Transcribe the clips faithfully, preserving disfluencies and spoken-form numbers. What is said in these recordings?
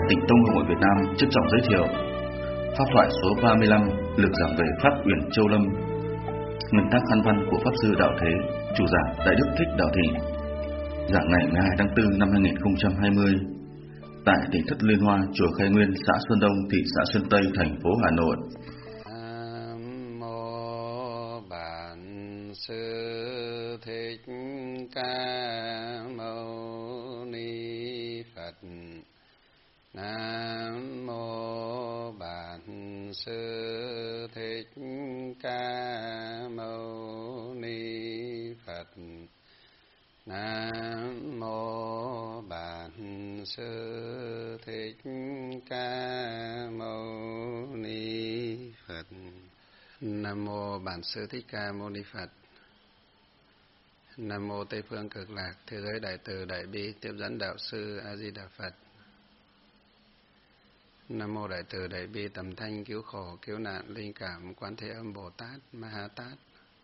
Tỉnh Tông Hội Việt Nam trân trọng giới thiệu pháp thoại số ba mươi lăm, lược giảng về Pháp Uyển Châu Lâm, nguyên tác khăn văn của Pháp Sư Đạo Thế, chủ giảng Đại Đức Thích Đạo Thị, giảng ngày mười hai tháng tư năm hai nghìn không trăm hai mươi, tại tỉnh Thất Liên Hoa, chùa Khai Nguyên, xã Xuân Đông, thị xã Sơn Tây, thành phố Hà Nội. Nam mô Bản Sư Thích Ca Mâu Ni Phật. Nam mô Bản Sư Thích Ca Mâu Ni Phật. Nam mô Bản Sư Thích Ca Mâu Ni Phật. Nam mô Bản Sư Thích Ca Mâu Ni Phật. Nam mô Tây phương Cực Lạc Thế giới Đại Từ Đại Bi Tiếp dẫn Đạo Sư A Di Đà Phật. Nam mô Đại Từ Đại Bi Tầm Thanh Cứu Khổ Cứu Nạn Linh Cảm Quán Thế Âm Bồ Tát Ma Ha Tát.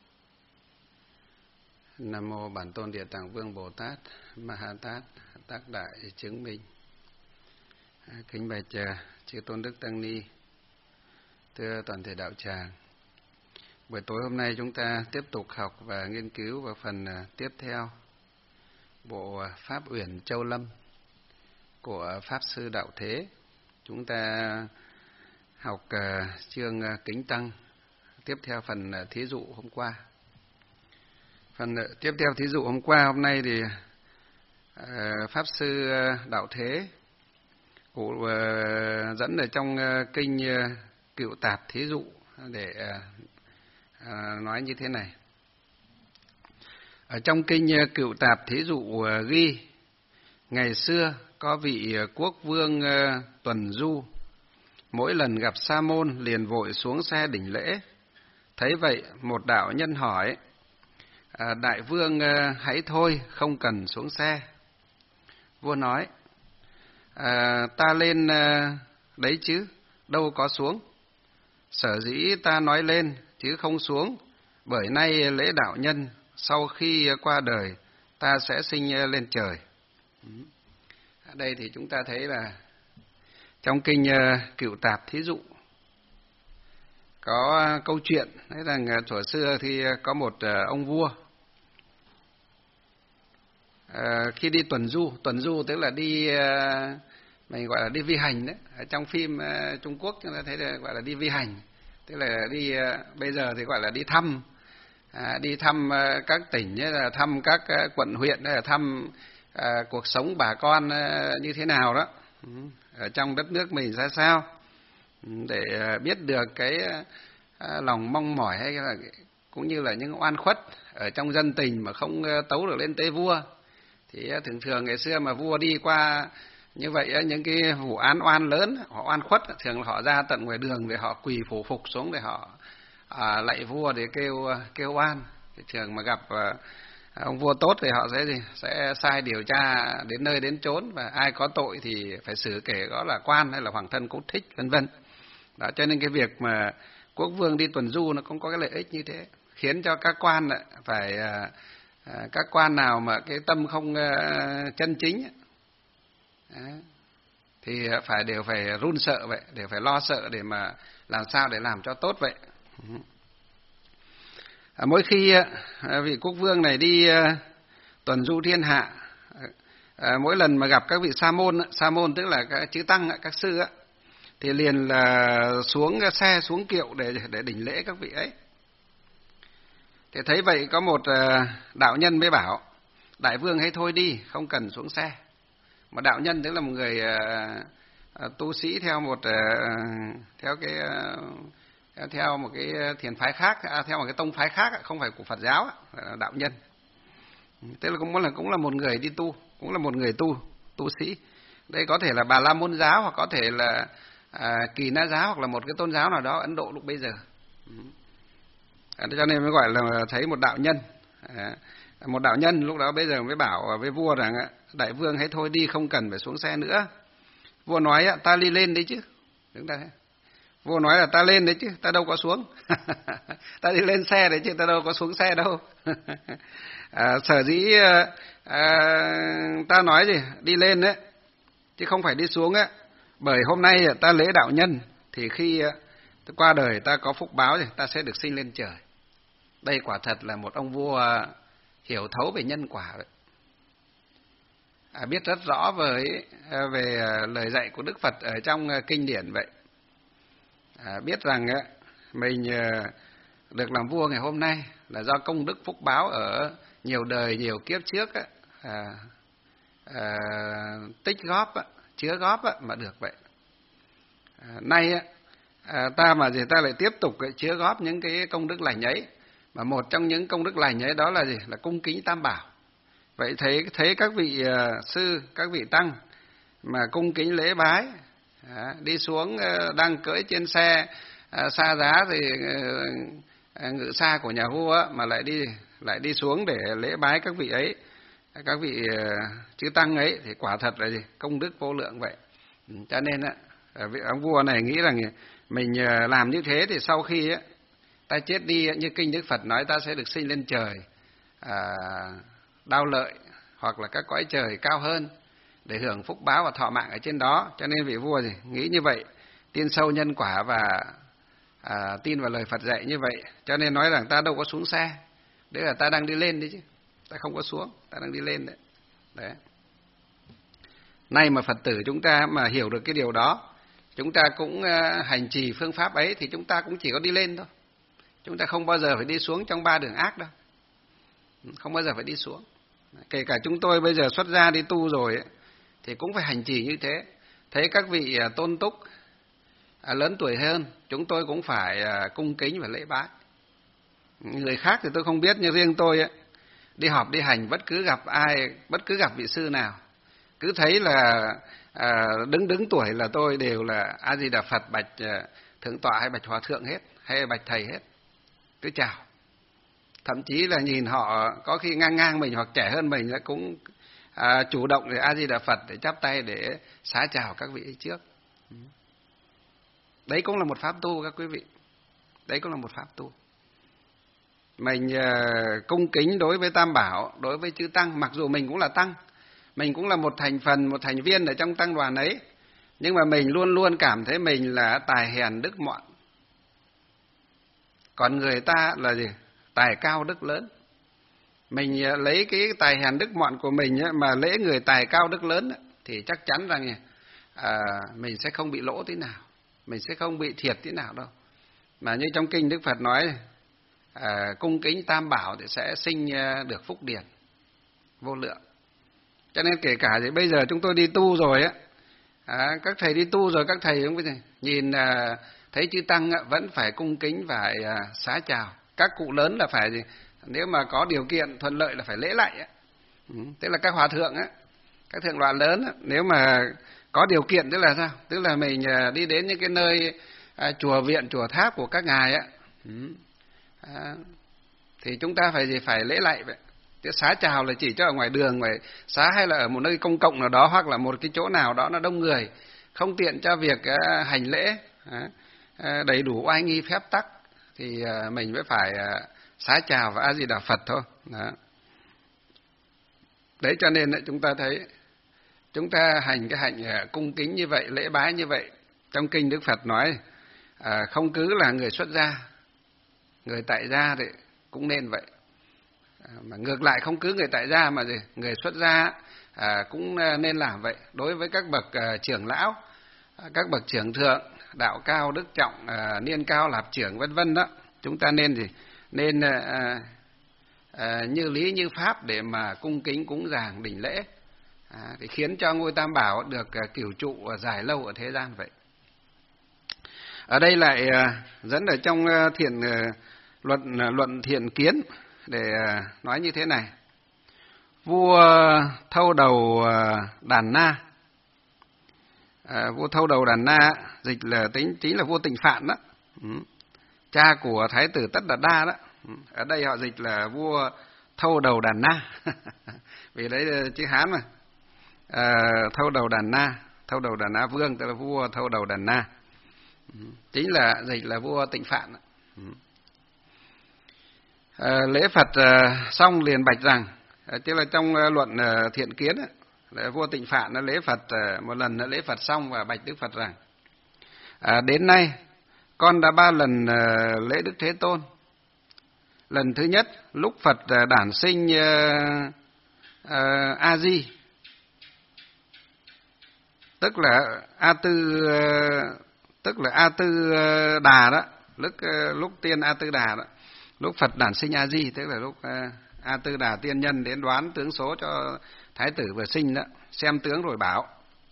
Nam mô Bản Tôn Địa Tạng Vương Bồ Tát Ma Ha Tát Tác Đại Chứng Minh. Kính bạch chư Tôn Đức Tăng Ni, thưa toàn thể đạo tràng, buổi tối hôm nay chúng ta tiếp tục học và nghiên cứu vào phần tiếp theo bộ Pháp Uyển Châu Lâm của Pháp Sư Đạo Thế. Chúng ta học chương Kính Tăng, tiếp theo phần thí dụ hôm qua. Phần tiếp theo thí dụ hôm qua, hôm nay thì Pháp Sư Đạo Thế cụ dẫn ở trong kinh Cựu Tạp thí dụ để nói như thế này. Ở trong kinh Cựu Tạp thí dụ ghi, ngày xưa có vị quốc vương tuần du, mỗi lần gặp Sa môn liền vội xuống xe đỉnh lễ. Thấy vậy, một đạo nhân hỏi: À, đại vương hãy thôi, không cần xuống xe. Vua nói: à, ta lên đấy chứ, đâu có xuống. Sở dĩ ta nói lên chứ không xuống, bởi nay lễ đạo nhân, sau khi qua đời ta sẽ sinh lên trời. Ở đây thì chúng ta thấy là trong kinh Cựu Tạp thí dụ có câu chuyện đấy, rằng thuở xưa thì có một ông vua. À, khi đi tuần du, tuần du tức là đi, mình gọi là đi vi hành đấy. Ở trong phim Trung Quốc chúng ta thấy là gọi là đi vi hành, tức là đi, bây giờ thì gọi là đi thăm, à, đi thăm các tỉnh, là thăm các quận huyện, là thăm à, cuộc sống bà con như thế nào đó, ở trong đất nước mình ra sao, để biết được cái lòng mong mỏi hay là cũng như là những oan khuất ở trong dân tình mà không tấu được lên tế vua. Thì thường thường ngày xưa mà vua đi qua như vậy, những cái vụ án oan lớn, họ oan khuất, thường là họ ra tận ngoài đường để họ quỳ phủ phục xuống để họ à, lạy vua để kêu kêu oan. Thì thường mà gặp à, ông vua tốt thì họ sẽ gì sẽ sai điều tra đến nơi đến chốn, và ai có tội thì phải xử, kể có là quan hay là hoàng thân cốt thích vân vân. Đó, cho nên cái việc mà quốc vương đi tuần du nó cũng có cái lợi ích như thế, khiến cho các quan phải à, À, các quan nào mà cái tâm không uh, chân chính đấy, thì phải đều phải run sợ vậy, đều phải lo sợ để mà làm sao để làm cho tốt vậy. À, mỗi khi uh, vị quốc vương này đi uh, tuần du thiên hạ, uh, mỗi lần mà gặp các vị sa môn, sa môn tức là các chư tăng, các sư uh, thì liền là xuống xe, xuống kiệu để để đỉnh lễ các vị ấy. Thì thấy vậy có một đạo nhân mới bảo: đại vương hãy thôi đi, không cần xuống xe. Mà đạo nhân tức là một người uh, tu sĩ theo một uh, theo cái uh, theo một cái thiền phái khác, à, theo một cái tông phái khác, không phải của Phật giáo, là đạo nhân. Tức là cũng là cũng là một người đi tu, cũng là một người tu tu sĩ. Đây có thể là Bà La Môn giáo, hoặc có thể là uh, Kỳ Na giáo, hoặc là một cái tôn giáo nào đó Ấn Độ lúc bây giờ. À, cho nên mới gọi là thấy một đạo nhân. À, một đạo nhân lúc đó bây giờ mới bảo với vua rằng: đại vương hãy thôi đi, không cần phải xuống xe nữa. Vua nói: ta đi lên đấy chứ. Đúng đấy. Vua nói là ta lên đấy chứ, ta đâu có xuống. Ta đi lên xe đấy chứ, ta đâu có xuống xe đâu. à, sở dĩ à, ta nói gì đi lên đấy chứ không phải đi xuống ấy, bởi hôm nay ta lễ đạo nhân thì khi qua đời ta có phúc báo thì ta sẽ được sinh lên trời. Đây quả thật là một ông vua hiểu thấu về nhân quả vậy. À, biết rất rõ với về lời dạy của Đức Phật ở trong kinh điển vậy. À, biết rằng mình được làm vua ngày hôm nay là do công đức phúc báo ở nhiều đời nhiều kiếp trước à, à, tích góp chứa góp mà được vậy. À, nay à, ta mà gì ta lại tiếp tục chứa góp những cái công đức lành ấy, mà một trong những công đức lành ấy đó là gì? Là cung kính Tam Bảo. Vậy thấy thấy các vị uh, sư, các vị tăng mà cung kính lễ bái, à, đi xuống uh, đang cưỡi trên xe uh, xa giá thì uh, ngự xa của nhà vua mà lại đi lại đi xuống để lễ bái các vị ấy, các vị uh, chư tăng ấy thì quả thật là gì? Công đức vô lượng vậy. Cho nên á, vị ông vua này nghĩ rằng mình uh, làm như thế thì sau khi á, ta chết đi như kinh Đức Phật nói ta sẽ được sinh lên trời, à, đao lợi hoặc là các cõi trời cao hơn để hưởng phúc báo và thọ mạng ở trên đó. Cho nên vị vua gì nghĩ như vậy, tin sâu nhân quả và à, tin vào lời Phật dạy như vậy, cho nên nói rằng ta đâu có xuống xe, đấy là ta đang đi lên đấy chứ, ta không có xuống, ta đang đi lên đấy. Đấy. Nay mà Phật tử chúng ta mà hiểu được cái điều đó, chúng ta cũng uh, hành trì phương pháp ấy thì chúng ta cũng chỉ có đi lên thôi. Chúng ta không bao giờ phải đi xuống trong ba đường ác đâu. Không bao giờ phải đi xuống. Kể cả chúng tôi bây giờ xuất gia đi tu rồi ấy, thì cũng phải hành trì như thế. Thấy các vị tôn túc à, lớn tuổi hơn, chúng tôi cũng phải à, cung kính và lễ bái. Người khác thì tôi không biết, nhưng riêng tôi ấy, đi họp đi hành bất cứ gặp ai, bất cứ gặp vị sư nào, cứ thấy là à, đứng đứng tuổi là tôi đều là A Di Đà Phật, bạch à, thượng tọa hay bạch hòa thượng hết, hay bạch thầy hết, cứ chào. Thậm chí là nhìn họ có khi ngang ngang mình hoặc trẻ hơn mình cũng à, chủ động để A Di Đà Phật để chắp tay để xá chào các vị ấy trước. Đấy cũng là một pháp tu các quý vị. Đấy cũng là một pháp tu. Mình à, cung kính đối với Tam Bảo, đối với chư tăng, mặc dù mình cũng là tăng, mình cũng là một thành phần, một thành viên ở trong tăng đoàn ấy, nhưng mà mình luôn luôn cảm thấy mình là tài hèn đức mọn. Còn người ta là gì? Tài cao đức lớn. Mình lấy cái tài hèn đức mọn của mình mà lễ người tài cao đức lớn thì chắc chắn rằng à, mình sẽ không bị lỗ tí nào, mình sẽ không bị thiệt tí nào đâu. Mà như trong kinh Đức Phật nói à, cung kính Tam Bảo thì sẽ sinh được phúc điển vô lượng. Cho nên kể cả thì bây giờ chúng tôi đi tu rồi á, à, các thầy đi tu rồi, các thầy cũng nhìn à, thấy chư tăng vẫn phải cung kính, phải à, xá chào. Các cụ lớn là phải gì? Nếu mà có điều kiện thuận lợi là phải lễ lạy á. Ừ, tức là các hòa thượng á, các thượng đoàn lớn á, nếu mà có điều kiện tức là sao? Tức là mình đi đến những cái nơi à, chùa viện, chùa tháp của các ngài á, ừ, à, thì chúng ta phải gì? Phải lễ lạy vậy. Chứ xá chào là chỉ cho ở ngoài đường, ngoài xá hay là ở một nơi công cộng nào đó, hoặc là một cái chỗ nào đó nó đông người, không tiện cho việc à, hành lễ à, đầy đủ oai nghi phép tắc, thì mình mới phải xá chào và A Di Đà Phật thôi. Đó. Đấy cho nên chúng ta thấy chúng ta hành cái hạnh cung kính như vậy, lễ bái như vậy. Trong kinh Đức Phật nói à, không cứ là người xuất gia, người tại gia thì cũng nên vậy. À, mà ngược lại không cứ người tại gia mà gì, người xuất gia à, cũng nên làm vậy. Đối với các bậc à, trưởng lão, các bậc trưởng thượng, đạo cao đức trọng, à, niên cao lạp trưởng vân vân đó, chúng ta nên gì? Nên à, à, như lý như pháp để mà cung kính cúng dường đỉnh lễ, à, thì khiến cho ngôi Tam Bảo được à, cửu trụ à, dài lâu ở thế gian vậy. Ở đây lại à, dẫn ở trong à, thiện à, luận à, luận thiện kiến để à, nói như thế này: vua Thâu Đầu à, Đàn Na, à, vua Thâu Đầu Đàn Na dịch là tính chính là vua Tịnh Phạn đó, ừ, cha của Thái tử Tất Đạt Đa đó. Ở đây họ dịch là vua Thâu Đầu Đàn Na vì đấy là chữ Hán mà. À, Thâu Đầu Đàn Na, Thâu Đầu Đàn Na Vương tức là vua Thâu Đầu Đàn Na, chính là dịch là vua Tịnh Phạn. À, lễ Phật à, xong liền bạch rằng, à, tức là trong à, luận à, thiện kiến Vua Tịnh Phạn nó lễ Phật, một lần nó lễ Phật xong và bạch Đức Phật rằng: à, đến nay con đã ba lần lễ Đức Thế Tôn. Lần thứ nhất lúc Phật đản sinh uh, uh, A Di, tức là A Tư, uh, tức là A Tư Đà đó, lúc uh, lúc tiên A Tư Đà đó, lúc Phật đản sinh A Di, tức là lúc uh, A Tư Đà tiên nhân đến đoán tướng số cho Thái tử vừa sinh đó, xem tướng rồi bảo.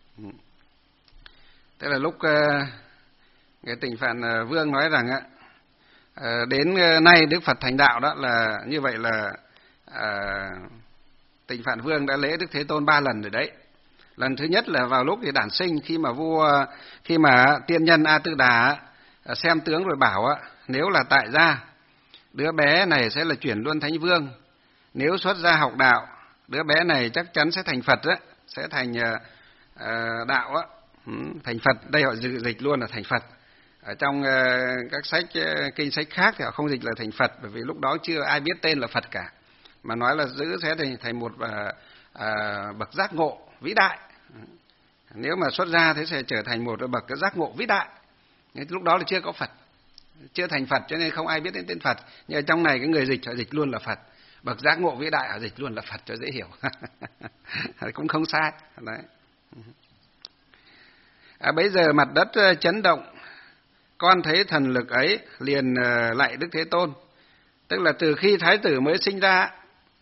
Tức là lúc uh, cái Tịnh Phạn Vương nói rằng á, uh, đến nay Đức Phật thành đạo đó, là như vậy là uh, Tịnh Phạn Vương đã lễ Đức Thế Tôn ba lần rồi đấy. Lần thứ nhất là vào lúc thì đản sinh, khi mà vua, khi mà tiên nhân A Tư Đà uh, xem tướng rồi bảo á, nếu là tại gia, đứa bé này sẽ là chuyển luân thánh vương. Nếu xuất gia học đạo, đứa bé này chắc chắn sẽ thành Phật á, sẽ thành uh, uh, đạo á, ừ, thành Phật. Đây họ dịch luôn là thành Phật. Ở trong uh, các sách uh, kinh sách khác thì họ không dịch là thành Phật, bởi vì lúc đó chưa ai biết tên là Phật cả, mà nói là giữ sẽ thành thành một uh, uh, bậc giác ngộ vĩ đại. Nếu mà xuất gia thì sẽ trở thành một bậc giác ngộ vĩ đại. Nhưng lúc đó là chưa có Phật, chưa thành Phật, cho nên không ai biết đến tên Phật. Nhưng ở trong này cái người dịch họ dịch luôn là Phật. Bậc giác ngộ vĩ đại họ dịch luôn là Phật cho dễ hiểu. Cũng không sai. Đấy. À, bây giờ mặt đất chấn động, con thấy thần lực ấy liền lạy Đức Thế Tôn. Tức là từ khi Thái tử mới sinh ra,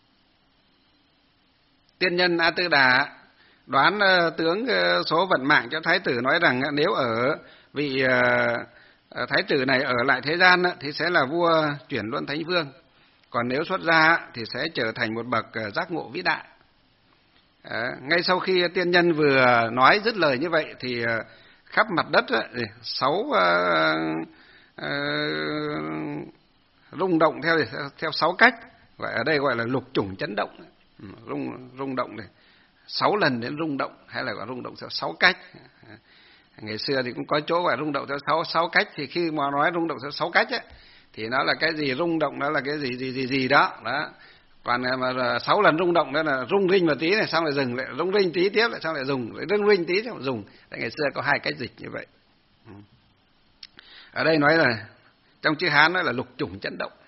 tiên nhân A Tư Đà đoán tướng số vận mạng cho Thái tử, nói rằng nếu ở vị Thái tử này ở lại thế gian thì sẽ là vua chuyển luân thánh vương, còn nếu xuất gia thì sẽ trở thành một bậc giác ngộ vĩ đại. À, ngay sau khi tiên nhân vừa nói dứt lời như vậy thì khắp mặt đất sáu uh, uh, rung động theo theo sáu cách, gọi ở đây gọi là lục chủng chấn động, rung rung động này sáu lần đến rung động, hay là gọi rung động theo sáu cách. Ngày xưa thì cũng có chỗ gọi rung động theo sáu sáu cách, thì khi mà nói rung động theo sáu cách ấy, thì nó là cái gì rung động, đó là cái gì gì gì gì đó đó. Còn mà sáu lần rung động đó là rung rinh một tí này, xong lại dừng, lại rung rinh tí tiếp, lại xong lại dùng, lại rung rinh tí xong dùng. Tại ngày xưa có hai cách dịch như vậy. Ở đây nói là trong chữ Hán nói là lục chủng chấn động.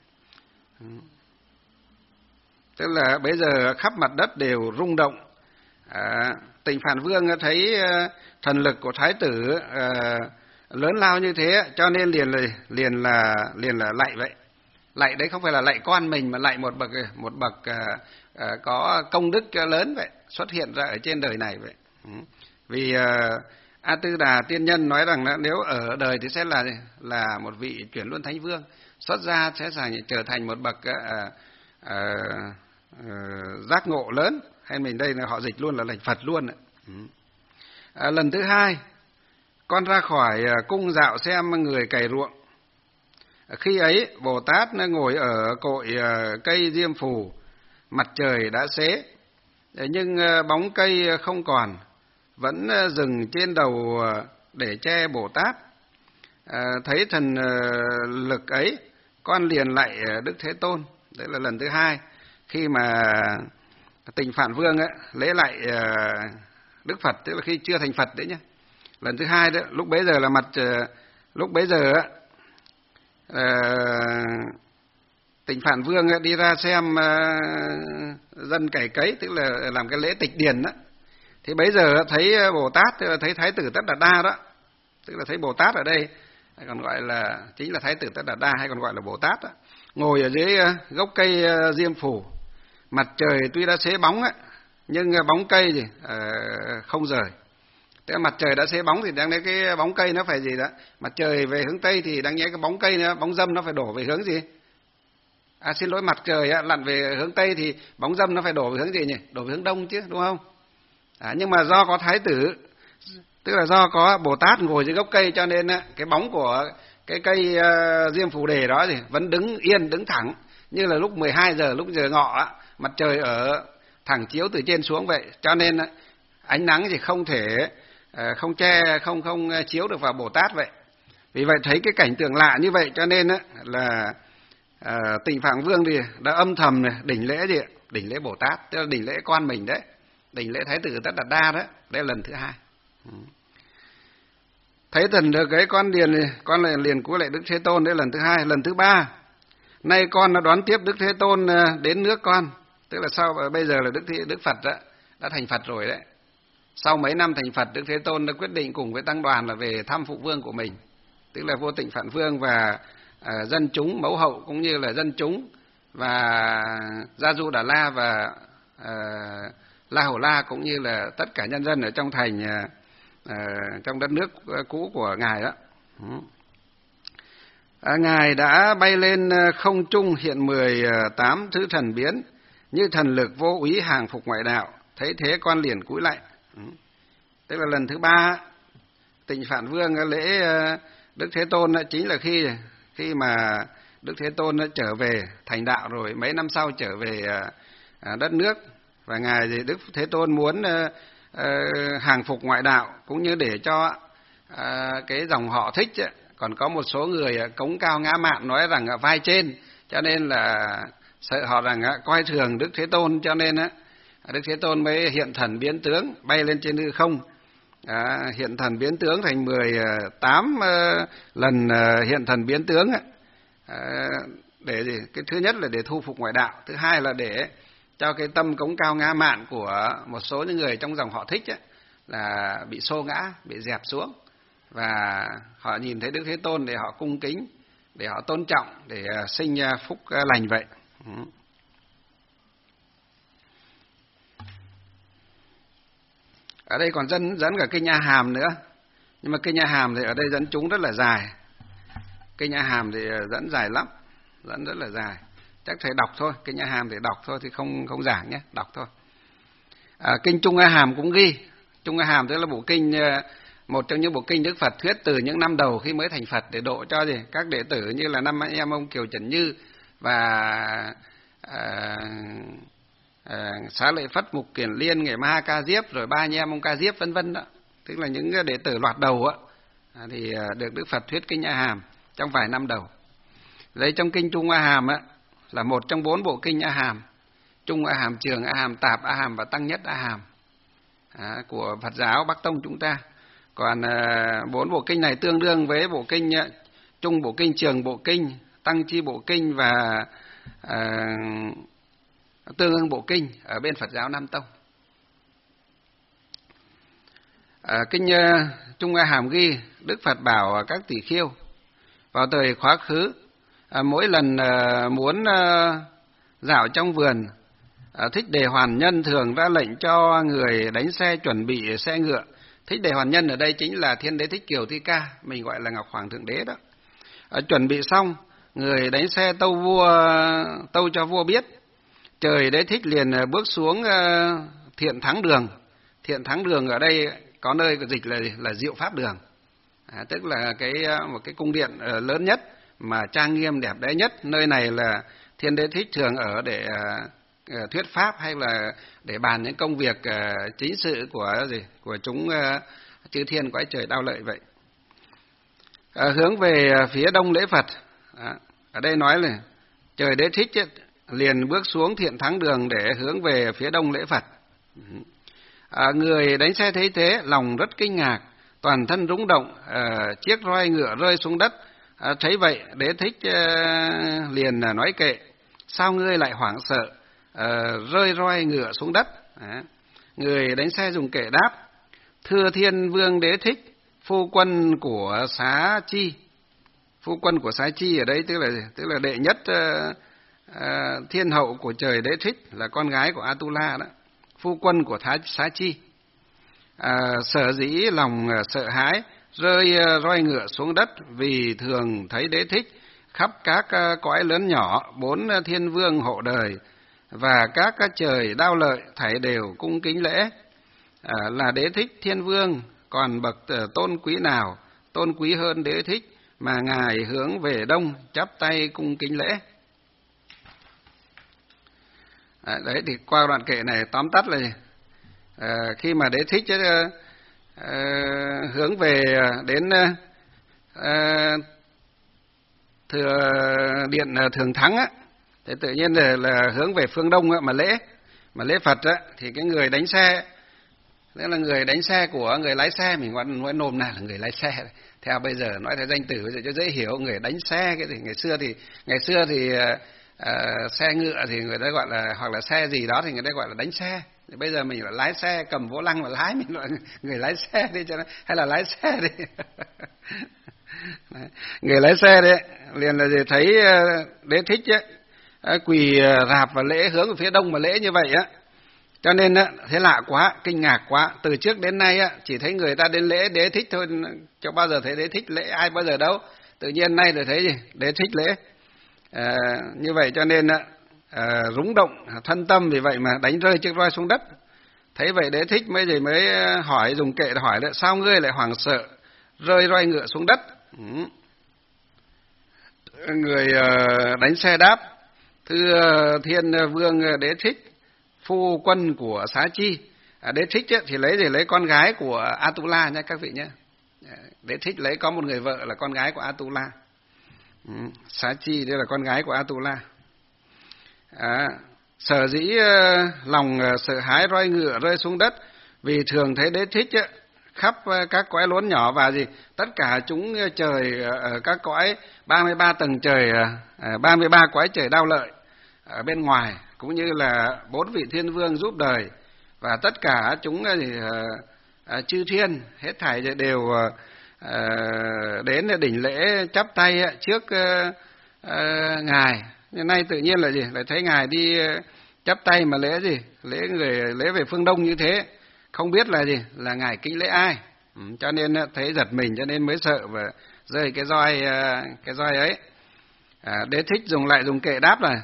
Tức là bây giờ khắp mặt đất đều rung động. À, Tịnh Phạn Vương thấy thần lực của Thái tử à, lớn lao như thế, cho nên liền là liền là liền là lạy vậy. Lạy đấy không phải là lạy con mình, mà lạy một bậc một bậc à, à, có công đức lớn vậy, xuất hiện ra ở trên đời này vậy. Vì à, A Tư Đà tiên nhân nói rằng là nếu ở đời thì sẽ là là một vị chuyển luân thánh vương, xuất gia sẽ thành, trở thành một bậc à, à, à, giác ngộ lớn, hay mình đây là họ dịch luôn là thành Phật luôn. À, lần thứ hai, con ra khỏi cung dạo xem người cày ruộng. Khi ấy Bồ Tát ngồi ở cội cây diêm phù, mặt trời đã xế, nhưng bóng cây không còn, vẫn dừng trên đầu để che Bồ Tát. À, thấy thần lực ấy, con liền lạy Đức Thế Tôn. Đấy là lần thứ hai khi mà Tịnh Phạn Vương ấy, lễ lại Đức Phật, tức là khi chưa thành Phật đấy nhé. Lần thứ hai đó, lúc bấy giờ là mặt lúc bấy giờ á, uh, Tịnh Phạn Vương ấy, đi ra xem uh, dân cày cấy, tức là làm cái lễ tịch điền đó. Thì bấy giờ thấy Bồ Tát, tức là thấy Thái tử Tất Đạt Đa đó, tức là thấy Bồ Tát ở đây, hay còn gọi là chính là Thái tử Tất Đạt Đa, hay còn gọi là Bồ Tát đó, ngồi ở dưới gốc cây diêm phù. Mặt trời tuy đã xế bóng ấy, nhưng bóng cây thì uh, không rời. Tức là mặt trời đã xế bóng thì đáng lẽ cái bóng cây nó phải gì đó. Mặt trời về hướng Tây thì đáng lẽ cái bóng cây nó, bóng dâm nó phải đổ về hướng gì? À xin lỗi, mặt trời á, lặn về hướng Tây thì bóng dâm nó phải đổ về hướng gì nhỉ? Đổ về hướng Đông chứ, đúng không? À, nhưng mà do có Thái tử, tức là do có Bồ Tát ngồi dưới gốc cây, cho nên á, cái bóng của cái cây uh, diêm phù đề đó thì vẫn đứng yên, đứng thẳng. Như là lúc mười hai giờ, lúc giờ ngọ á, mặt trời ở thẳng chiếu từ trên xuống vậy, cho nên ánh nắng thì không thể không che, không không chiếu được vào Bồ Tát vậy. Vì vậy thấy cái cảnh tượng lạ như vậy, cho nên là Tịnh Phạn Vương thì đã âm thầm đỉnh lễ gì, đỉnh lễ Bồ Tát, tức là đỉnh lễ con mình đấy. đỉnh lễ Thái tử Tất Đạt Đa đó, đây là lần thứ hai. Thấy thần được cái con liền con lại liền cúi lạy Đức Thế Tôn, đây là lần thứ hai. Lần thứ ba, nay con đã đón tiếp Đức Thế Tôn đến nước con, tức là sau bây giờ là Đức Đức Phật đã, đã thành Phật rồi đấy. Sau mấy năm thành Phật, Đức Thế Tôn đã quyết định cùng với tăng đoàn là về thăm phụ vương của mình, tức là Vô Tịnh Phạn Vương và uh, dân chúng mẫu hậu cũng như là dân chúng và Gia Du Đà La và uh, La Hầu La cũng như là tất cả nhân dân ở trong thành uh, uh, trong đất nước cũ của ngài đó. À, ngài đã bay lên không trung, hiện mười tám thứ thần biến, như thần lực vô úy hàng phục ngoại đạo. Thấy thế con liền cúi lạy. Tức là lần thứ ba Tịnh Phạn Vương lễ Đức Thế Tôn chính là khi khi mà Đức Thế Tôn trở về thành đạo rồi, mấy năm sau trở về đất nước, và ngài thì Đức Thế Tôn muốn hàng phục ngoại đạo cũng như để cho cái dòng họ Thích ấy, còn có một số người cống cao ngã mạn nói rằng vai trên, cho nên là sợ họ rằng coi thường Đức Thế Tôn, cho nên Đức Thế Tôn mới hiện thần biến tướng bay lên trên hư không. À, hiện thần biến tướng thành mười tám uh, lần uh, hiện thần biến tướng uh, để gì? Cái thứ nhất là để thu phục ngoại đạo, thứ hai là để cho cái tâm cống cao ngã mạn của một số những người trong dòng họ Thích ấy, là bị xô ngã, bị dẹp xuống, và họ nhìn thấy Đức Thế Tôn để họ cung kính, để họ tôn trọng, để uh, sinh uh, phúc uh, lành vậy. Ừ. Ở đây còn dẫn dẫn cả kinh A Hàm nữa, nhưng mà kinh A Hàm thì ở đây dẫn chúng rất là dài. Kinh A Hàm thì dẫn dài lắm, dẫn rất là dài. Chắc thầy đọc thôi, kinh A Hàm thì đọc thôi thì không không giảng nhé, đọc thôi. À, kinh Trung A Hàm cũng ghi. Trung A Hàm tức là bộ kinh, một trong những bộ kinh Đức Phật thuyết từ những năm đầu khi mới thành Phật để độ cho gì các đệ tử như là năm anh em ông Kiều Trần Như và à, À, Xá Lợi Phất, Mục Kiền Liên, Ngài Ma Ca Diếp, rồi ba anh em ông Ca Diếp vân vân đó, tức là những đệ tử loạt đầu á, à, thì được Đức Phật thuyết kinh A Hàm trong vài năm đầu. Đấy, trong kinh Trung A Hàm á là một trong bốn bộ kinh A Hàm: Trung A Hàm, Trường A Hàm, Tạp A Hàm và Tăng Nhất A Hàm à, của Phật giáo Bắc Tông chúng ta. Còn à, bốn bộ kinh này tương đương với bộ kinh à, Trung bộ kinh, Trường bộ kinh, Tăng Chi bộ kinh và à, tương ưng bộ kinh ở bên Phật giáo Nam Tông. À, kinh uh, Trung A Hàm ghi Đức Phật bảo các tỷ khiêu vào thời quá khứ, à, mỗi lần uh, muốn uh, dạo trong vườn, uh, Thích Đề Hoàn Nhân thường ra lệnh cho người đánh xe chuẩn bị xe ngựa. Thích Đề Hoàn Nhân ở đây chính là Thiên Đế Thích Kiều Thi Ca, mình gọi là Ngọc Hoàng Thượng Đế đó. Uh, chuẩn bị xong, người đánh xe tâu vua tâu cho vua biết. Trời Đế Thích liền bước xuống uh, Thiện Thắng Đường. Thiện Thắng Đường ở đây có nơi dịch là là Diệu Pháp Đường, à, tức là cái một cái cung điện uh, lớn nhất mà trang nghiêm đẹp đẽ nhất. Nơi này là Thiên Đế Thích thường ở để uh, uh, thuyết pháp hay là để bàn những công việc uh, chính sự của gì của chúng uh, chư thiên cõi trời đau lợi vậy. Uh, hướng về phía đông lễ Phật. À, ở đây nói là Trời Đế Thích ấy, liền bước xuống Thiện Thắng Đường để hướng về phía đông lễ Phật. À, người đánh xe thấy thế lòng rất kinh ngạc, toàn thân rung động, à, chiếc roi ngựa rơi xuống đất. À, thấy vậy Đế Thích à, liền nói kệ: sao ngươi lại hoảng sợ, à, rơi roi ngựa xuống đất? À, người đánh xe dùng kệ đáp: thưa Thiên Vương Đế Thích, phu quân của Xá Chi. Phu quân của Xá Chi ở đây tức là tức là đệ nhất à, À, thiên hậu của Trời Đế Thích, là con gái của Atula đó, phu quân của Thái Xá Chi. À, sở dĩ lòng sợ hãi rơi roi ngựa xuống đất vì thường thấy Đế Thích khắp các cõi lớn nhỏ, bốn thiên vương hộ đời và các trời đao lợi thảy đều cung kính lễ. À, là Đế Thích Thiên Vương, còn bậc tôn quý nào tôn quý hơn Đế Thích mà ngài hướng về đông chắp tay cung kính lễ? À, đấy thì qua đoạn kệ này tóm tắt là à, khi mà Đế Thích à, à, hướng về đến à, thừa điện Thường Thắng á, thì tự nhiên là, là hướng về phương đông á, mà lễ Mà lễ Phật á, thì cái người đánh xe, tức là người đánh xe của người lái xe, mình gọi nói nôm na là người lái xe. Theo bây giờ nói theo danh từ bây giờ cho dễ hiểu, người đánh xe cái gì ngày xưa thì ngày xưa thì uh, xe ngựa thì người ta gọi là, hoặc là xe gì đó thì người ta gọi là đánh xe. Thì bây giờ mình là lái xe, cầm vô lăng và lái, mình gọi người lái xe đi cho nó, hay là lái xe đi. Người lái xe đấy liền là gì, thấy Đế Thích ấy, quỳ rạp và lễ hướng về phía đông mà lễ như vậy á, cho nên á, thế lạ quá, kinh ngạc quá. Từ trước đến nay á, chỉ thấy người ta đến lễ Đế Thích thôi, chưa bao giờ thấy Đế Thích lễ ai bao giờ đâu. Tự nhiên nay rồi thấy gì, Đế Thích lễ à, như vậy, cho nên á, à, rúng động thân tâm, vì vậy mà đánh rơi chiếc roi xuống đất. Thấy vậy Đế Thích mới gì mới hỏi, dùng kệ hỏi là sao ngươi lại hoảng sợ rơi roi ngựa xuống đất. Ừ. Người uh, đánh xe đáp: thưa Thiên Vương Đế Thích, phu quân của Xá Chi. À, Đế Thích ấy, thì lấy gì lấy con gái của Atula nha các vị nhé. Đế Thích lấy có một người vợ là con gái của Atula. Ừ. Xá Chi đây là con gái của Atula. À, sở dĩ uh, lòng uh, sợ hãi roi ngựa rơi xuống đất, vì thường thấy Đế Thích ấy, khắp các cõi lớn nhỏ và gì tất cả chúng trời ở các cõi ba mươi ba tầng trời, ba mươi ba cõi trời đao lợi ở bên ngoài, cũng như là bốn vị thiên vương giúp đời và tất cả chúng thì chư thiên hết thảy đều đến đỉnh lễ chắp tay trước ngài. Nhưng nay tự nhiên là gì, lại thấy ngài đi chắp tay mà lễ gì, lễ người lễ về phương đông như thế, không biết là gì, là ngài kính lễ ai. Ừ, cho nên thấy giật mình, cho nên mới sợ và rơi cái roi cái roi ấy. À, Đế Thích dùng lại dùng kệ đáp là: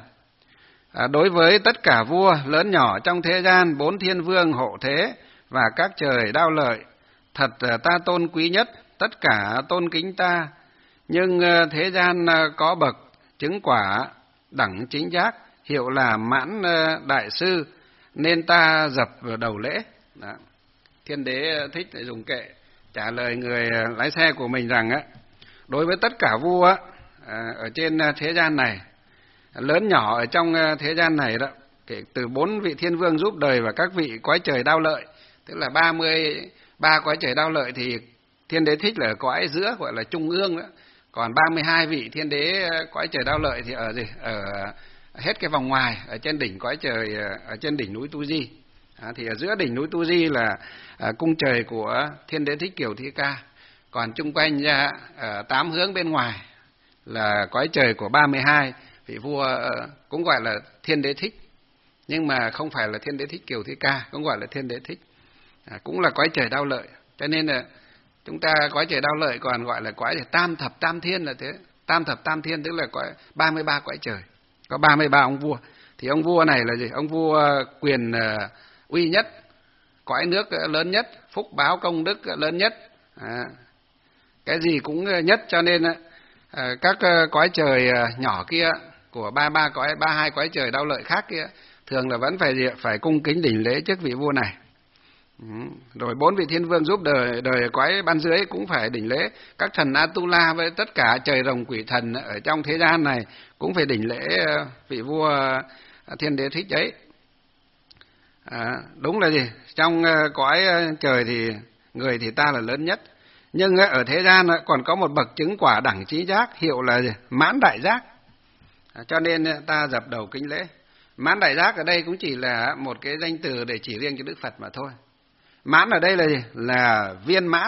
à, đối với tất cả vua lớn nhỏ trong thế gian, bốn thiên vương hộ thế và các trời đao lợi, thật ta tôn quý nhất, tất cả tôn kính ta. Nhưng thế gian có bậc chứng quả đẳng chính giác, hiệu là Mãn đại sư, nên ta dập đầu lễ. Đó. Thiên Đế Thích để dùng kệ trả lời người lái xe của mình rằng á, đối với tất cả vua á, ở trên thế gian này, lớn nhỏ ở trong thế gian này đó, kể từ bốn vị thiên vương giúp đời và các vị cõi trời đao lợi, tức là ba mươi ba cõi trời đao lợi thì Thiên Đế Thích là ở cõi giữa, gọi là trung ương đó. Còn ba mươi hai vị thiên đế cõi trời đao lợi thì ở gì, ở hết cái vòng ngoài, ở trên đỉnh cõi trời, ở trên đỉnh núi Tu Di. À, thì ở giữa đỉnh núi Tu Di là à, cung trời của Thiên Đế Thích Kiều Thi Ca. Còn chung quanh ra ở tám hướng bên ngoài là cõi trời của ba mươi hai vị vua, cũng gọi là Thiên Đế Thích, nhưng mà không phải là Thiên Đế Thích Kiều Thi Ca, cũng gọi là Thiên Đế Thích, à, cũng là cõi trời đao lợi. Cho nên là chúng ta cõi trời đao lợi còn gọi là cõi tam thập tam thiên là thế. Tam thập tam thiên tức là cõi ba mươi ba cõi trời, có ba mươi ba ông vua. Thì ông vua này là gì? Ông vua quyền uh, uy nhất, cõi nước lớn nhất, phúc báo công đức lớn nhất, à, cái gì cũng nhất. Cho nên uh, các uh, cõi trời uh, nhỏ kia của ba ba cõi ba hai cõi trời đao lợi khác kia thường là vẫn phải gì? Phải cung kính đỉnh lễ trước vị vua này. Ừ. Rồi bốn vị thiên vương giúp đời đời cõi ban dưới cũng phải đỉnh lễ. Các thần Atula với tất cả trời rồng quỷ thần ở trong thế gian này cũng phải đỉnh lễ vị vua Thiên Đế Thích ấy. À, đúng là gì? Trong cõi trời thì người thì ta là lớn nhất, nhưng ở thế gian còn có một bậc chứng quả đẳng trí giác, hiệu là gì? Mãn đại giác. À, cho nên ta dập đầu kính lễ. Mãn đại giác ở đây cũng chỉ là một cái danh từ để chỉ riêng cho Đức Phật mà thôi. Mãn ở đây là gì? Là viên mãn.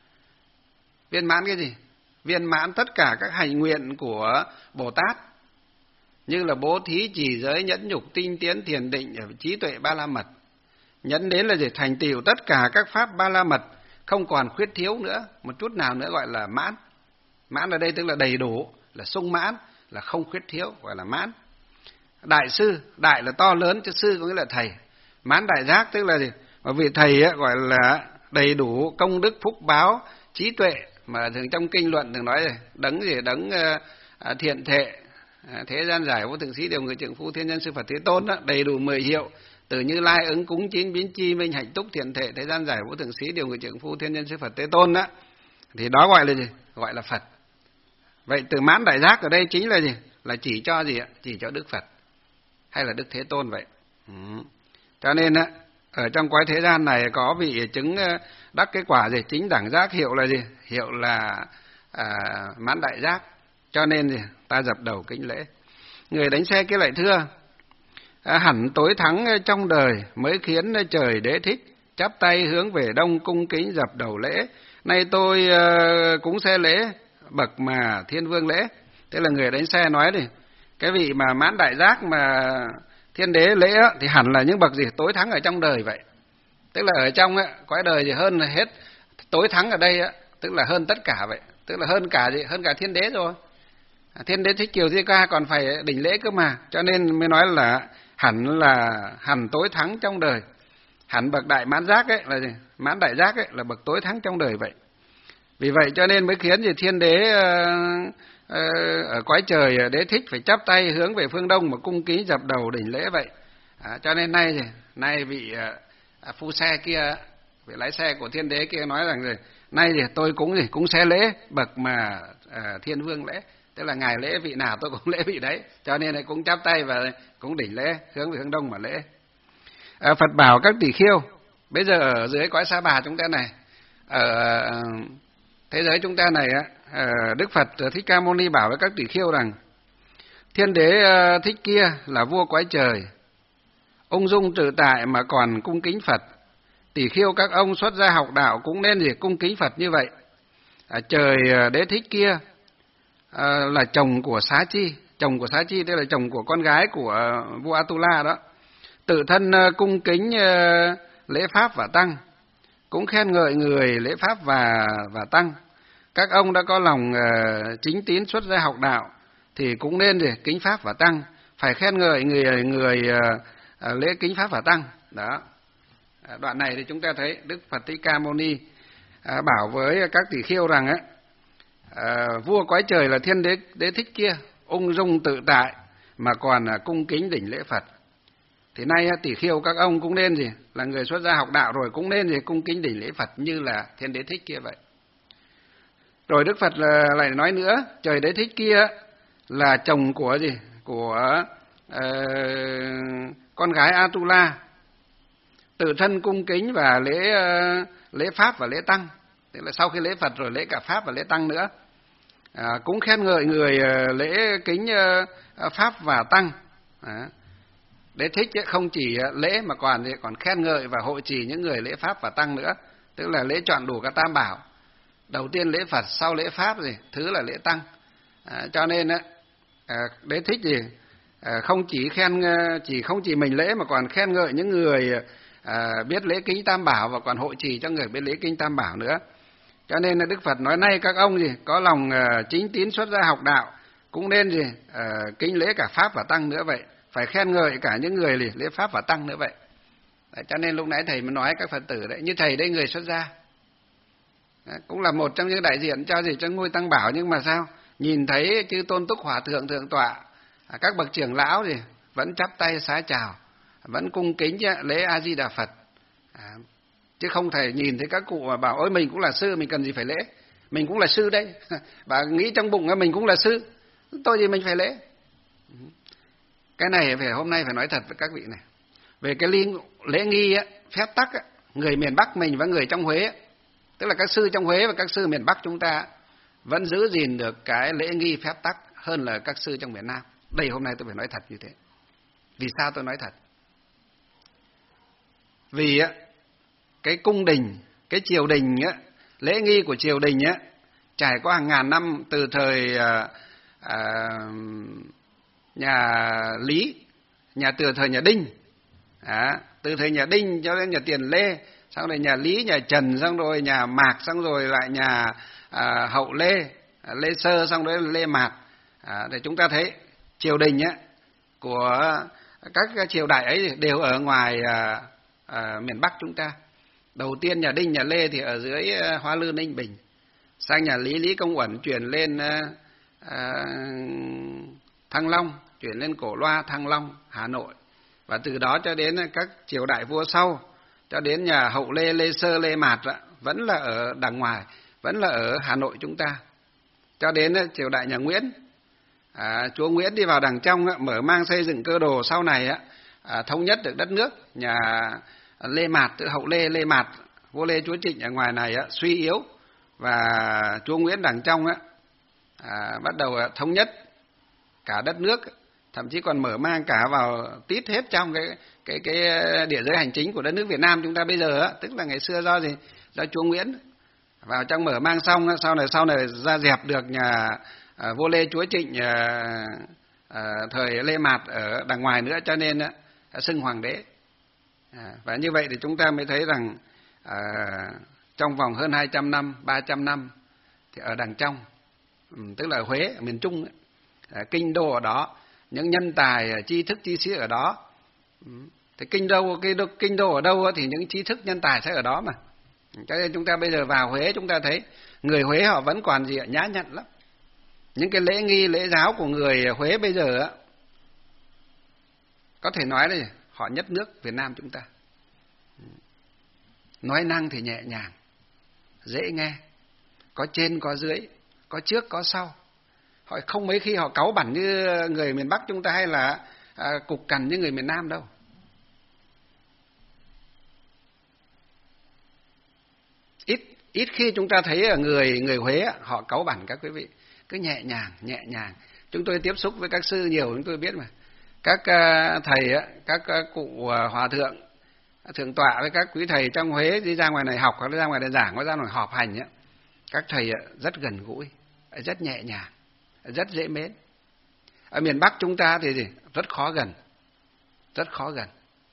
Viên mãn cái gì? Viên mãn tất cả các hành nguyện của Bồ Tát, như là bố thí, trì giới, nhẫn nhục, tinh tiến, thiền định, trí tuệ ba la mật. Nhẫn đến là gì? Thành tựu tất cả các pháp ba la mật, không còn khuyết thiếu nữa, một chút nào nữa, gọi là mãn. Mãn ở đây tức là đầy đủ, là sung mãn, là không khuyết thiếu, gọi là mãn. Đại sư, đại là to lớn, chứ sư có nghĩa là thầy. Mãn đại giác tức là gì? Mà vị thầy ấy, gọi là đầy đủ công đức, phúc báo, trí tuệ, mà thường trong kinh luận thường nói rồi, đấng gì đấng uh, thiện thệ, uh, thế gian giải vô thượng sĩ điều người trượng phu thiên nhân sư Phật Thế Tôn đó, đầy đủ mười hiệu, từ Như Lai ứng cúng chín biến chi minh hạnh túc thiện thệ thế gian giải vô thượng sĩ điều người trượng phu thiên nhân sư Phật Thế Tôn đó, thì đó gọi là gì? Gọi là Phật. Vậy từ mãn đại giác ở đây chính là gì? Là chỉ cho gì ạ? Chỉ cho Đức Phật hay là Đức Thế Tôn vậy. Ừ. Cho nên á, ở trong cõi thế gian này có vị chứng đắc cái quả gì? Chính đẳng giác, hiệu là gì? Hiệu là à, mãn đại giác. Cho nên gì? Ta dập đầu kính lễ. Người đánh xe kia lại thưa, à, hẳn tối thắng trong đời mới khiến trời đế thích, chắp tay hướng về đông cung kính dập đầu lễ. Nay tôi uh, cũng xe lễ, bậc mà thiên vương lễ. Thế là người đánh xe nói đi, cái vị mà mãn đại giác mà thiên đế lễ á, thì hẳn là những bậc gì? Tối thắng ở trong đời vậy. Tức là ở trong á, cõi đời thì hơn hết, tối thắng ở đây á, tức là hơn tất cả vậy. Tức là hơn cả gì? Hơn cả thiên đế rồi. Thiên đế Thích Kiều Di Ca còn phải đỉnh lễ cơ mà. Cho nên mới nói là hẳn là hẳn tối thắng trong đời. Hẳn bậc đại mãn giác ấy là gì? Mãn đại giác ấy là bậc tối thắng trong đời vậy. Vì vậy cho nên mới khiến gì thiên đế uh, uh, ở cõi trời đế thích phải chắp tay hướng về phương đông mà cung kính dập đầu đỉnh lễ vậy. À, cho nên nay gì? Nay vị uh, phu xe kia, vị lái xe của thiên đế kia nói rằng gì? Nay thì tôi cũng gì? Cũng xe lễ bậc mà uh, thiên vương lễ. Tức là ngài lễ vị nào tôi cũng lễ vị đấy. Cho nên cũng chắp tay và cũng đỉnh lễ hướng về hướng đông mà lễ. À, Phật bảo các tỷ khiêu, bây giờ ở dưới cõi Sa Bà chúng ta này, ở thế giới chúng ta này, Đức Phật Thích Ca Mâu Ni bảo với các tỷ khiêu rằng thiên đế Thích kia là vua cõi trời, ung dung tự tại mà còn cung kính Phật. Tỷ khiêu các ông xuất gia học đạo cũng nên gì cung kính Phật như vậy. À, trời đế Thích kia à, là chồng của Xá Chi, chồng của Xá Chi đây là chồng của con gái của vua Atula đó. Tự thân cung kính lễ pháp và tăng, cũng khen ngợi người lễ pháp và và tăng. Các ông đã có lòng chính tín xuất gia học đạo thì cũng nên để kính pháp và tăng, phải khen ngợi người người lễ kính pháp và tăng. Đó. Đoạn này thì chúng ta thấy Đức Phật Thích Ca Mâu Ni bảo với các tỷ khiêu rằng á, vua cõi trời là thiên đế đế Thích kia, ung dung tự tại mà còn cung kính đỉnh lễ Phật. Thì nay tỷ khiêu các ông cũng nên gì? Là người xuất gia học đạo rồi cũng nên gì? Cung kính đỉnh lễ Phật như là thiên đế Thích kia vậy. Rồi Đức Phật lại nói nữa, trời đế Thích kia là chồng của gì? Của uh, con gái Atula. Tự thân cung kính và lễ uh, lễ pháp và lễ tăng. Tức là sau khi lễ Phật rồi lễ cả pháp và lễ tăng nữa. À, cũng khen ngợi người uh, lễ kính uh, pháp và tăng. À. Đế Thích không chỉ lễ mà còn còn khen ngợi và hộ trì những người lễ pháp và tăng nữa, tức là lễ trọn đủ cả tam bảo. Đầu tiên lễ Phật, sau lễ pháp gì, thứ là lễ tăng. À, cho nên à, Đế Thích gì à, không chỉ khen chỉ không chỉ mình lễ mà còn khen ngợi những người à, biết lễ kính tam bảo và còn hộ trì cho người biết lễ kính tam bảo nữa. Cho nên Đức Phật nói nay các ông gì có lòng à, chính tín xuất gia học đạo cũng nên gì à, kính lễ cả pháp và tăng nữa vậy. Phải khen ngợi cả những người lễ pháp và tăng nữa vậy. Đấy, cho nên lúc nãy thầy mới nói các Phật tử đấy, như thầy đây người xuất gia, đấy, cũng là một trong những đại diện cho gì cho ngôi tăng bảo, nhưng mà sao nhìn thấy chư Tôn Túc Hòa Thượng thượng tọa, các bậc trưởng lão gì vẫn chắp tay xá chào, vẫn cung kính lễ A Di Đà Phật, à, chứ không thể nhìn thấy các cụ mà bảo ôi mình cũng là sư, mình cần gì phải lễ, mình cũng là sư đây, bà nghĩ trong bụng mình cũng là sư, tôi gì mình phải lễ. Cái này phải hôm nay phải nói thật với các vị này. Về cái lễ nghi á, phép tắc á, người miền Bắc mình và người trong Huế á, tức là các sư trong Huế và các sư miền Bắc chúng ta vẫn giữ gìn được cái lễ nghi phép tắc hơn là các sư trong miền Nam. Đây hôm nay tôi phải nói thật như thế. Vì sao tôi nói thật? Vì á, cái cung đình, cái triều đình á, lễ nghi của triều đình á, trải qua hàng ngàn năm từ thời à, à, nhà Lý, nhà từ thời nhà Đinh, à, từ thời nhà Đinh cho đến nhà Tiền Lê, xong rồi nhà Lý, nhà Trần, xong rồi nhà Mạc, xong rồi lại nhà à, Hậu Lê, Lê Sơ, xong rồi Lê Mạt. À, để chúng ta thấy triều đình á, của các triều đại ấy đều ở ngoài à, à, miền Bắc chúng ta. Đầu tiên nhà Đinh, nhà Lê thì ở dưới à, Hoa Lư, Ninh Bình, sang nhà Lý, Lý Công Uẩn chuyển lên à, à, Thăng Long, chuyển lên Cổ Loa, Thăng Long, Hà Nội. Và từ đó cho đến các triều đại vua sau, cho đến nhà Hậu Lê, Lê Sơ, Lê Mạt vẫn là ở đằng ngoài, vẫn là ở Hà Nội chúng ta. Cho đến triều đại nhà Nguyễn, à, chúa Nguyễn đi vào đằng trong, mở mang xây dựng cơ đồ sau này à, thống nhất được đất nước. Nhà Lê Mạt, tự hậu Lê, Lê Mạt, vua Lê Chúa Trịnh ở ngoài này á, suy yếu, và chúa Nguyễn đằng trong á, à, bắt đầu à, thống nhất cả đất nước, thậm chí còn mở mang cả vào tít hết trong cái cái cái địa giới hành chính của đất nước Việt Nam chúng ta bây giờ á, tức là ngày xưa do gì, do chúa Nguyễn vào trong mở mang xong, sau này sau này ra dẹp được nhà à, vua Lê Chúa Trịnh à, à, thời Lê Mạt ở đằng ngoài nữa, cho nên á, xưng hoàng đế. À, và như vậy thì chúng ta mới thấy rằng à, trong vòng hơn hai trăm năm, ba trăm năm thì ở đằng trong, tức là Huế, ở miền Trung ấy, à, kinh đô ở đó, những nhân tài tri thức chi sĩ ở đó. Thì kinh đô, kinh đô, kinh đô ở đâu thì những trí thức nhân tài sẽ ở đó mà. Cho nên chúng ta bây giờ vào Huế chúng ta thấy người Huế họ vẫn còn gì ạ, nhã nhặn lắm. Những cái lễ nghi, lễ giáo của người Huế bây giờ á, có thể nói là họ nhất nước Việt Nam chúng ta. Nói năng thì nhẹ nhàng, dễ nghe, có trên có dưới, có trước có sau. Họ không mấy khi họ cáu bẳn như người miền Bắc chúng ta, hay là à, cục cằn như người miền Nam đâu. Ít ít khi chúng ta thấy ở người người Huế họ cáu bẳn các quý vị, cứ nhẹ nhàng nhẹ nhàng. Chúng tôi tiếp xúc với các sư nhiều, chúng tôi biết mà. Các uh, thầy, các uh, cụ uh, hòa thượng, thượng tọa với các quý thầy trong Huế đi ra ngoài này học hoặc ra ngoài này giảng, hoặc ra ngoài họp hành ấy, các thầy uh, rất gần gũi, rất nhẹ nhàng, rất dễ mến. Ở miền Bắc chúng ta thì gì? Rất khó gần, rất khó gần.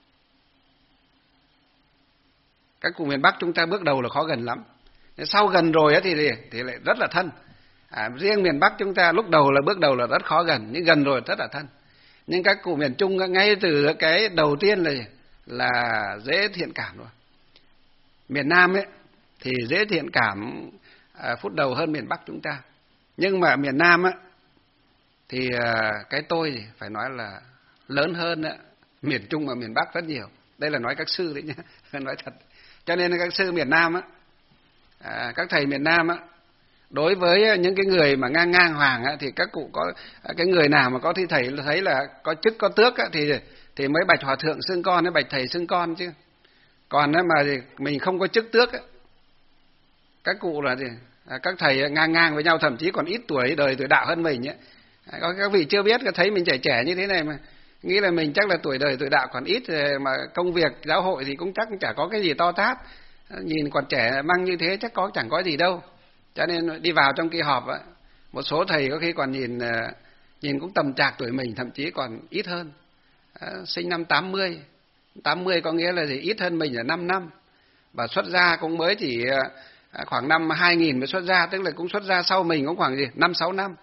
Các cụ miền Bắc chúng ta bước đầu là khó gần lắm. Sau gần rồi thì thì lại rất là thân. À, riêng miền Bắc chúng ta lúc đầu là bước đầu là rất khó gần, nhưng gần rồi rất là thân. Nhưng các cụ miền Trung ngay từ cái đầu tiên là là dễ thiện cảm rồi. Miền Nam ấy thì dễ thiện cảm à, phút đầu hơn miền Bắc chúng ta. Nhưng mà miền Nam á thì à, cái tôi thì phải nói là lớn hơn á, miền Trung và miền Bắc rất nhiều. Đây là nói các sư đấy nhá, nói thật. Cho nên các sư miền Nam á, à, các thầy miền Nam á, đối với những cái người mà ngang ngang hoàng á, thì các cụ có cái người nào mà có thi thầy thấy là có chức có tước á, thì thì mới bạch hòa thượng xưng con, mới bạch thầy xưng con chứ. Còn á, mà thì mình không có chức tước á, các cụ là gì? À, các thầy ngang ngang với nhau, thậm chí còn ít tuổi đời tuổi đạo hơn mình ấy. À, có các vị chưa biết, thấy mình trẻ trẻ như thế này mà nghĩ là mình chắc là tuổi đời tuổi đạo còn ít, mà công việc giáo hội thì cũng chắc chả có cái gì to tát, nhìn còn trẻ măng như thế chắc có chẳng có gì đâu. Cho nên đi vào trong kỳ họp á, một số thầy có khi còn nhìn nhìn cũng tầm trạc tuổi mình, thậm chí còn ít hơn. À, sinh năm tám mươi, tám mươi có nghĩa là gì? Ít hơn mình là năm năm. Và xuất gia cũng mới chỉ khoảng năm hai nghìn mới xuất gia, tức là cũng xuất gia sau mình cũng khoảng gì? năm sáu năm.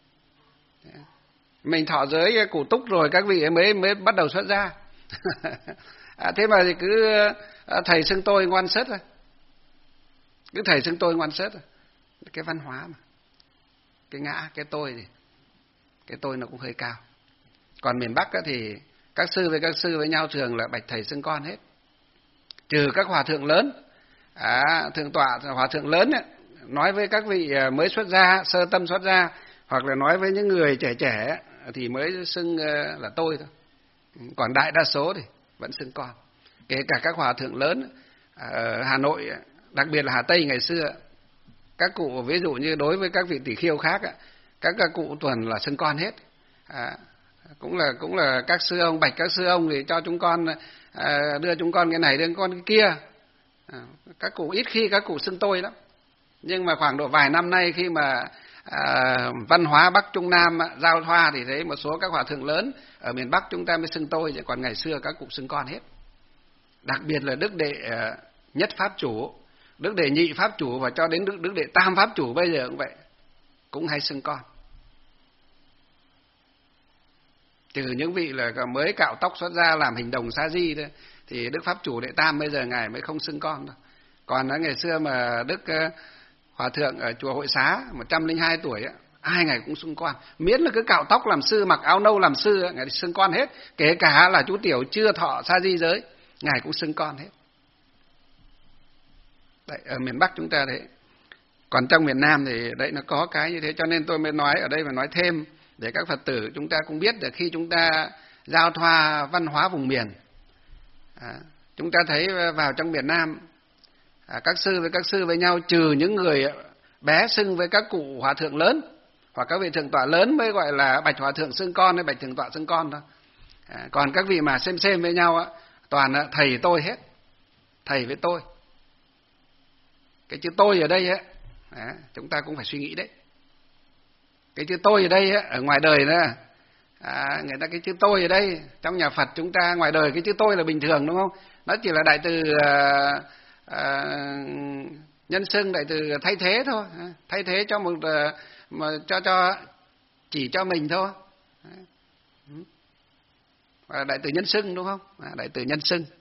Mình thọ giới cụ túc rồi các vị ấy mới mới bắt đầu xuất gia. À, thế mà thì cứ thầy xưng tôi ngoan sớt rồi. Cứ thầy xưng tôi ngoan sớt rồi. Cái văn hóa mà, cái ngã, cái tôi thì cái tôi nó cũng hơi cao. Còn miền Bắc thì các sư với các sư với nhau thường là bạch thầy xưng con hết, trừ các hòa thượng lớn, à, thượng tọa hòa thượng lớn ấy, nói với các vị mới xuất gia, sơ tâm xuất gia, hoặc là nói với những người trẻ trẻ thì mới xưng là tôi thôi. Còn đại đa số thì vẫn xưng con. Kể cả các hòa thượng lớn ở Hà Nội, đặc biệt là Hà Tây ngày xưa, các cụ ví dụ như đối với các vị tỷ khiêu khác, các các cụ tuần là xưng con hết. À, cũng là cũng là các sư ông, bạch các sư ông thì cho chúng con, à, đưa chúng con cái này, đưa chúng con cái kia. À, các cụ ít khi các cụ xưng tôi lắm. Nhưng mà khoảng độ vài năm nay khi mà à, văn hóa Bắc Trung Nam giao thoa thì thấy một số các hòa thượng lớn ở miền Bắc chúng ta mới xưng tôi, chứ còn ngày xưa các cụ xưng con hết. Đặc biệt là Đức Đệ Nhất Pháp Chủ, Đức Đệ Nhị Pháp Chủ và cho đến Đức, Đức Đệ Tam Pháp Chủ bây giờ cũng vậy, cũng hay xưng con. Trừ những vị là mới cạo tóc xuất ra làm hình đồng sa di thôi, thì Đức Pháp Chủ Đệ Tam bây giờ ngài mới không xưng con đâu. Còn ở ngày xưa mà Đức Hòa Thượng ở chùa Hội Xá một trăm lẻ hai tuổi, ai ngài cũng xưng con. Miễn là cứ cạo tóc làm sư, mặc áo nâu làm sư, ngài xưng con hết. Kể cả là chú Tiểu chưa thọ sa di giới, ngài cũng xưng con hết. Đấy, ở miền Bắc chúng ta đấy. Còn trong miền Nam thì đấy nó có cái như thế, cho nên tôi mới nói ở đây và nói thêm để các Phật tử chúng ta cũng biết được khi chúng ta giao thoa văn hóa vùng miền. À, chúng ta thấy vào trong miền Nam, à, các sư với các sư với nhau, trừ những người bé xưng với các cụ hòa thượng lớn hoặc các vị thượng tọa lớn mới gọi là bạch hòa thượng xưng con hay bạch thượng tọa xưng con thôi. À, còn các vị mà xem xem với nhau á, toàn là thầy tôi hết, thầy với tôi. Cái chữ tôi ở đây á, à, chúng ta cũng phải suy nghĩ đấy. Cái chữ tôi ở đây á, ở ngoài đời nữa, à, người ta cái chữ tôi ở đây trong nhà Phật chúng ta ngoài đời cái chữ tôi là bình thường đúng không? Nó chỉ là đại từ à, à, nhân xưng, đại từ thay thế thôi, thay thế cho một mà cho cho chỉ cho mình thôi. À, đại từ nhân xưng đúng không? À, đại từ nhân xưng.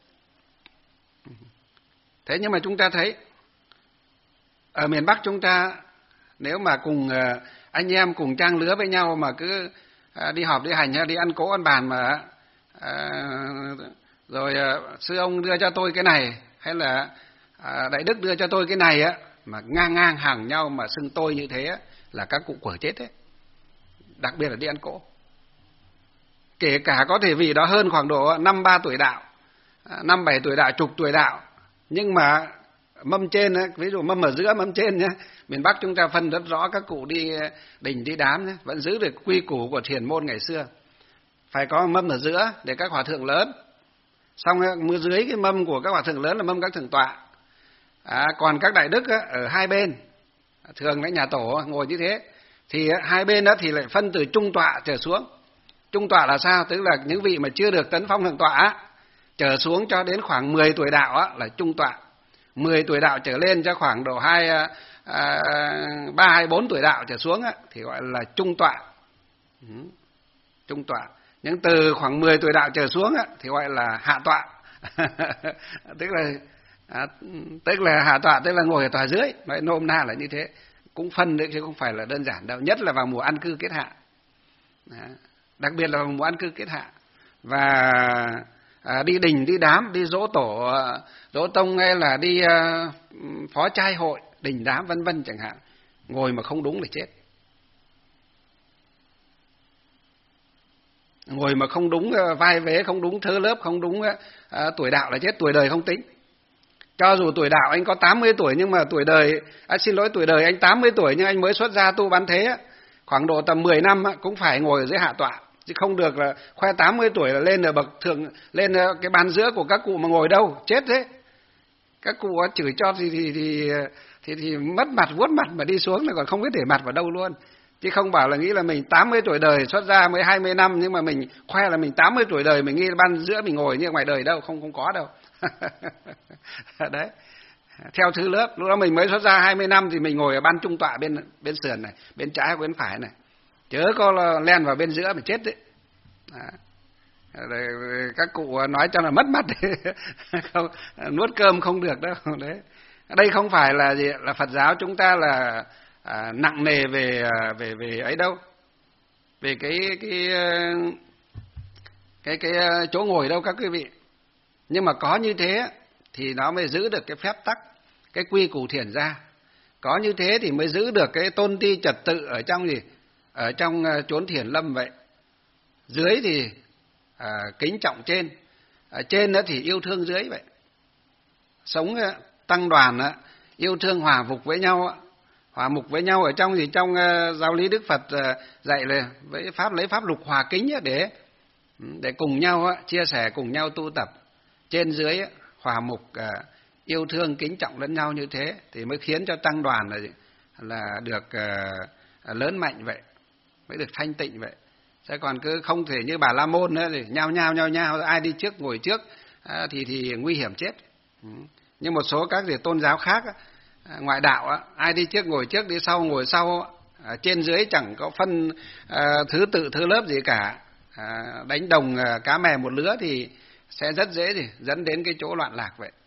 Thế nhưng mà chúng ta thấy ở miền Bắc chúng ta nếu mà cùng anh em cùng trang lứa với nhau mà cứ đi họp đi hành hay đi ăn cỗ ăn bàn mà à, rồi sư ông đưa cho tôi cái này hay là à, đại đức đưa cho tôi cái này á, mà ngang ngang hàng nhau mà xưng tôi như thế á, là các cụ quở chết đấy. Đặc biệt là đi ăn cỗ. Kể cả có thể vị đó hơn khoảng độ năm ba tuổi đạo, năm bảy tuổi đạo, chục tuổi đạo, nhưng mà mâm trên, ví dụ mâm ở giữa mâm trên nhé, miền Bắc chúng ta phân rất rõ các cụ đi đình đi đám nhé, vẫn giữ được quy củ của thiền môn ngày xưa, phải có mâm ở giữa để các hòa thượng lớn, xong mưa dưới cái mâm của các hòa thượng lớn là mâm các thượng tọa, à, còn các đại đức ở hai bên, thường là nhà tổ ngồi như thế, thì hai bên đó thì lại phân từ trung tọa trở xuống. Trung tọa là sao? Tức là những vị mà chưa được tấn phong thượng tọa trở xuống cho đến khoảng mười tuổi đạo á, là trung tọa. mười tuổi đạo trở lên cho khoảng độ hai ba hai bốn tuổi đạo trở xuống á, thì gọi là trung tọa. Ừ. Trung tọa. Nhưng từ khoảng mười tuổi đạo trở xuống á, thì gọi là hạ tọa. tức là à, tức là hạ tọa tức là ngồi ở tòa dưới, nói nôm na là như thế. Cũng phân đấy chứ không phải là đơn giản đâu, nhất là vào mùa ăn cư kết hạ. Đó. Đặc biệt là vào mùa ăn cư kết hạ. Và à, đi đình, đi đám, đi dỗ tổ, dỗ tông hay là đi à, phó trai hội, đình đám vân vân chẳng hạn, ngồi mà không đúng là chết. Ngồi mà không đúng vai vế, không đúng thơ lớp, không đúng à, tuổi đạo là chết, tuổi đời không tính. Cho dù tuổi đạo anh có tám mươi tuổi nhưng mà tuổi đời, à, xin lỗi tuổi đời anh tám mươi tuổi nhưng anh mới xuất gia tu bán thế, khoảng độ tầm mười năm cũng phải ngồi ở dưới hạ tọa. Chứ không được là khoe tám mươi tuổi là lên ở bậc thượng, lên cái bàn giữa của các cụ mà ngồi đâu, chết thế. Các cụ chửi cho thì thì thì thì, thì mất mặt vuốt mặt mà đi xuống là còn không biết để mặt vào đâu luôn. Chứ không bảo là nghĩ là mình tám mươi tuổi đời xuất gia mới hai mươi năm nhưng mà mình khoe là mình tám mươi tuổi đời, mình nghĩ ban giữa mình ngồi như ngoài đời đâu, không không có đâu. Đấy. Theo thứ lớp, lúc đó mình mới xuất gia hai mươi năm thì mình ngồi ở ban trung tọa bên bên sườn này, bên trái bên phải này. Chớ có len vào bên giữa mà chết đấy. Đấy. Các cụ nói cho là mất mặt không, nuốt cơm không được đâu. Đấy. Đây không phải là gì, là Phật giáo chúng ta là à, nặng nề về về về ấy đâu, về cái cái cái cái, cái chỗ ngồi đâu các quý vị. Nhưng mà có như thế thì nó mới giữ được cái phép tắc, cái quy củ thiền gia. Có như thế thì mới giữ được cái tôn ti trật tự ở trong gì, ở trong chốn thiền lâm vậy. Dưới thì à, kính trọng trên, ở trên đó thì yêu thương dưới vậy. Sống tăng đoàn yêu thương hòa mục với nhau, hòa mục với nhau ở trong gì, trong giáo lý Đức Phật dạy là với pháp, lấy pháp lục hòa kính để để cùng nhau chia sẻ, cùng nhau tu tập. Trên dưới hòa mục yêu thương kính trọng lẫn nhau như thế thì mới khiến cho tăng đoàn là là được lớn mạnh vậy, mới được thanh tịnh vậy. Chứ còn cứ không thể như Bà La Môn nữa thì nhao nhao nhao nhao, ai đi trước ngồi trước thì thì nguy hiểm chết. Nhưng một số các tôn giáo khác, ngoại đạo, ai đi trước ngồi trước, đi sau ngồi sau, trên dưới chẳng có phân thứ tự thứ lớp gì cả, đánh đồng cá mè một lứa thì sẽ rất dễ thì dẫn đến cái chỗ loạn lạc vậy.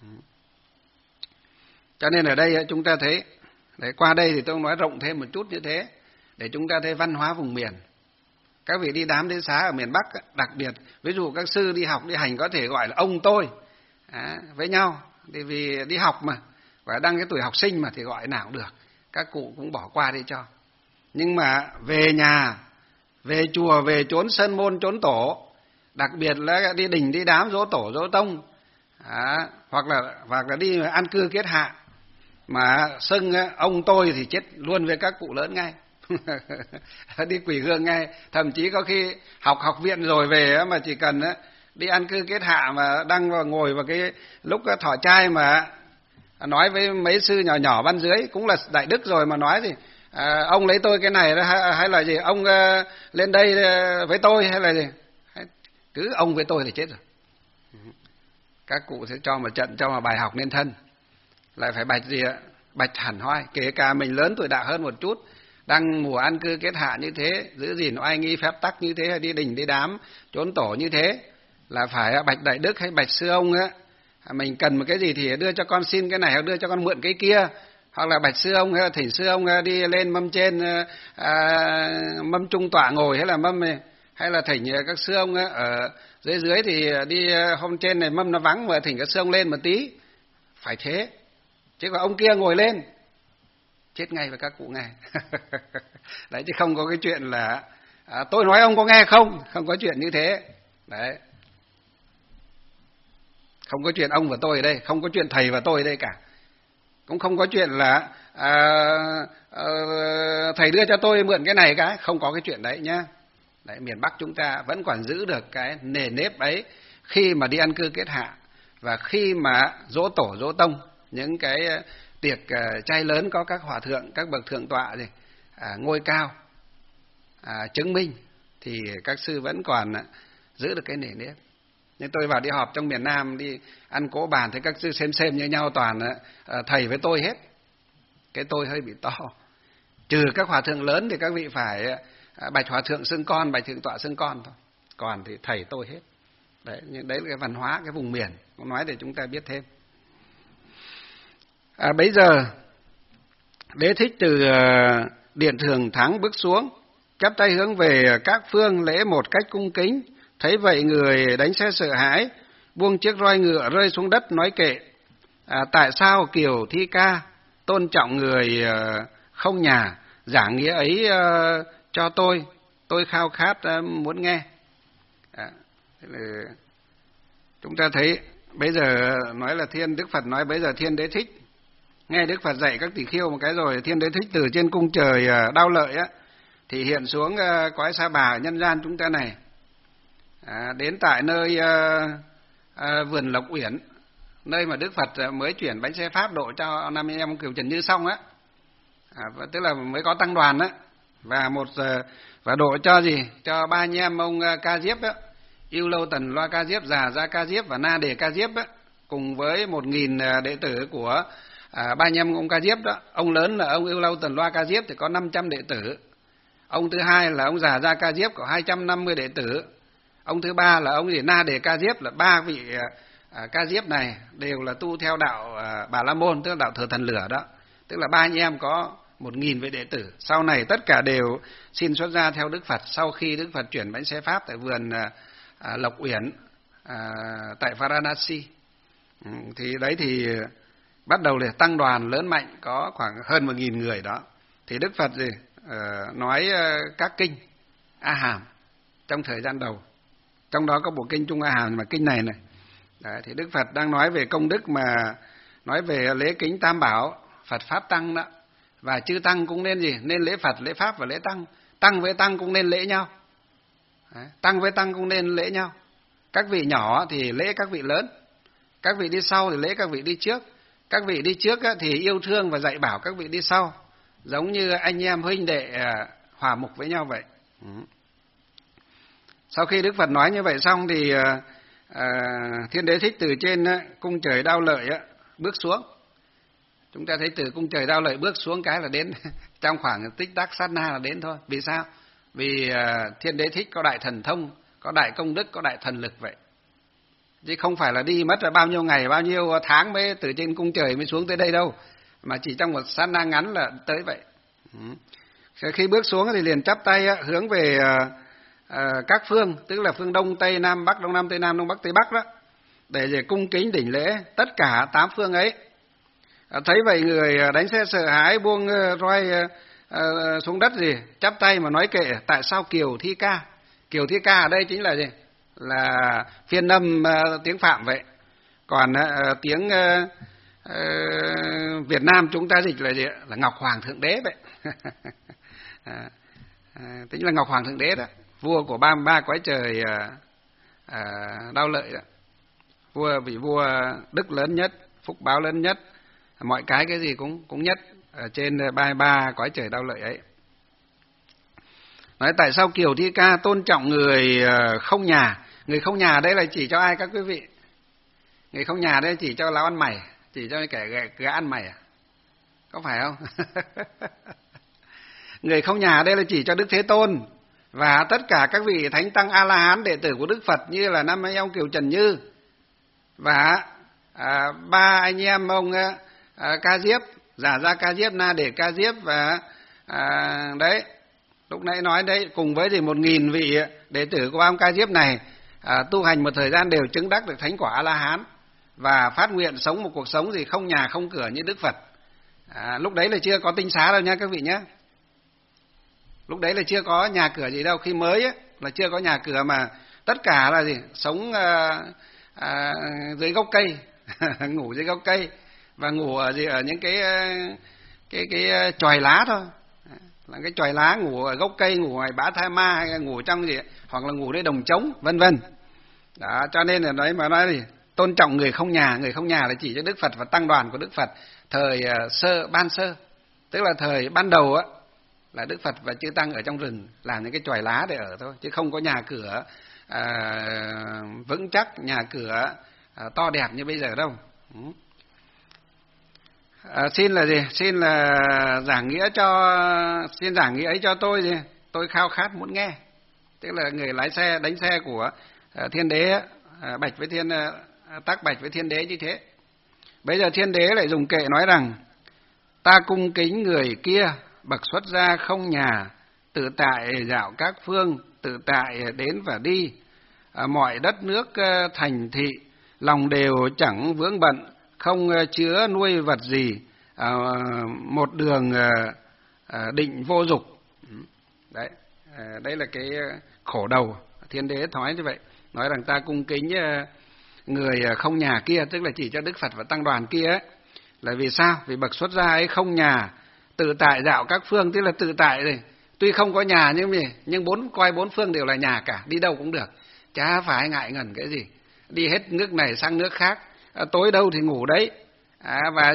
Cho nên ở đây chúng ta thấy, để qua đây thì tôi nói rộng thêm một chút như thế, để chúng ta thấy văn hóa vùng miền. Các vị đi đám đến xá ở miền Bắc, đặc biệt, ví dụ các sư đi học đi hành có thể gọi là ông tôi à, với nhau, thì vì đi học mà, và đang cái tuổi học sinh mà thì gọi nào cũng được, các cụ cũng bỏ qua đi cho. Nhưng mà về nhà, về chùa, về chốn sơn môn, chốn tổ, đặc biệt là đi đình đi đám dỗ tổ dỗ tông, à, hoặc là hoặc là đi ăn cư kết hạ mà xưng ông tôi thì chết luôn với các cụ lớn ngay. Đi quỳ hương ngay, thậm chí có khi học học viện rồi về mà chỉ cần đi ăn cư kết hạ mà đang vào ngồi vào cái lúc thọ trai mà nói với mấy sư nhỏ nhỏ ban dưới cũng là đại đức rồi mà nói thì à, ông lấy tôi cái này hay, hay là gì, ông uh, lên đây với tôi hay là gì, cứ ông với tôi thì chết rồi. Các cụ sẽ cho một trận, cho một bài học nên thân, lại phải bạch gì ạ, bạch hẳn hoi, kể cả mình lớn tuổi đạo hơn một chút, đang mùa ăn cư kết hạ như thế, giữ gìn oai nghi phép tắc như thế, hay đi đình đi đám trốn tổ như thế, là phải bạch đại đức hay bạch sư ông á, mình cần một cái gì thì đưa cho con xin cái này, hoặc đưa cho con mượn cái kia, hoặc là bạch sư ông hay là thỉnh sư ông đi lên mâm trên, à, mâm trung tọa ngồi, hay là mâm này, hay là thỉnh các sư ông ở dưới dưới thì đi hôm trên này mâm nó vắng mà thỉnh các sư ông lên một tí, phải thế, chứ còn ông kia ngồi lên chết ngay với các cụ nghe. Đấy, chứ không có cái chuyện là à, tôi nói ông có nghe không, không có chuyện như thế. Đấy, không có chuyện ông và tôi ở đây, không có chuyện thầy và tôi ở đây cả, cũng không có chuyện là à, à, thầy đưa cho tôi mượn cái này cái, không có cái chuyện đấy nhá. Đấy, miền Bắc chúng ta vẫn còn giữ được cái nề nếp ấy khi mà đi ăn cư kết hạ và khi mà dỗ tổ dỗ tông, những cái tiệc uh, chay lớn có các hòa thượng, các bậc thượng tọa gì à, ngôi cao à, chứng minh, thì các sư vẫn còn uh, giữ được cái nề nếp. Nhưng tôi vào đi họp trong miền Nam, đi ăn cỗ bàn thấy các sư xem xem như nhau, toàn uh, thầy với tôi hết. Cái tôi hơi bị to, trừ các hòa thượng lớn thì các vị phải uh, bạch hòa thượng xưng con, bạch thượng tọa xưng con thôi, còn thì thầy tôi hết. Đấy, nhưng đấy là cái văn hóa cái vùng miền, cũng nói để chúng ta biết thêm. À, bấy giờ Đế Thích từ uh, điện thường thắng bước xuống, chắp tay hướng về các phương lễ một cách cung kính. Thấy vậy người đánh xe sợ hãi, buông chiếc roi ngựa rơi xuống đất nói kệ: à, tại sao Kiều Thi Ca tôn trọng người uh, không nhà, giảng nghĩa ấy uh, cho tôi, tôi khao khát uh, muốn nghe. À, chúng ta thấy bây giờ nói là Thiên Đức Phật nói bây giờ Thiên Đế Thích nghe Đức Phật dạy các tỷ khiêu một cái rồi, Thiên Đế Thích từ trên cung trời Đao Lợi á thì hiện xuống cõi Sa Bà nhân gian chúng ta này, à, đến tại nơi à, à, vườn Lộc Uyển, nơi mà Đức Phật mới chuyển bánh xe pháp độ cho năm anh em Kiều Trần Như xong á, à, tức là mới có tăng đoàn á, và một và độ cho gì cho ba anh em ông Ca Diếp á, Yêu Lâu Tần Loa Ca Diếp, Già Gia Ca Diếp và Na Đề Ca Diếp á, cùng với một nghìn đệ tử của À, ba anh em ông Ca Diếp đó. Ông lớn là ông Yêu Lâu Tần Loa Ca Diếp thì có năm trăm đệ tử. Ông thứ hai là ông Già Gia Ca Diếp có hai trăm năm mươi đệ tử. Ông thứ ba là ông gì Na Đề Ca Diếp, là ba vị à, Ca Diếp này đều là tu theo đạo à, Bà La Môn, tức là đạo Thừa Thần Lửa đó. Tức là ba anh em có một nghìn vị đệ tử. Sau này tất cả đều xin xuất gia theo Đức Phật sau khi Đức Phật chuyển bánh xe pháp tại vườn à, à, Lộc Uyển à, tại Varanasi. Ừ, thì đấy thì bắt đầu là tăng đoàn lớn mạnh, có khoảng hơn một nghìn người đó. Thì Đức Phật gì uh, nói uh, các kinh A Hàm trong thời gian đầu, trong đó có bộ kinh Trung A Hàm mà kinh này này. Đấy, thì Đức Phật đang nói về công đức mà nói về lễ kính Tam Bảo, Phật Pháp Tăng đó, và chư Tăng cũng nên gì, nên lễ Phật, lễ Pháp và lễ Tăng. Tăng với Tăng cũng nên lễ nhau. Đấy, Tăng với Tăng cũng nên lễ nhau. Các vị nhỏ thì lễ các vị lớn, các vị đi sau thì lễ các vị đi trước. Các vị đi trước thì yêu thương và dạy bảo các vị đi sau, giống như anh em huynh đệ hòa mục với nhau vậy. Sau khi Đức Phật nói như vậy xong thì à, Thiên Đế Thích từ trên cung trời Đao Lợi bước xuống. Chúng ta thấy từ cung trời Đao Lợi bước xuống cái là đến trong khoảng tích tắc sát na là đến thôi. Vì sao? Vì à, Thiên Đế Thích có đại thần thông, có đại công đức, có đại thần lực vậy. Chứ không phải là đi mất là bao nhiêu ngày, bao nhiêu tháng mới từ trên cung trời mới xuống tới đây đâu, mà chỉ trong một sát na ngắn là tới vậy. Ừ. Khi bước xuống thì liền chắp tay hướng về uh, các phương, tức là phương Đông, Tây, Nam, Bắc, Đông Nam, Tây Nam, Đông Bắc, Tây Bắc đó, để về cung kính đỉnh lễ tất cả tám phương ấy. Uh, thấy vậy người đánh xe sợ hãi, buông uh, roi uh, uh, xuống đất gì, chắp tay mà nói kệ: tại sao Kiều Thi Ca? Kiều Thi Ca ở đây chính là gì? là phiên âm uh, tiếng Phạm vậy. Còn uh, tiếng uh, uh, Việt Nam chúng ta dịch là gì? Là Ngọc Hoàng Thượng Đế vậy. à, à, tính là Ngọc Hoàng Thượng Đế đó, vua của ba mươi ba cõi trời uh, uh, Đao Lợi đó. Vua vị vua đức lớn nhất, phúc báo lớn nhất, mọi cái cái gì cũng cũng nhất ở trên ba mươi ba cõi trời Đao Lợi ấy. Nói tại sao Kiều Thi Ca tôn trọng người không nhà? Người không nhà đây là chỉ cho ai các quý vị? Người không nhà đây chỉ cho lão ăn mày, chỉ cho kẻ gã, gã ăn mày à? Có phải không? Người không nhà đây là chỉ cho Đức Thế Tôn và tất cả các vị thánh tăng A La Hán đệ tử của Đức Phật, như là năm ấy ông Kiều Trần Như và à, ba anh em ông à, Ca Diếp, Giả Gia Ca Diếp, Na Để Ca Diếp và à, đấy lúc nãy nói đấy, cùng với thì một nghìn vị đệ tử của ba ông Ca Diếp này à, tu hành một thời gian đều chứng đắc được thánh quả A La Hán và phát nguyện sống một cuộc sống gì không nhà không cửa như Đức Phật. À, lúc đấy là chưa có tinh xá đâu nha các vị nhé. Lúc đấy là chưa có nhà cửa gì đâu, khi mới ấy, là chưa có nhà cửa mà tất cả là gì sống à, à, dưới gốc cây, ngủ dưới gốc cây và ngủ ở gì ở những cái cái cái chòi lá thôi, là cái chòi lá, ngủ ở gốc cây, ngủ ngoài bã tha ma hay là ngủ trong gì hoặc là ngủ nơi đồng trống vân vân. Đó, cho nên là đấy mà nói gì tôn trọng người không nhà. Người không nhà là chỉ cho Đức Phật và tăng đoàn của Đức Phật thời uh, sơ ban sơ, tức là thời ban đầu á, là Đức Phật và chư tăng ở trong rừng làm những cái chòi lá để ở thôi, chứ không có nhà cửa à, vững chắc, nhà cửa à, to đẹp như bây giờ đâu. À, xin là gì? Xin là giảng nghĩa cho, xin giảng nghĩa ấy cho tôi gì? Tôi khao khát muốn nghe. Tức là người lái xe đánh xe của à, Thiên Đế à, bạch với Thiên à, tác bạch với Thiên Đế như thế. Bây giờ Thiên Đế lại dùng kệ nói rằng: ta cung kính người kia bậc xuất gia không nhà, tự tại dạo các phương, tự tại đến và đi, à, mọi đất nước à, thành thị, lòng đều chẳng vướng bận, không à, chứa nuôi vật gì, à, một đường à, à, định vô dục. Đấy, à, đây là cái khổ đầu. Thiên Đế nói như vậy, nói rằng ta cung kính à, người không nhà kia, tức là chỉ cho Đức Phật và tăng đoàn kia ấy. Là vì sao? Vì bậc xuất gia ấy không nhà, tự tại dạo các phương, tức là tự tại rồi, tuy không có nhà nhưng gì, nhưng bốn coi bốn phương đều là nhà cả, đi đâu cũng được, chả phải ngại ngần cái gì, đi hết nước này sang nước khác, à, tối đâu thì ngủ đấy, à, và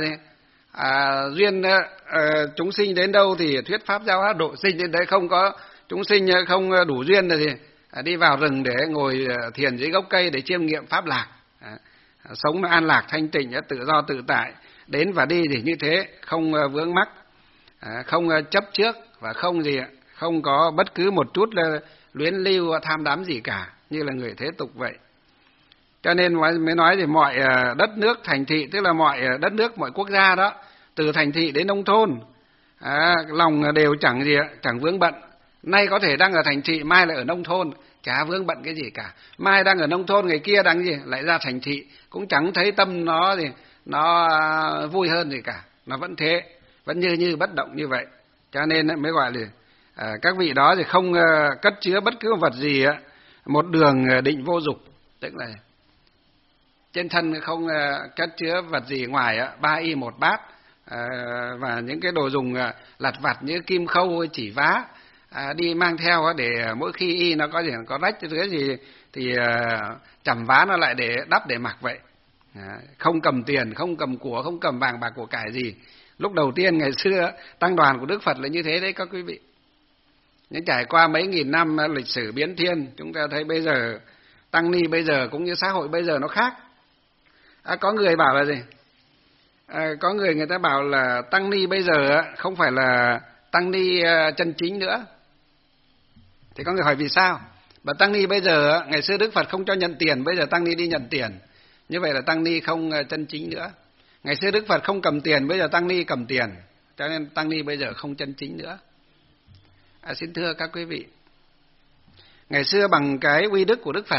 à, duyên à, chúng sinh đến đâu thì thuyết pháp giáo hóa độ sinh đến đấy, không có chúng sinh không đủ duyên thì à, đi vào rừng để ngồi thiền dưới gốc cây để chiêm nghiệm pháp lạc, à, sống an lạc thanh tịnh, tự do tự tại, đến và đi thì như thế, không vướng mắc, à, không chấp trước và không gì không có bất cứ một chút là luyến lưu tham đắm gì cả, như là người thế tục vậy. Cho nên mới nói thì mọi đất nước thành thị, tức là mọi đất nước, mọi quốc gia đó, từ thành thị đến nông thôn, à, lòng đều chẳng gì chẳng vướng bận. Nay có thể đang ở thành thị, mai lại ở nông thôn, chả vướng bận cái gì cả. Mai đang ở nông thôn, ngày kia đang gì lại ra thành thị, cũng chẳng thấy tâm nó gì nó vui hơn gì cả, nó vẫn thế, vẫn như như bất động như vậy. Cho nên mới gọi là à, các vị đó thì không uh, cất chứa bất cứ vật gì, uh, một đường uh, định vô dục, tức là trên thân không uh, cất chứa vật gì ngoài uh, ba y một bát, uh, và những cái đồ dùng uh, lặt vặt như kim khâu, chỉ vá, uh, đi mang theo uh, để uh, mỗi khi y nó có gì có rách cái gì thì uh, chẩm vá nó lại để đắp để mặc vậy. À, không cầm tiền, không cầm của, không cầm vàng bạc của cải gì. Lúc đầu tiên ngày xưa tăng đoàn của Đức Phật là như thế đấy các quý vị. Nhưng trải qua mấy nghìn năm lịch sử biến thiên, chúng ta thấy bây giờ tăng ni bây giờ cũng như xã hội bây giờ nó khác. À, có người bảo là gì? À, có người người ta bảo là tăng ni bây giờ không phải là tăng ni chân chính nữa. Thì có người hỏi vì sao? Và tăng ni bây giờ, ngày xưa Đức Phật không cho nhận tiền, bây giờ tăng ni đi nhận tiền. Như vậy là tăng ni không chân chính nữa. Ngày xưa Đức Phật không cầm tiền, bây giờ tăng ni cầm tiền, cho nên tăng ni bây giờ không chân chính nữa. À, xin thưa các quý vị, ngày xưa bằng cái uy đức của Đức Phật,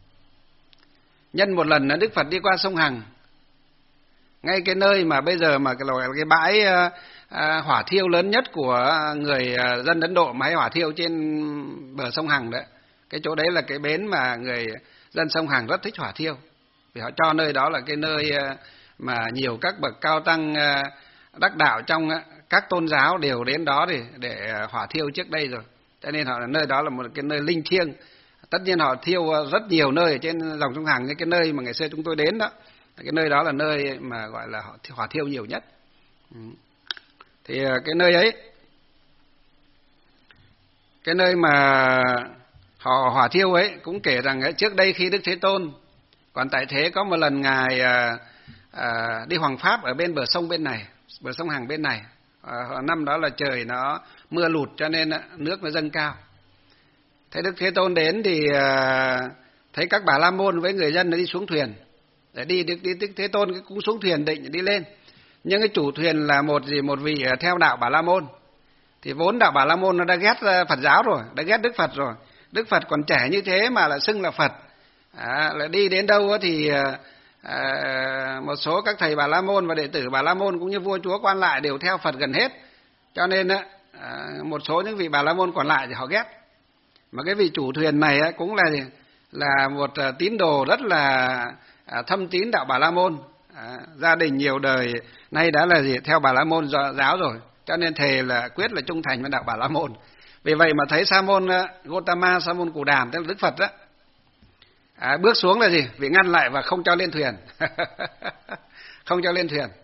nhân một lần là Đức Phật đi qua sông Hằng, ngay cái nơi mà bây giờ mà cái, cái bãi à, hỏa thiêu lớn nhất của người dân Ấn Độ, mà hay hỏa thiêu trên bờ sông Hằng đấy, Cái chỗ đấy là cái bến mà người dân sông Hằng rất thích hỏa thiêu, vì họ cho nơi đó là cái nơi mà nhiều các bậc cao tăng đắc đạo trong các tôn giáo đều đến đó để để hỏa thiêu trước đây rồi, cho nên họ nơi đó là một cái nơi linh thiêng. Tất nhiên họ thiêu rất nhiều nơi ở trên dòng sông Hằng, cái nơi mà ngày xưa chúng tôi đến đó, cái nơi đó là nơi mà gọi là họ hỏa thiêu nhiều nhất. Thì cái nơi ấy, cái nơi mà họ hỏa thiêu ấy cũng kể rằng ấy, trước đây khi Đức Thế Tôn còn tại thế, có một lần ngài à, à, đi hoằng pháp ở bên bờ sông bên này, bờ sông Hằng bên này. À, năm đó là trời nó mưa lụt cho nên nước nó dâng cao. Thế Đức Thế Tôn đến thì à, thấy các Bà La Môn với người dân đi xuống thuyền để đi, Đức, đi Đức Thế Tôn cũng xuống thuyền định đi lên, nhưng cái chủ thuyền là một gì một vị theo đạo Bà La Môn. Thì vốn đạo Bà La Môn nó đã ghét Phật giáo rồi, đã ghét Đức Phật rồi. Đức Phật còn trẻ như thế mà lại xưng là Phật. À, lại đi đến đâu thì à, một số các thầy Bà La Môn và đệ tử Bà La Môn cũng như vua chúa quan lại đều theo Phật gần hết. Cho nên à, một số những vị Bà La Môn còn lại thì họ ghét. Mà cái vị chủ thuyền này cũng là là một tín đồ rất là thâm tín đạo Bà La Môn. À, gia đình nhiều đời nay đã là gì theo Bà La Môn giáo rồi, cho nên thề là quyết là trung thành với đạo Bà La Môn. Vì vậy mà thấy Sa môn Gotama, Sa môn Cù Đàm, tức là Đức Phật đó, à, bước xuống là gì? Vì ngăn lại và không cho lên thuyền. Không cho lên thuyền.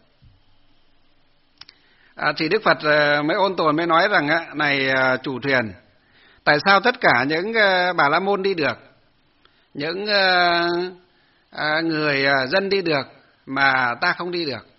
À, thì Đức Phật mới ôn tồn mới nói rằng này chủ thuyền, tại sao tất cả những Bà La Môn đi được, những người dân đi được mà ta không đi được?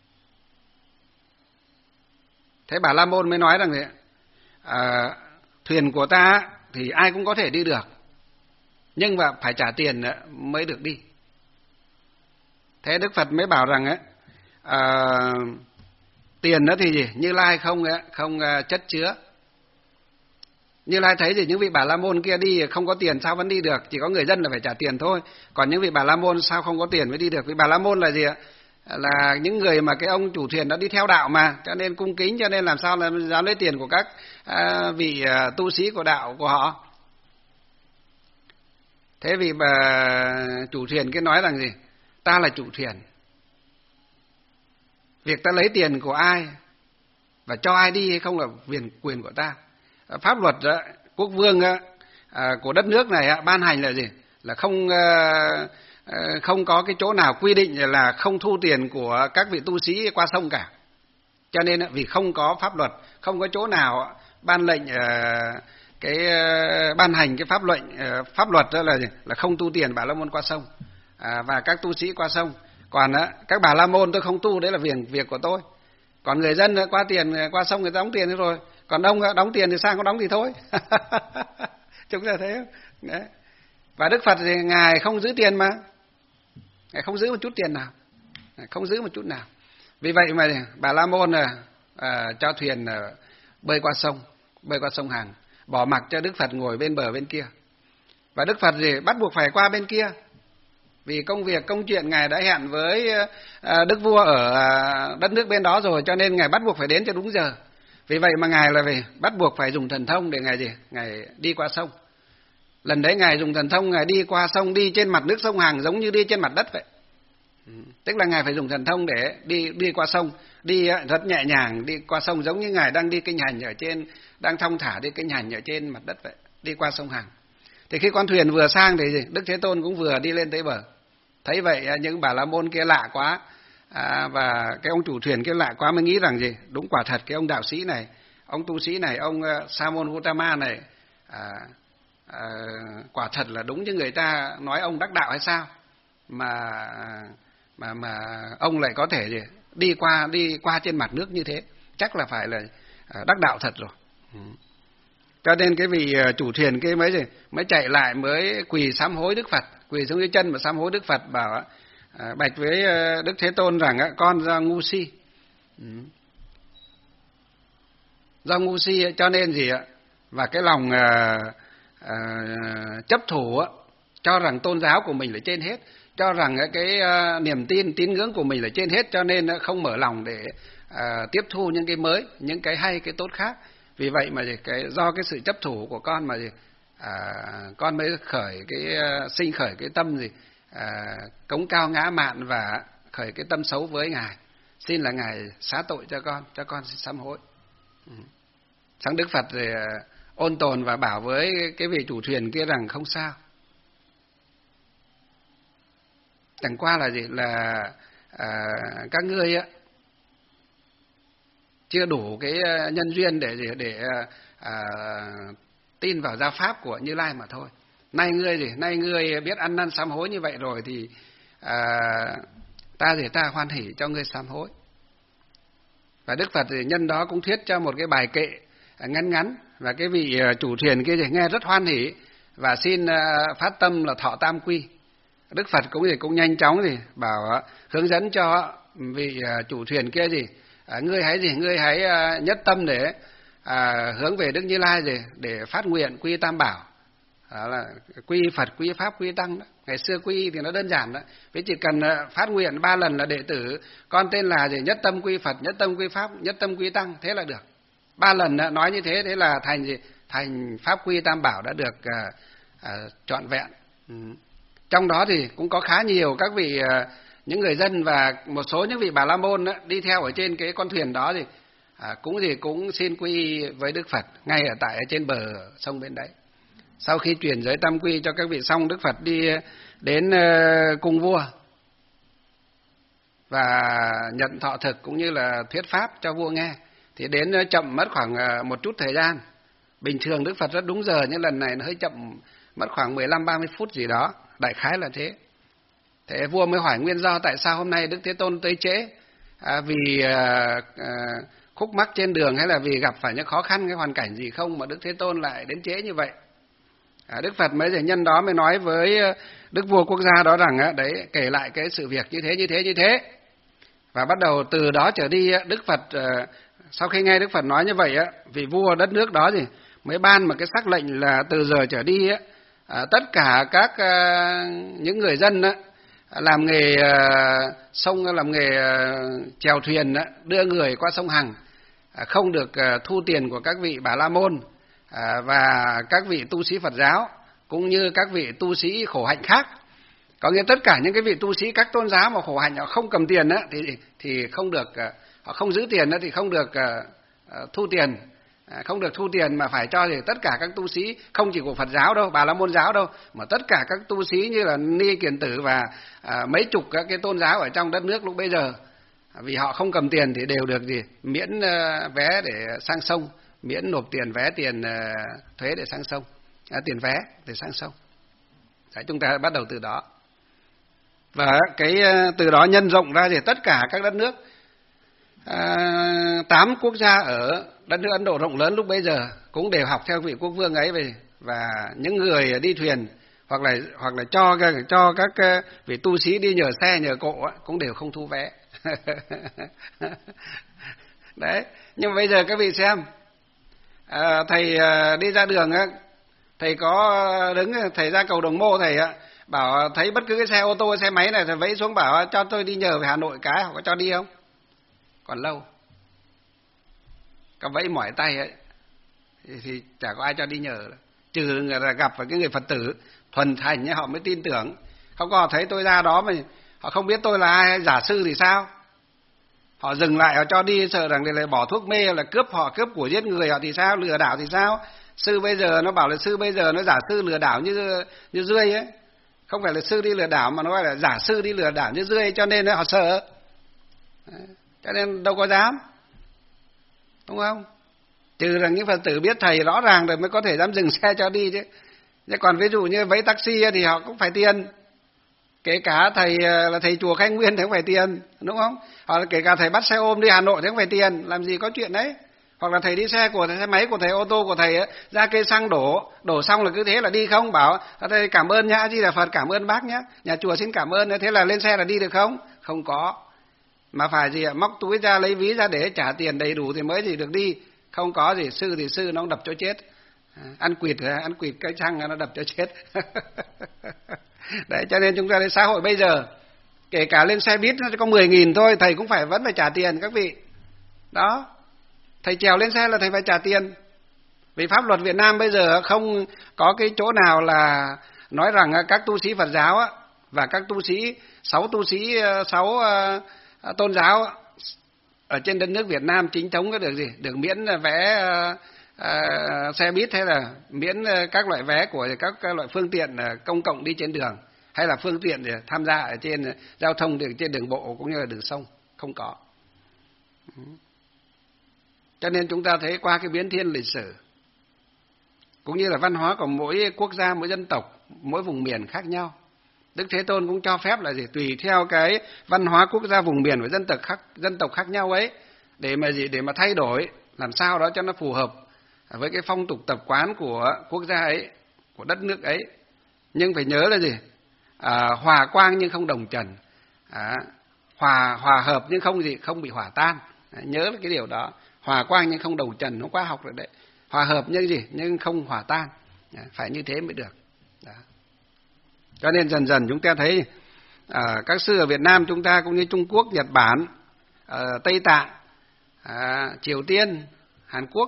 Thế Bà La Môn mới nói rằng vậy, à, thuyền của ta thì ai cũng có thể đi được, nhưng mà phải trả tiền mới được đi. Thế Đức Phật mới bảo rằng ấy, à, tiền đó thì gì? Như Lai không không chất chứa. Như Lai thấy gì những vị Bà La Môn kia đi không có tiền sao vẫn đi được, chỉ có người dân là phải trả tiền thôi. Còn những vị Bà La Môn sao không có tiền mới đi được? Vì Bà La Môn là gì ạ? Là những người mà cái ông chủ thuyền đã đi theo đạo mà, cho nên cung kính, cho nên làm sao là dám lấy tiền của các à, vị à, tu sĩ của đạo của họ. Thế vì bà chủ thuyền cái nói rằng gì? Ta là chủ thuyền. Việc ta lấy tiền của ai và cho ai đi hay không là quyền quyền của ta. Pháp luật đó, quốc vương à, của đất nước này ban hành là gì? Là không à, không có cái chỗ nào quy định là không thu tiền của các vị tu sĩ qua sông cả. Cho nên vì không có pháp luật, không có chỗ nào ban lệnh cái ban hành cái pháp lệnh pháp luật đó là gì? Là không tu tiền Bà La Môn qua sông à, và các tu sĩ qua sông. Còn các Bà La Môn tôi không tu, đấy là việc việc của tôi. Còn người dân qua tiền qua sông người ta đóng tiền rồi. Còn ông đóng tiền thì sang có đóng thì thôi. Chúng ta thấy đấy. Và Đức Phật thì ngài không giữ tiền mà, ngài không giữ một chút tiền nào, không giữ một chút nào. Vì vậy mà Bà La Môn à, cho thuyền à, bơi qua sông, bơi qua sông Hằng, bỏ mặc cho Đức Phật ngồi bên bờ bên kia. Và Đức Phật thì bắt buộc phải qua bên kia, vì công việc công chuyện ngài đã hẹn với à, đức vua ở à, đất nước bên đó rồi, cho nên ngài bắt buộc phải đến cho đúng giờ. Vì vậy mà ngài là về bắt buộc phải dùng thần thông để ngài gì, ngài đi qua sông. Lần đấy ngài dùng thần thông, ngài đi qua sông, đi trên mặt nước sông Hằng giống như đi trên mặt đất vậy. Ừ. Tức là ngài phải dùng thần thông để đi đi qua sông, đi rất nhẹ nhàng đi qua sông, giống như ngài đang đi kinh hành ở trên, đang thong thả đi kinh hành ở trên mặt đất vậy, đi qua sông Hằng. Thì khi con thuyền vừa sang thì Đức Thế Tôn cũng vừa đi lên tới bờ. Thấy vậy những Bà La Môn kia lạ quá, à, và cái ông chủ thuyền kia lạ quá mới nghĩ rằng gì, đúng quả thật cái ông đạo sĩ này, ông tu sĩ này, ông uh, Sa môn Gotama này, à, à, quả thật là đúng như người ta nói ông đắc đạo hay sao, mà mà mà ông lại có thể gì đi qua đi qua trên mặt nước như thế, chắc là phải là uh, đắc đạo thật rồi. Ừ. Cho nên cái vị chủ thuyền kia mới gì mới chạy lại, mới quỳ sám hối Đức Phật, quỳ xuống dưới chân mà sám hối Đức Phật, bảo à, bạch với Đức Thế Tôn rằng à, con do ngu si, ừ. do ngu si cho nên gì ạ, và cái lòng à, à, chấp thủ á, cho rằng tôn giáo của mình là trên hết, cho rằng cái à, niềm tin tín ngưỡng của mình là trên hết, cho nên không mở lòng để à, tiếp thu những cái mới, những cái hay, cái tốt khác. Vì vậy mà gì, cái do cái sự chấp thủ của con mà gì, à, con mới khởi cái sinh khởi cái tâm gì à, cống cao ngã mạn và khởi cái tâm xấu với Ngài. Xin là Ngài xá tội cho con, cho con xin sám hối. Ừ. Xong Đức Phật thì ôn tồn và bảo với cái vị chủ thuyền kia rằng không sao. Chẳng qua là gì là à, các ngươi á chưa đủ cái nhân duyên để để, để à, tin vào giáo pháp của Như Lai mà thôi. Nay ngươi gì, nay ngươi biết ăn năn sám hối như vậy rồi thì à, ta thì ta hoan hỉ cho ngươi sám hối. Và Đức Phật thì nhân đó cũng thuyết cho một cái bài kệ ngắn ngắn, và cái vị chủ thuyền kia thì nghe rất hoan hỉ và xin phát tâm là thọ tam quy. Đức Phật cũng thì cũng nhanh chóng thì bảo hướng dẫn cho vị chủ thuyền kia gì à, ngươi hãy gì ngươi hãy nhất tâm để à, hướng về Đức Như Lai gì để phát nguyện quy tam bảo. Đó là quy Phật, quy Pháp, quy Tăng đó. Ngày xưa quy thì nó đơn giản đó, vì chỉ cần phát nguyện ba lần là đệ tử con tên là gì nhất tâm quy Phật, nhất tâm quy Pháp, nhất tâm quy Tăng, thế là được. Ba lần nói như thế, thế là thành gì thành Pháp quy Tam Bảo đã được à, à, trọn vẹn. Ừ. Trong đó thì cũng có khá nhiều các vị à, những người dân và một số những vị Bà La Môn đó, đi theo ở trên cái con thuyền đó thì à, cũng gì cũng xin quy với Đức Phật ngay ở tại ở trên bờ sông bên đấy. Sau khi truyền giới tam quy cho các vị xong, Đức Phật đi đến uh, cung vua và nhận thọ thực cũng như là thuyết pháp cho vua nghe. Thì đến uh, chậm mất khoảng uh, một chút thời gian. Bình thường Đức Phật rất đúng giờ, nhưng lần này nó hơi chậm, mất khoảng mười lăm ba mươi phút gì đó, đại khái là thế. Thế vua mới hỏi nguyên do tại sao hôm nay Đức Thế Tôn tới trễ, à, vì uh, uh, khúc mắc trên đường hay là vì gặp phải những khó khăn, cái hoàn cảnh gì không mà Đức Thế Tôn lại đến trễ như vậy. À, Đức Phật mấy nhân đó mới nói với Đức vua quốc gia đó rằng á, đấy kể lại cái sự việc như thế như thế như thế. Và bắt đầu từ đó trở đi Đức Phật sau khi nghe Đức Phật nói như vậy á, vị vua đất nước đó thì mới ban một cái sắc lệnh là từ giờ trở đi á, à, tất cả các uh, những người dân á, làm nghề uh, sông làm nghề uh, chèo thuyền á, đưa người qua sông Hằng à, không được uh, thu tiền của các vị Bà La Môn à, và các vị tu sĩ Phật giáo cũng như các vị tu sĩ khổ hạnh khác. Có nghĩa tất cả những cái vị tu sĩ các tôn giáo mà khổ hạnh họ không cầm tiền á, thì thì không được, họ không giữ tiền á, thì không được uh, thu tiền, uh, không được thu tiền mà phải cho thì tất cả các tu sĩ không chỉ của Phật giáo đâu, Bà La Môn giáo đâu, mà tất cả các tu sĩ như là Ni Kiền Tử và uh, mấy chục các cái tôn giáo ở trong đất nước lúc bấy giờ, vì họ không cầm tiền thì đều được gì miễn uh, vé để sang sông, miễn nộp tiền vé tiền uh, thuế để sang sông, à, tiền vé để sang sông. Đấy, chúng ta bắt đầu từ đó. Và cái từ đó nhân rộng ra thì tất cả các đất nước, tám à, quốc gia ở đất nước Ấn Độ rộng lớn lúc bấy giờ cũng đều học theo vị quốc vương ấy về, và những người đi thuyền hoặc là hoặc là cho cho các vị tu sĩ đi nhờ xe nhờ cộ cũng đều không thu vé. Đấy, nhưng mà bây giờ các vị xem, à, thầy đi ra đường á, thầy có đứng thầy ra cầu Đồng Mô, thầy á bảo thấy bất cứ cái xe ô tô xe máy này thầy vẫy xuống bảo cho tôi đi nhờ về Hà Nội cái, họ có cho đi không? Còn lâu, có vẫy mỏi tay ấy thì, thì chả có ai cho đi nhờ, trừ người là gặp phải cái người Phật tử thuần thành nhé, họ mới tin tưởng. Không có, họ thấy tôi ra đó mà họ không biết tôi là ai, giả sư thì sao? Họ dừng lại họ cho đi, sợ rằng lại bỏ thuốc mê là cướp họ, cướp của giết người họ thì sao, lừa đảo thì sao? Sư bây giờ nó bảo là sư bây giờ nó giả sư lừa đảo như như rươi ấy, không phải là sư đi lừa đảo mà nó gọi là giả sư đi lừa đảo như rươi, cho nên họ sợ, cho nên đâu có dám, đúng không? Trừ rằng những Phật tử biết thầy rõ ràng rồi mới có thể dám dừng xe cho đi chứ. Nhưng còn ví dụ như vẫy taxi thì họ cũng phải tiền, kể cả thầy là thầy chùa Khai Nguyên thì cũng phải tiền, đúng không? Hoặc là kể cả thầy bắt xe ôm đi Hà Nội thì cũng phải tiền, làm gì có chuyện đấy. Hoặc là thầy đi xe của thầy, xe máy của thầy, ô tô của thầy ấy, ra cây xăng đổ, đổ xong là cứ thế là đi không? Bảo thầy cảm ơn nhá, Di Đà Phật, cảm ơn bác nhá, nhà chùa xin cảm ơn, thế là lên xe là đi được không? Không có. Mà phải gì ạ? Móc túi ra, lấy ví ra để trả tiền đầy đủ thì mới gì được đi. Không có gì, sư thì sư nó đập cho chết. Ăn quỵt, ăn quỵt cái xăng nó đập cho chết. Đấy, cho nên chúng ta đến xã hội bây giờ, kể cả lên xe buýt nó có mười nghìn thôi, thầy cũng phải vẫn phải trả tiền các vị. Đó. Thầy trèo lên xe là thầy phải trả tiền. Vì pháp luật Việt Nam bây giờ không có cái chỗ nào là nói rằng các tu sĩ Phật giáo á, và các tu sĩ, sáu tu sĩ, sáu uh, tôn giáo á, ở trên đất nước Việt Nam chính thống có được gì? Được miễn vé uh, uh, xe buýt hay là miễn uh, các loại vé của các, các loại phương tiện uh, công cộng đi trên đường, hay là phương tiện để tham gia ở trên uh, giao thông đường trên đường bộ cũng như là đường sông, không có. Cho nên chúng ta thấy qua cái biến thiên lịch sử cũng như là văn hóa của mỗi quốc gia, mỗi dân tộc, mỗi vùng miền khác nhau, Đức Thế Tôn cũng cho phép là gì? Tùy theo cái văn hóa quốc gia, vùng miền và dân tộc khác, dân tộc khác nhau ấy, để mà gì? Để mà thay đổi làm sao đó cho nó phù hợp với cái phong tục tập quán của quốc gia ấy, của đất nước ấy. Nhưng phải nhớ là gì? À, hòa quang nhưng không đồng trần, à, hòa hòa hợp nhưng không gì? Không bị hỏa tan. À, nhớ cái điều đó. Hòa quang nhưng không đồng trần, nó quá học rồi đấy. Hòa hợp nhưng gì? Nhưng không hỏa tan. À, phải như thế mới được. Đó. Cho nên dần dần chúng ta thấy à, các sư ở Việt Nam chúng ta cũng như Trung Quốc, Nhật Bản, à, Tây Tạng, à, Triều Tiên, Hàn Quốc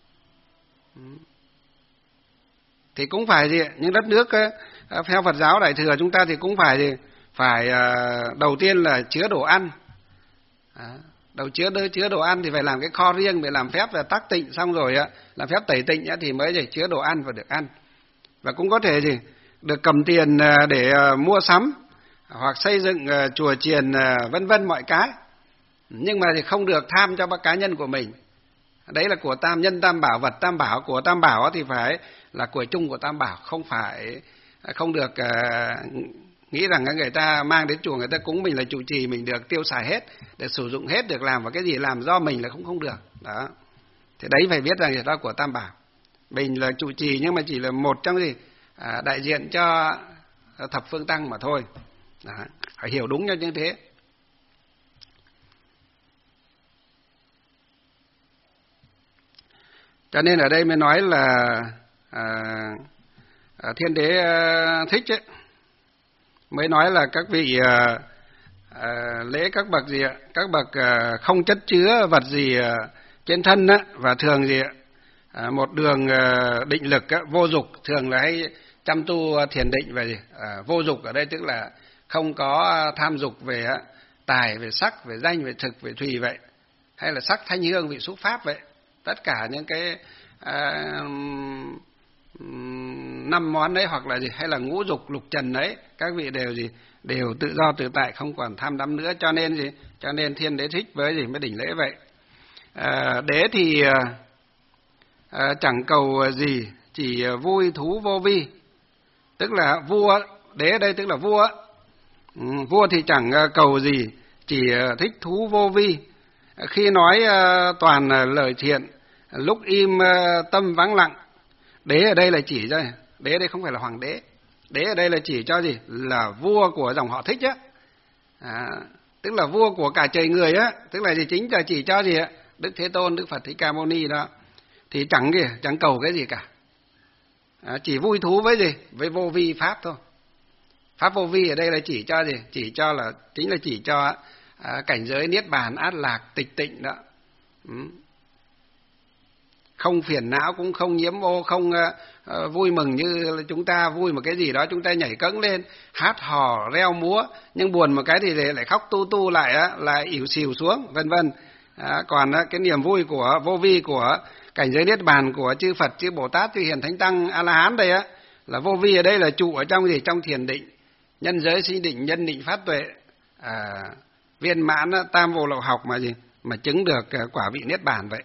thì cũng phải gì? Những đất nước à, theo Phật giáo Đại thừa chúng ta thì cũng phải gì? Phải à, đầu tiên là chứa đồ ăn. À, đầu chứa chứa đồ ăn thì phải làm cái kho riêng, phải làm phép là tác tịnh, xong rồi á làm phép tẩy tịnh thì mới gì? Chứa đồ ăn và được ăn. Và cũng có thể gì? Được cầm tiền để mua sắm hoặc xây dựng chùa chiền vân vân mọi cái, nhưng mà thì không được tham cho cá nhân của mình. Đấy là của tam nhân tam bảo, vật tam bảo. Của tam bảo thì phải là của chung của tam bảo, không phải không được uh, nghĩ rằng người ta mang đến chùa người ta cúng mình là trụ trì, mình được tiêu xài hết, được sử dụng hết, được làm vào cái gì làm do mình là không không được. Đó. Thì đấy phải biết rằng đó của tam bảo. Mình là trụ trì nhưng mà chỉ là một trong gì? À, đại diện cho thập phương tăng mà thôi. Đó, phải hiểu đúng như thế. Cho nên ở đây mới nói là à, à, Thiên Đế à, Thích ấy, mới nói là các vị à, à, lễ các bậc gì ạ? Các bậc à, không chất chứa vật gì à, trên thân á, và thường gì ạ? À, một đường à, định lực á, vô dục, thường là hay chăm tu thiền định về gì? À, vô dục ở đây tức là không có tham dục về á, tài, về sắc, về danh, về thực, về thùy vậy, hay là sắc, thanh, hương, vị, xúc, pháp vậy. Tất cả những cái à, năm món đấy, hoặc là gì, hay là ngũ dục lục trần đấy, các vị đều gì, đều tự do tự tại, không còn tham đắm nữa. Cho nên gì, cho nên Thiên Đế Thích với gì mới đỉnh lễ vậy. À, đế thì à, chẳng cầu gì, chỉ vui thú vô vi, tức là vua. Đế ở đây tức là vua. Ừ, vua thì chẳng cầu gì, chỉ thích thú vô vi. Khi nói uh, toàn uh, lời thiện, lúc im uh, tâm vắng lặng. Đế ở đây là chỉ cho, đế ở đây không phải là hoàng đế. Đế ở đây là chỉ cho gì? Là vua của dòng họ Thích á. À, tức là vua của cả trời người á, tức là gì? Chính là chỉ cho gì ạ? Đức Thế Tôn, Đức Phật Thích Ca Mâu Ni đó. Thì chẳng gì, chẳng cầu cái gì cả. À, chỉ vui thú với gì? Với vô vi pháp thôi. Pháp vô vi ở đây là chỉ cho gì? Chỉ cho là chính là chỉ cho À, cảnh giới niết bàn, át lạc, tịch tịnh đó. Ừ. Không phiền não, cũng không nhiễm ô, không uh, uh, vui mừng như chúng ta vui một cái gì đó chúng ta nhảy cẫng lên, hát hò, reo múa, nhưng buồn một cái thì lại khóc tu tu lại á, lại ỉu xìu xuống, vân vân. À, còn uh, cái niềm vui của vô vi, của cảnh giới niết bàn của chư Phật, chư Bồ Tát, chư Hiền Thánh Tăng, A La Hán đây á, là vô vi ở đây là trụ ở trong gì? Trong thiền định, nhân giới sinh định, nhân định phát tuệ. À, viên mãn tam vô lậu học mà gì mà chứng được quả vị niết bàn vậy.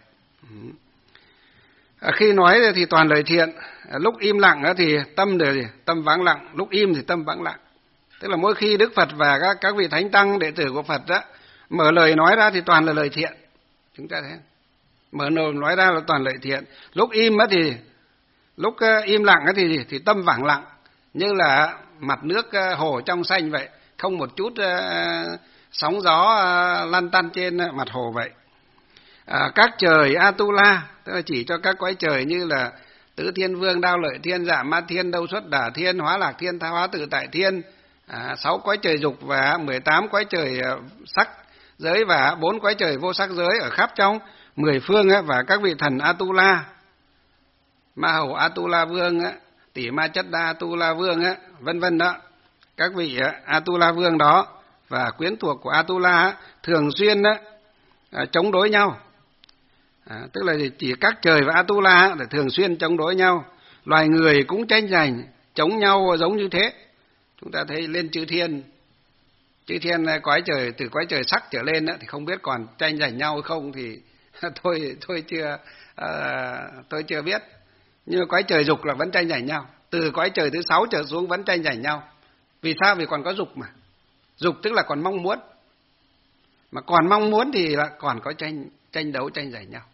À, khi nói thì toàn lời thiện, lúc im lặng thì tâm đều gì? Tâm vắng lặng, lúc im thì tâm vắng lặng. Tức là mỗi khi Đức Phật và các các vị thánh tăng đệ tử của Phật đó mở lời nói ra thì toàn là lời thiện. Chúng ta thấy mở lời nói ra là toàn lời thiện. Lúc im thì lúc im lặng thì gì? Thì tâm vắng lặng, như là mặt nước hồ trong xanh vậy, không một chút uh, sóng gió uh, lăn tăn trên mặt hồ vậy. À, các trời Atula, tức là chỉ cho các cõi trời như là Tứ Thiên Vương, Đao Lợi Thiên, Dạ Ma Thiên, Đâu Xuất Đả Thiên, Hóa Lạc Thiên, Tha Hóa Tự Tại Thiên, à, sáu cõi trời dục và mười tám cõi trời uh, sắc giới và bốn cõi trời vô sắc giới ở khắp trong mười phương ấy, và các vị thần Atula. Ma Hầu Atula Vương á, Tỷ Ma Chất Đa Atula Vương á, vân vân đó. Các vị Atula Vương đó và quyến thuộc của Atula á, thường xuyên á, chống đối nhau. À, tức là chỉ các trời và Atula để thường xuyên chống đối nhau. Loài người cũng tranh giành chống nhau giống như thế. Chúng ta thấy lên chư thiên, chư thiên quái trời, từ quái trời sắc trở lên á, thì không biết còn tranh giành nhau không thì tôi tôi chưa uh, tôi chưa biết. Nhưng quái trời dục là vẫn tranh giành nhau. Từ quái trời thứ sáu trở xuống vẫn tranh giành nhau. Vì sao? Vì còn có dục mà. Dục tức là còn mong muốn. Mà còn mong muốn thì là còn có tranh tranh đấu, tranh giành nhau.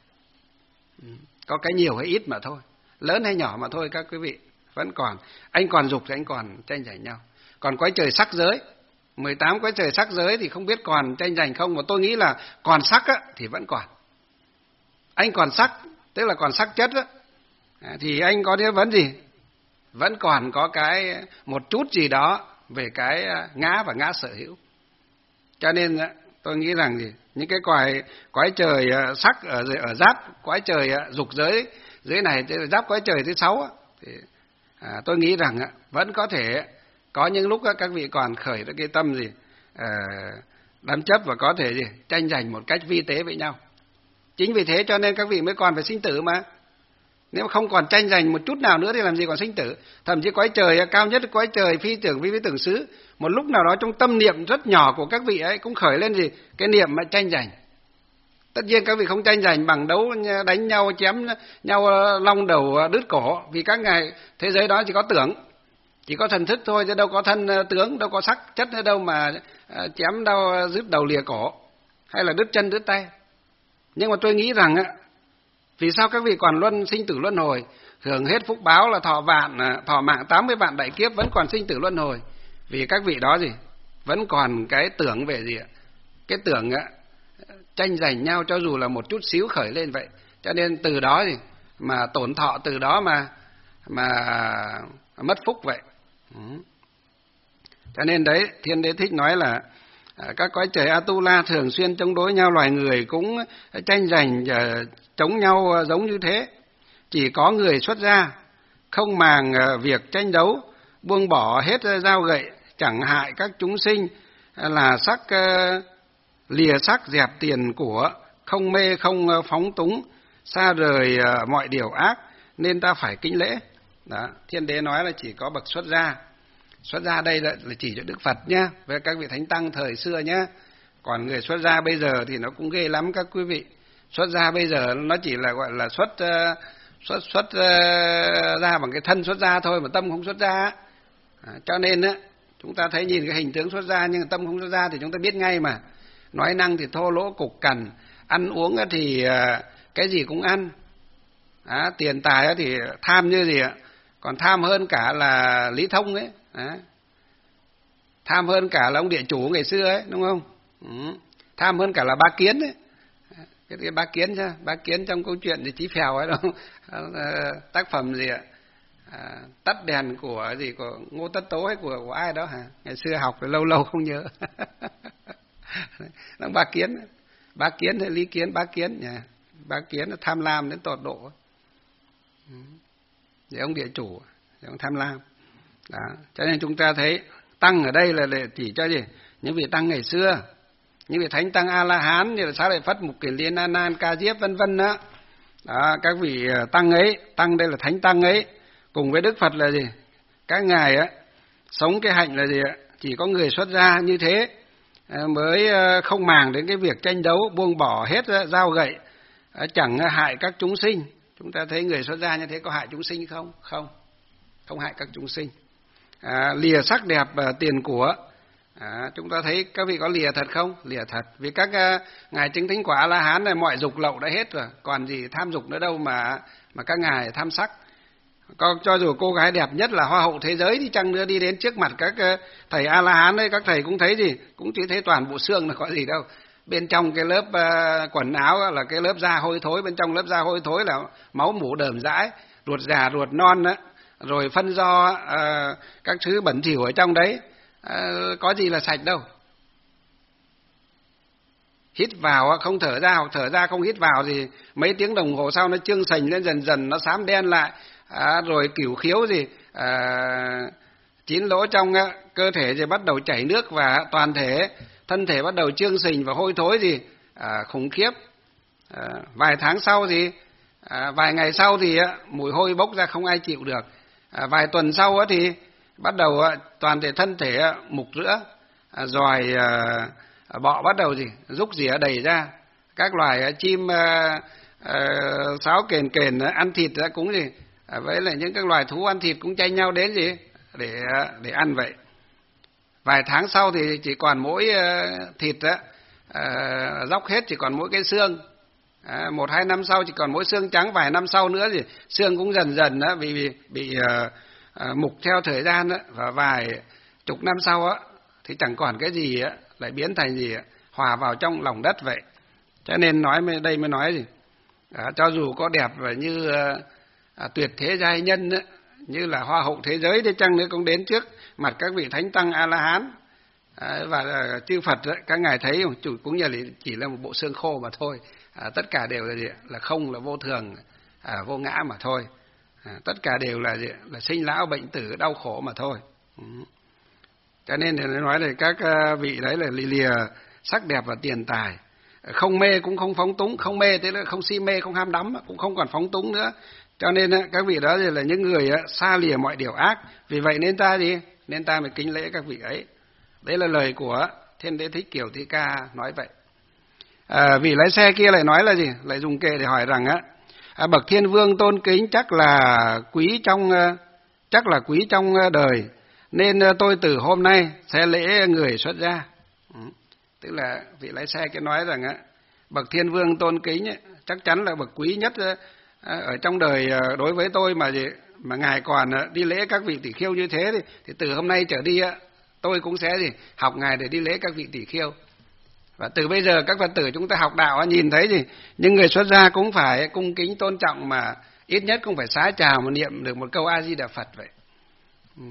Có cái nhiều hay ít mà thôi, lớn hay nhỏ mà thôi các quý vị. Vẫn còn, anh còn dục thì anh còn tranh giành nhau. Còn quái trời sắc giới, mười tám quái trời sắc giới thì không biết còn tranh giành không. Mà tôi nghĩ là còn sắc á, thì vẫn còn. Anh còn sắc, tức là còn sắc chất á, thì anh có cái vấn gì? Vẫn còn có cái một chút gì đó về cái ngã và ngã sở hữu. Cho nên tôi nghĩ rằng gì? Những cái quái quái trời sắc ở ở giáp quái trời dục giới dưới này, giáp quái trời thứ sáu thì à, tôi nghĩ rằng vẫn có thể có những lúc các vị còn khởi được cái tâm gì à, đắm chấp và có thể gì tranh giành một cách vi tế với nhau. Chính vì thế cho nên các vị mới còn phải sinh tử mà. Nếu không còn tranh giành một chút nào nữa thì làm gì còn sinh tử. Thậm chí quái trời cao nhất, quái trời phi tưởng vi với tưởng xứ, một lúc nào đó trong tâm niệm rất nhỏ của các vị ấy cũng khởi lên gì cái niệm mà tranh giành. Tất nhiên các vị không tranh giành bằng đấu đánh nhau, chém nhau long đầu đứt cổ, vì các ngài thế giới đó chỉ có tưởng, chỉ có thần thức thôi, chứ đâu có thân tướng, đâu có sắc chất nữa đâu mà chém đau đứt đầu lìa cổ hay là đứt chân đứt tay. Nhưng mà tôi nghĩ rằng vì sao các vị còn luân sinh tử luân hồi, hưởng hết phúc báo là thọ vạn, thọ mạng tám mươi vạn đại kiếp vẫn còn sinh tử luân hồi? Vì các vị đó gì vẫn còn cái tưởng về gì ạ? Cái tưởng á, tranh giành nhau cho dù là một chút xíu khởi lên vậy. Cho nên từ đó gì mà tổn thọ, từ đó mà mà mất phúc vậy. Ừ. Cho nên đấy, Thiên Đế Thích nói là các cõi trời Atula thường xuyên chống đối nhau, loài người cũng tranh giành chống nhau giống như thế. Chỉ có người xuất gia không màng việc tranh đấu, buông bỏ hết dao gậy, chẳng hại các chúng sinh, là sắc lìa sắc dẹp tiền của, không mê không phóng túng, xa rời mọi điều ác, nên ta phải kính lễ. Đó, Thiên Đế nói là chỉ có bậc xuất gia. Xuất gia đây là chỉ cho Đức Phật nhé, với các vị thánh tăng thời xưa nhé. Còn người xuất gia bây giờ thì nó cũng ghê lắm các quý vị. Xuất gia bây giờ nó chỉ là gọi là xuất xuất xuất ra bằng cái thân xuất gia thôi, mà tâm không xuất gia. À, cho nên á, chúng ta thấy nhìn cái hình tướng xuất gia nhưng tâm không xuất gia thì chúng ta biết ngay mà. Nói năng thì thô lỗ cục cằn, ăn uống thì cái gì cũng ăn. À, tiền tài thì tham như gì ạ? Còn tham hơn cả là Lý Thông ấy. À, tham hơn cả là ông địa chủ ngày xưa ấy, đúng không? Ừ. Tham hơn cả là Bá Kiến ấy. Cái, cái Bá Kiến chứ, Bá Kiến trong câu chuyện thì Chí Phèo ấy đâu, tác phẩm gì ạ? À, tắt đèn của gì của Ngô Tất Tố hay của của ai đó hả? Ngày xưa học rồi lâu lâu không nhớ. Nó Bá Kiến, Bá Kiến hay Lý Kiến, Bá Kiến nhỉ? Bá Kiến là tham lam đến tột độ. Ừ. Để ông địa chủ, để ông tham lam. Đó. Cho nên chúng ta thấy tăng ở đây là để chỉ cho gì? Những vị tăng ngày xưa, những vị thánh tăng A La Hán như là Xá Lợi Phất, Mục Kiền Liên, A Nan, Ca Diếp vân vân đó. Đó, các vị tăng ấy, tăng đây là thánh tăng ấy, cùng với Đức Phật là gì? Các ngài á sống cái hạnh là gì ạ? Chỉ có người xuất gia như thế mới không màng đến cái việc tranh đấu, buông bỏ hết dao gậy, chẳng hại các chúng sinh. Chúng ta thấy người xuất gia như thế có hại chúng sinh không? Không, không hại các chúng sinh. À, lìa sắc đẹp tiền của. À, chúng ta thấy các vị có lìa thật không? Lìa thật. Vì các uh, ngài chứng thánh quả A-la-hán này mọi dục lậu đã hết rồi, còn gì tham dục nữa đâu mà mà các ngài tham sắc. Có, cho dù cô gái đẹp nhất là hoa hậu thế giới thì chăng nữa đi đến trước mặt các uh, thầy A-la-hán đấy, các thầy cũng thấy gì? Cũng chỉ thấy toàn bộ xương là có gì đâu. Bên trong cái lớp uh, quần áo là cái lớp da hôi thối, bên trong lớp da hôi thối là máu mủ đờm dãi, ruột già ruột non đó, rồi phân do uh, các thứ bẩn thỉu ở trong đấy. À, có gì là sạch đâu. Hít vào không thở ra, hoặc thở ra không hít vào thì mấy tiếng đồng hồ sau nó trương sình lên, dần dần nó xám đen lại, à, rồi cửu khiếu gì à, chín lỗ trong á, cơ thể thì bắt đầu chảy nước và toàn thể thân thể bắt đầu chương sình và hôi thối gì à, khủng khiếp. À, vài tháng sau thì à, vài ngày sau thì á, mùi hôi bốc ra không ai chịu được. À, vài tuần sau á, thì bắt đầu á, toàn thể thân thể á, mục rữa, à, giòi à, bọ bắt đầu gì rúc rỉa đầy ra. Các loài à, chim à, à, sáo kền kền á, ăn thịt á, cũng gì à, với lại những các loài thú ăn thịt cũng tranh nhau đến gì để để ăn vậy. Vài tháng sau thì chỉ còn mỗi uh, thịt á, uh, róc hết, chỉ còn mỗi cái xương. À, một hai năm sau chỉ còn mỗi xương trắng, vài năm sau nữa thì xương cũng dần dần á, bị bị, bị uh, uh, mục theo thời gian á, và vài chục năm sau á thì chẳng còn cái gì á, lại biến thành gì á, hòa vào trong lòng đất vậy. Cho nên nói đây mới nói gì, à, cho dù có đẹp và như uh, à, tuyệt thế giai nhân á, như là hoa hậu thế giới đi chăng nữa cũng đến trước mặt các vị thánh tăng A La Hán à, và à, chư Phật ấy, các ngài thấy chủ cũng như là chỉ là một bộ xương khô mà thôi. À, tất cả đều là gì? Là không, là vô thường, à, vô ngã mà thôi. À, tất cả đều là gì? Là sinh lão bệnh tử đau khổ mà thôi. Ừ. Cho nên thì nói là các vị đấy là lìa, lìa sắc đẹp và tiền tài, không mê cũng không phóng túng, không mê thế là không si mê, không ham đắm, cũng không còn phóng túng nữa. Cho nên các vị đó là những người xa lìa mọi điều ác. Vì vậy nên ta gì? Nên ta mới kính lễ các vị ấy. Đấy là lời của Thiên Đế Thích Kiều Thị Ca nói vậy. À, vị lái xe kia lại nói là gì? Lại dùng kệ để hỏi rằng á, à, bậc Thiên Vương tôn kính chắc là quý trong chắc là quý trong đời, nên tôi từ hôm nay sẽ lễ người xuất gia. Ừ. Tức là vị lái xe kia nói rằng á, bậc Thiên Vương tôn kính ấy, chắc chắn là bậc quý nhất ở trong đời đối với tôi mà gì mà ngài còn đi lễ các vị tỷ khiêu như thế thì, thì từ hôm nay trở đi tôi cũng sẽ gì học ngài để đi lễ các vị tỷ khiêu. Và từ bây giờ các Phật tử chúng ta học đạo nhìn thấy gì những người xuất gia cũng phải cung kính tôn trọng, mà ít nhất cũng phải xá chào mà niệm được một câu A Di Đà Phật vậy. Ừ.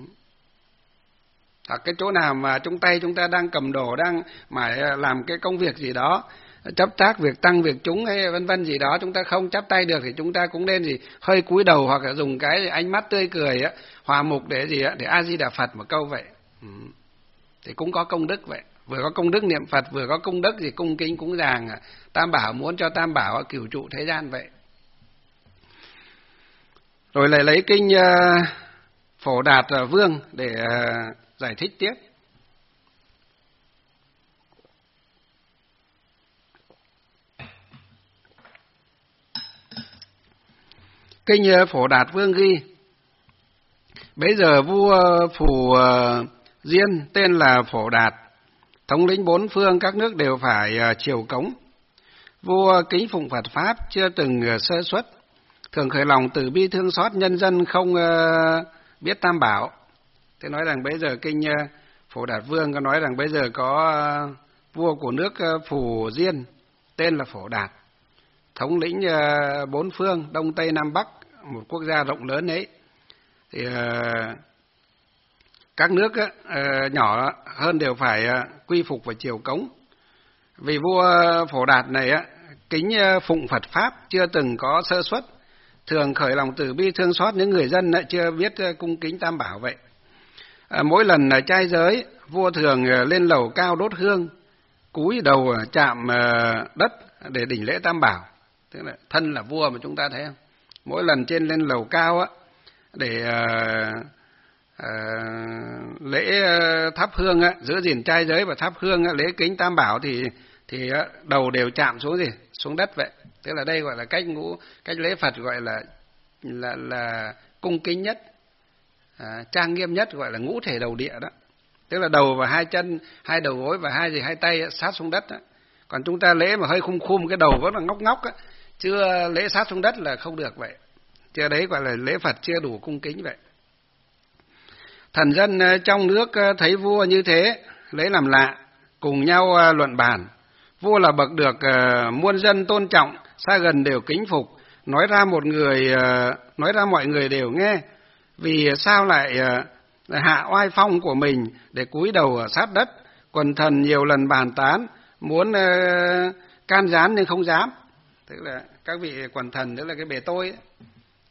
Hoặc cái chỗ nào mà trong tay chúng ta đang cầm đồ, đang mải làm cái công việc gì đó, chấp tác việc tăng việc chúng hay vân vân gì đó, chúng ta không chắp tay được thì chúng ta cũng nên gì hơi cúi đầu, hoặc là dùng cái ánh mắt tươi cười á, hòa mục để gì á, để A Di Đà Phật một câu vậy. Ừ. Thì cũng có công đức vậy, vừa có công đức niệm Phật, vừa có công đức gì cung kính cúng dường Tam Bảo, muốn cho Tam Bảo cửu trụ thế gian vậy. Rồi lại lấy kinh uh, Phổ Đạt Vương để uh, giải thích tiếp. Kinh Phổ Đạt Vương ghi: bấy giờ vua Phù Diên tên là Phổ Đạt, thống lĩnh bốn phương các nước đều phải triều cống. Vua kính phụng Phật pháp, chưa từng sơ suất, thường khởi lòng từ bi thương xót nhân dân không biết Tam Bảo. Thế nói rằng bây giờ kinh Phổ Đạt Vương có nói rằng bây giờ có vua của nước Phù Diên tên là Phổ Đạt, thống lĩnh bốn phương Đông Tây Nam Bắc, một quốc gia rộng lớn ấy. Thì uh, các nước uh, nhỏ hơn đều phải uh, quy phục và triều cống. Vì vua Phổ Đạt này uh, kính uh, phụng Phật pháp, chưa từng có sơ suất, thường khởi lòng từ bi thương xót những người dân uh, chưa biết uh, cung kính Tam Bảo vậy. Uh, mỗi lần uh, trai giới, vua thường uh, lên lầu cao đốt hương, cúi đầu uh, chạm uh, đất để đỉnh lễ Tam Bảo. Tức là thân là vua mà chúng ta thấy không? Mỗi lần trên lên lầu cao á, để uh, uh, lễ uh, thắp hương á, giữ gìn trai giới và thắp hương á, lễ kính Tam Bảo thì thì uh, đầu đều chạm xuống gì xuống đất vậy. Tức là đây gọi là cách ngũ cách lễ Phật gọi là là là cung kính nhất, uh, trang nghiêm nhất, gọi là ngũ thể đầu địa đó. Tức là đầu và hai chân, hai đầu gối và hai gì hai tay sát xuống đất đó. Còn chúng ta lễ mà hơi khum khum cái đầu vẫn là ngóc ngóc á, chưa lễ sát xuống đất là không được vậy. Chưa đấy gọi là lễ Phật chưa đủ cung kính vậy. Thần dân trong nước thấy vua như thế, lấy làm lạ, cùng nhau luận bàn. Vua là bậc được muôn dân tôn trọng, xa gần đều kính phục, nói ra một người, nói ra mọi người đều nghe. Vì sao lại hạ oai phong của mình để cúi đầu sát đất? Quần thần nhiều lần bàn tán, muốn can gián nhưng không dám. Tức là các vị quần thần, tức là cái bề tôi ấy.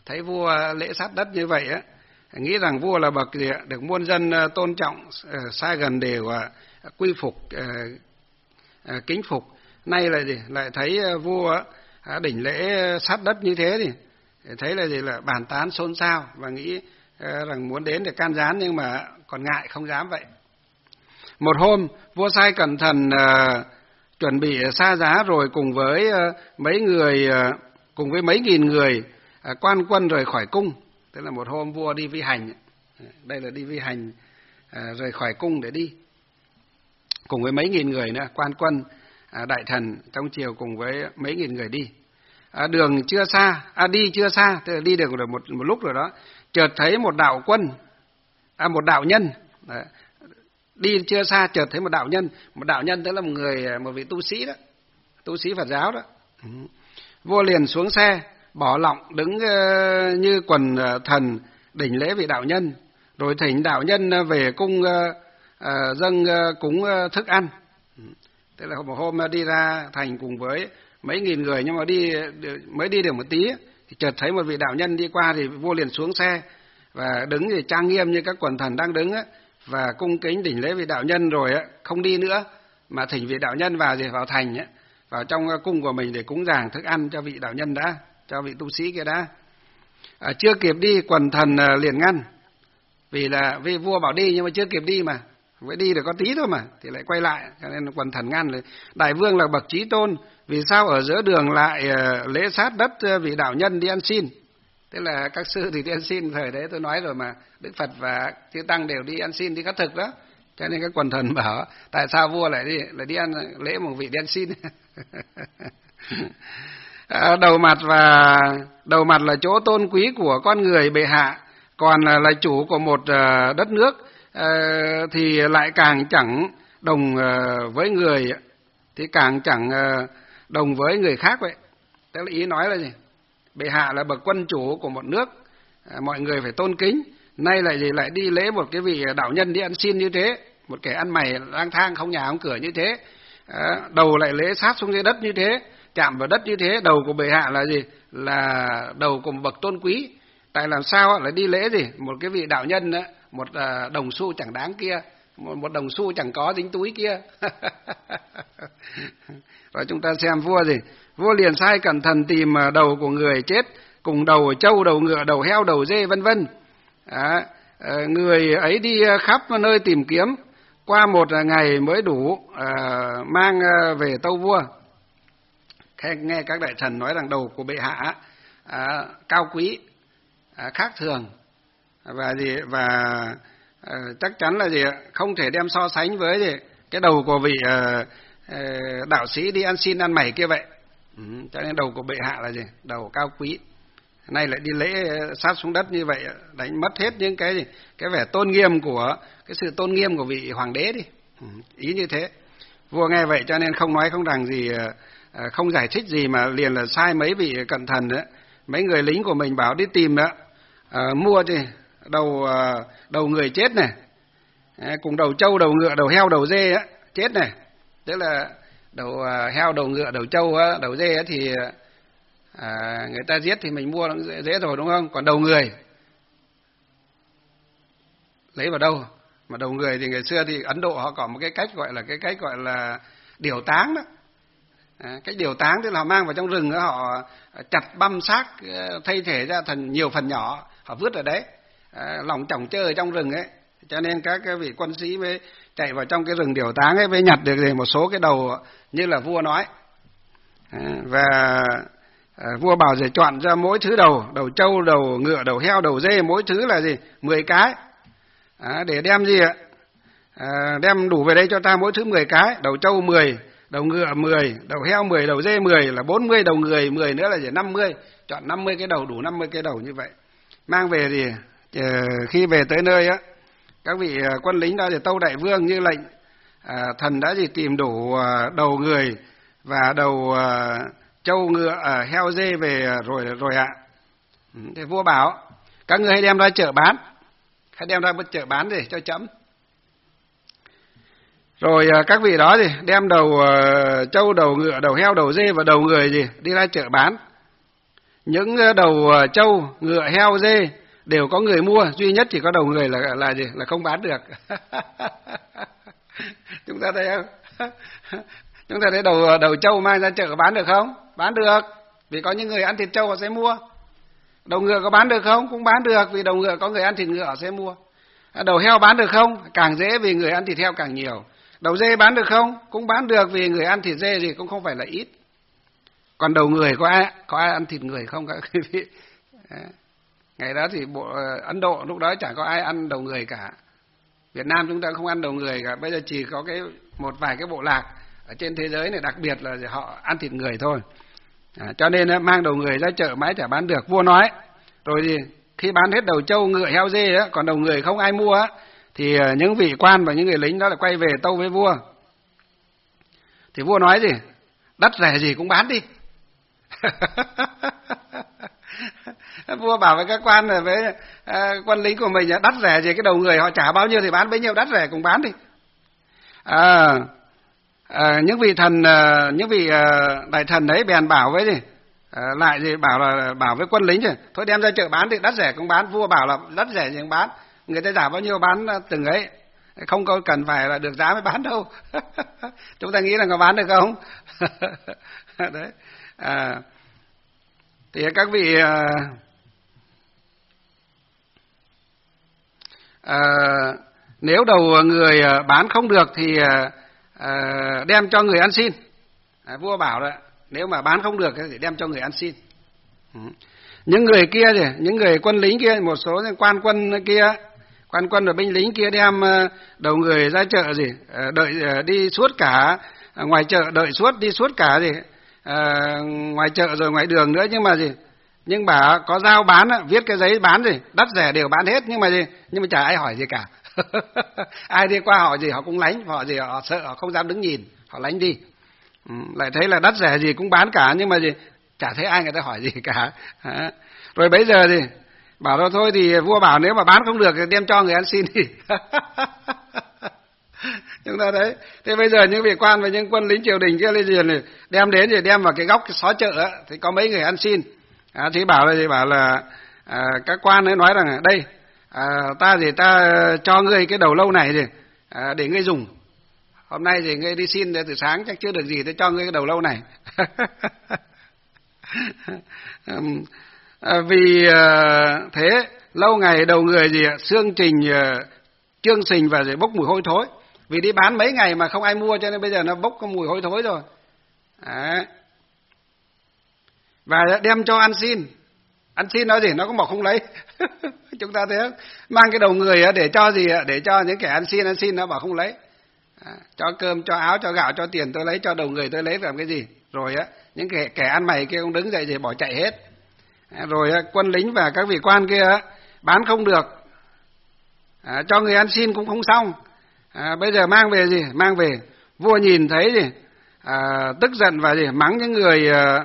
thấy vua lễ sát đất như vậy á, nghĩ rằng vua là bậc gì được muôn dân tôn trọng, xa gần đều quy phục, kính phục. Nay là gì lại thấy vua đỉnh lễ sát đất như thế thì thấy là gì là bàn tán xôn xao và nghĩ rằng muốn đến để can gián, nhưng mà còn ngại không dám vậy. Một hôm vua sai cẩn thận uh, chuẩn bị xa giá, rồi cùng với uh, mấy người uh, cùng với mấy nghìn người uh, quan quân rời khỏi cung. Tức là một hôm vua đi vi hành, đây là đi vi hành, uh, rời khỏi cung để đi cùng với mấy nghìn người nữa, quan quân, uh, đại thần trong triều cùng với mấy nghìn người đi. À, đường chưa xa, à, đi chưa xa, tức là đi được một, một lúc rồi đó, chợt thấy một đạo quân, à, một đạo nhân. Đấy. Đi chưa xa chợt thấy một đạo nhân, một đạo nhân tức là một người, một vị tu sĩ đó, tu sĩ Phật giáo đó. Ừ. Vua liền xuống xe, bỏ lọng đứng uh, như quần uh, thần đỉnh lễ vị đạo nhân, rồi thỉnh đạo nhân uh, về cung uh, uh, dâng uh, cúng uh, thức ăn. Ừ. Tức là một hôm uh, đi ra thành cùng với mấy nghìn người, nhưng mà đi mới đi được một tí thì chợt thấy một vị đạo nhân đi qua, thì vua liền xuống xe và đứng thì trang nghiêm như các quần thần đang đứng á, và cung kính đỉnh lễ vị đạo nhân, rồi á không đi nữa mà thỉnh vị đạo nhân vào gì vào thành á, vào trong cung của mình để cúng dường thức ăn cho vị đạo nhân đã, cho vị tu sĩ kia đã. À, chưa kịp đi quần thần liền ngăn, vì là vì vua bảo đi nhưng mà chưa kịp đi mà, mới đi được có tí thôi mà thì lại quay lại, cho nên quần thần ngăn. Đại vương là bậc chí tôn, vì sao ở giữa đường lại uh, lễ sát đất uh, vị đạo nhân đi ăn xin? Tức là các sư thì đi ăn xin, thời đấy tôi nói rồi mà, Đức Phật và chư tăng đều đi ăn xin, đi khất thực đó. Cho nên các quần thần bảo tại sao vua lại đi lại đi ăn lễ một vị đi ăn xin? À, đầu mặt và đầu mặt là chỗ tôn quý của con người bệ hạ, còn là, là chủ của một uh, đất nước uh, thì lại càng chẳng đồng uh, với người, thì càng chẳng uh, đồng với người khác vậy. Tức là ý nói là gì? Bệ hạ là bậc quân chủ của một nước, à, mọi người phải tôn kính. Nay lại gì lại đi lễ một cái vị đạo nhân đi ăn xin như thế, một kẻ ăn mày lang thang không nhà không cửa như thế, à, đầu lại lễ sát xuống dưới đất như thế, chạm vào đất như thế. Đầu của bệ hạ là gì? Là đầu của một bậc tôn quý. Tại làm sao lại đi lễ gì một cái vị đạo nhân đó, một à, đồng xu chẳng đáng kia, một, một đồng xu chẳng có dính túi kia. Rồi chúng ta xem vua gì? Vua liền sai cẩn thận tìm đầu của người chết, cùng đầu trâu, đầu ngựa, đầu heo, đầu dê vân vân. À, người ấy đi khắp nơi tìm kiếm, qua một ngày mới đủ à, mang về tâu vua. Nghe các đại thần nói rằng đầu của bệ hạ à, cao quý, à, khác thường và gì và à, chắc chắn là gì không thể đem so sánh với gì cái đầu của vị à, à, đạo sĩ đi ăn xin ăn mày kia vậy. Ừ, cho nên đầu của bệ hạ là gì? Đầu cao quý. Nay lại đi lễ sát xuống đất như vậy, đánh mất hết những cái gì? Cái vẻ tôn nghiêm của cái sự tôn nghiêm của vị hoàng đế đi. Ừ, ý như thế. Vua nghe vậy cho nên không nói không rằng gì, không giải thích gì mà liền là sai mấy vị cận thần đó, mấy người lính của mình bảo đi tìm đó, à, mua gì đầu đầu người chết này, cùng đầu trâu, đầu ngựa, đầu heo, đầu dê á chết này, tức là đầu heo, đầu ngựa, đầu trâu, đầu dê thì à, người ta giết thì mình mua nó dễ, dễ rồi đúng không? Còn đầu người lấy vào đâu? Mà đầu người thì ngày xưa thì Ấn Độ họ có một cái cách gọi là cái cách gọi là điều táng đó. À, cách điều táng tức là họ mang vào trong rừng đó, họ chặt băm xác thay thể ra thành nhiều phần nhỏ, họ vứt ở đấy, à, lỏng chỏng chơi ở trong rừng ấy. Cho nên các cái vị quân sĩ mới chạy vào trong cái rừng điều táng ấy, mới nhặt được một số cái đầu như là vua nói. À, và à, vua bảo rồi chọn ra mỗi thứ đầu, đầu trâu, đầu ngựa, đầu heo, đầu dê, mỗi thứ là gì? mười cái. À, để đem gì ạ? À, đem đủ về đây cho ta mỗi thứ mười cái, đầu trâu mười, đầu ngựa mười, đầu heo mười, đầu dê mười là bốn mươi, đầu người mười nữa là chỉ năm mươi. Chọn năm mươi cái đầu, đủ năm mươi cái đầu như vậy. Mang về thì khi về tới nơi á, các vị quân lính đó thì tâu đại vương như lệnh, à, thần đã gì tìm đủ đầu người và đầu à, trâu ngựa, à, heo dê về rồi rồi ạ. Ừ, thì vua bảo các ngươi hãy đem ra chợ bán, hãy đem ra chợ bán để cho chấm. Rồi à, các vị đó thì đem đầu à, trâu, đầu ngựa, đầu heo, đầu dê và đầu người gì đi ra chợ bán. những đầu trâu, ngựa, heo, dê đều có người mua, duy nhất chỉ có đầu người là là gì? Là không bán được. Chúng ta thấy không? Chúng ta thấy đầu đầu trâu mang ra chợ bán được không? Bán được, vì có những người ăn thịt trâu họ sẽ mua. Đầu ngựa có bán được không? Cũng bán được, vì đầu ngựa có người ăn thịt ngựa họ sẽ mua. Đầu heo bán được không? Càng dễ, vì người ăn thịt heo càng nhiều. Đầu dê bán được không? Cũng bán được, vì người ăn thịt dê thì cũng không phải là ít. Còn đầu người có ai có ai ăn thịt người không các quý vị? Ngày đó thì bộ Ấn Độ lúc đó chẳng có ai ăn đầu người cả. Việt Nam chúng ta không ăn đầu người cả. Bây giờ chỉ có cái một vài cái bộ lạc ở trên thế giới này, đặc biệt là họ ăn thịt người thôi. À, cho nên mang đầu người ra chợ mãi chả bán được. Vua nói rồi thì khi bán hết đầu trâu, ngựa, heo, dê á, còn đầu người không ai mua á, thì những vị quan và những người lính đó là quay về tâu với vua. Thì vua nói gì? Đắt rẻ gì cũng bán đi. Vua bảo với các quan là với à, quân lính của mình, đắt rẻ gì cái đầu người họ trả bao nhiêu thì bán bấy nhiêu, đắt rẻ cũng bán đi. À, à, những vị thần, à, những vị à, đại thần đấy bèn bảo với gì? À, lại gì bảo là bảo với quân lính rồi, thôi đem ra chợ bán thì đắt rẻ cũng bán. Vua bảo là đắt rẻ gì cũng bán, người ta trả bao nhiêu bán từng ấy, không có cần phải là được giá mới bán đâu. Chúng ta nghĩ là có bán được không? Đấy. À, thì các vị à, à, nếu đầu người bán không được thì à, đem cho người ăn xin. À, vua bảo là nếu mà bán không được thì đem cho người ăn xin. Ừ. Những người kia thì những người quân lính kia, một số quan quân kia, quan quân và binh lính kia đem đầu người ra chợ gì, đợi đi suốt cả ngoài chợ, đợi suốt đi suốt cả gì à, ngoài chợ rồi ngoài đường nữa, nhưng mà gì, nhưng bà có giao bán, viết cái giấy bán gì đắt rẻ đều bán hết, nhưng mà gì, nhưng mà chả ai hỏi gì cả. Ai đi qua họ gì họ cũng lánh, họ gì họ sợ, họ không dám đứng nhìn, họ lánh đi. Ừ, lại thấy là đắt rẻ gì cũng bán cả, nhưng mà gì chả thấy ai người ta hỏi gì cả. À, rồi bây giờ thì bảo thôi thôi thì vua bảo nếu mà bán không được thì đem cho người ăn xin đi. Chúng ta thấy, thế bây giờ những vị quan và những quân lính triều đình kia lên giường này đem đến thì đem vào cái góc cái xó chợ á, thì có mấy người ăn xin. À, thì bảo là thì bảo là à, các quan ấy nói rằng đây à, ta thì ta cho ngươi cái đầu lâu này thì à, để ngươi dùng. Hôm nay thì ngươi đi xin từ sáng chắc chưa được gì, tôi cho ngươi cái đầu lâu này. à, vì à, thế lâu ngày đầu người gì xương trình à, trương sình và rồi bốc mùi hôi thối, vì đi bán mấy ngày mà không ai mua cho nên bây giờ nó bốc có mùi hôi thối rồi. Đấy. Và đem cho ăn xin. Ăn xin nói gì nó cũng bảo không lấy. Chúng ta thấy không? Mang cái đầu người để cho gì, để cho những kẻ ăn xin, ăn xin nó bảo không lấy. À, cho cơm, cho áo, cho gạo, cho tiền tôi lấy, cho đầu người tôi lấy làm cái gì. Rồi á, những kẻ, kẻ ăn mày kia cũng đứng dậy thì bỏ chạy hết. À, rồi á, quân lính và các vị quan kia á, bán không được. À, cho người ăn xin cũng không xong. À, bây giờ mang về gì? Mang về. Vua nhìn thấy gì? À, tức giận và gì? Mắng những người... À,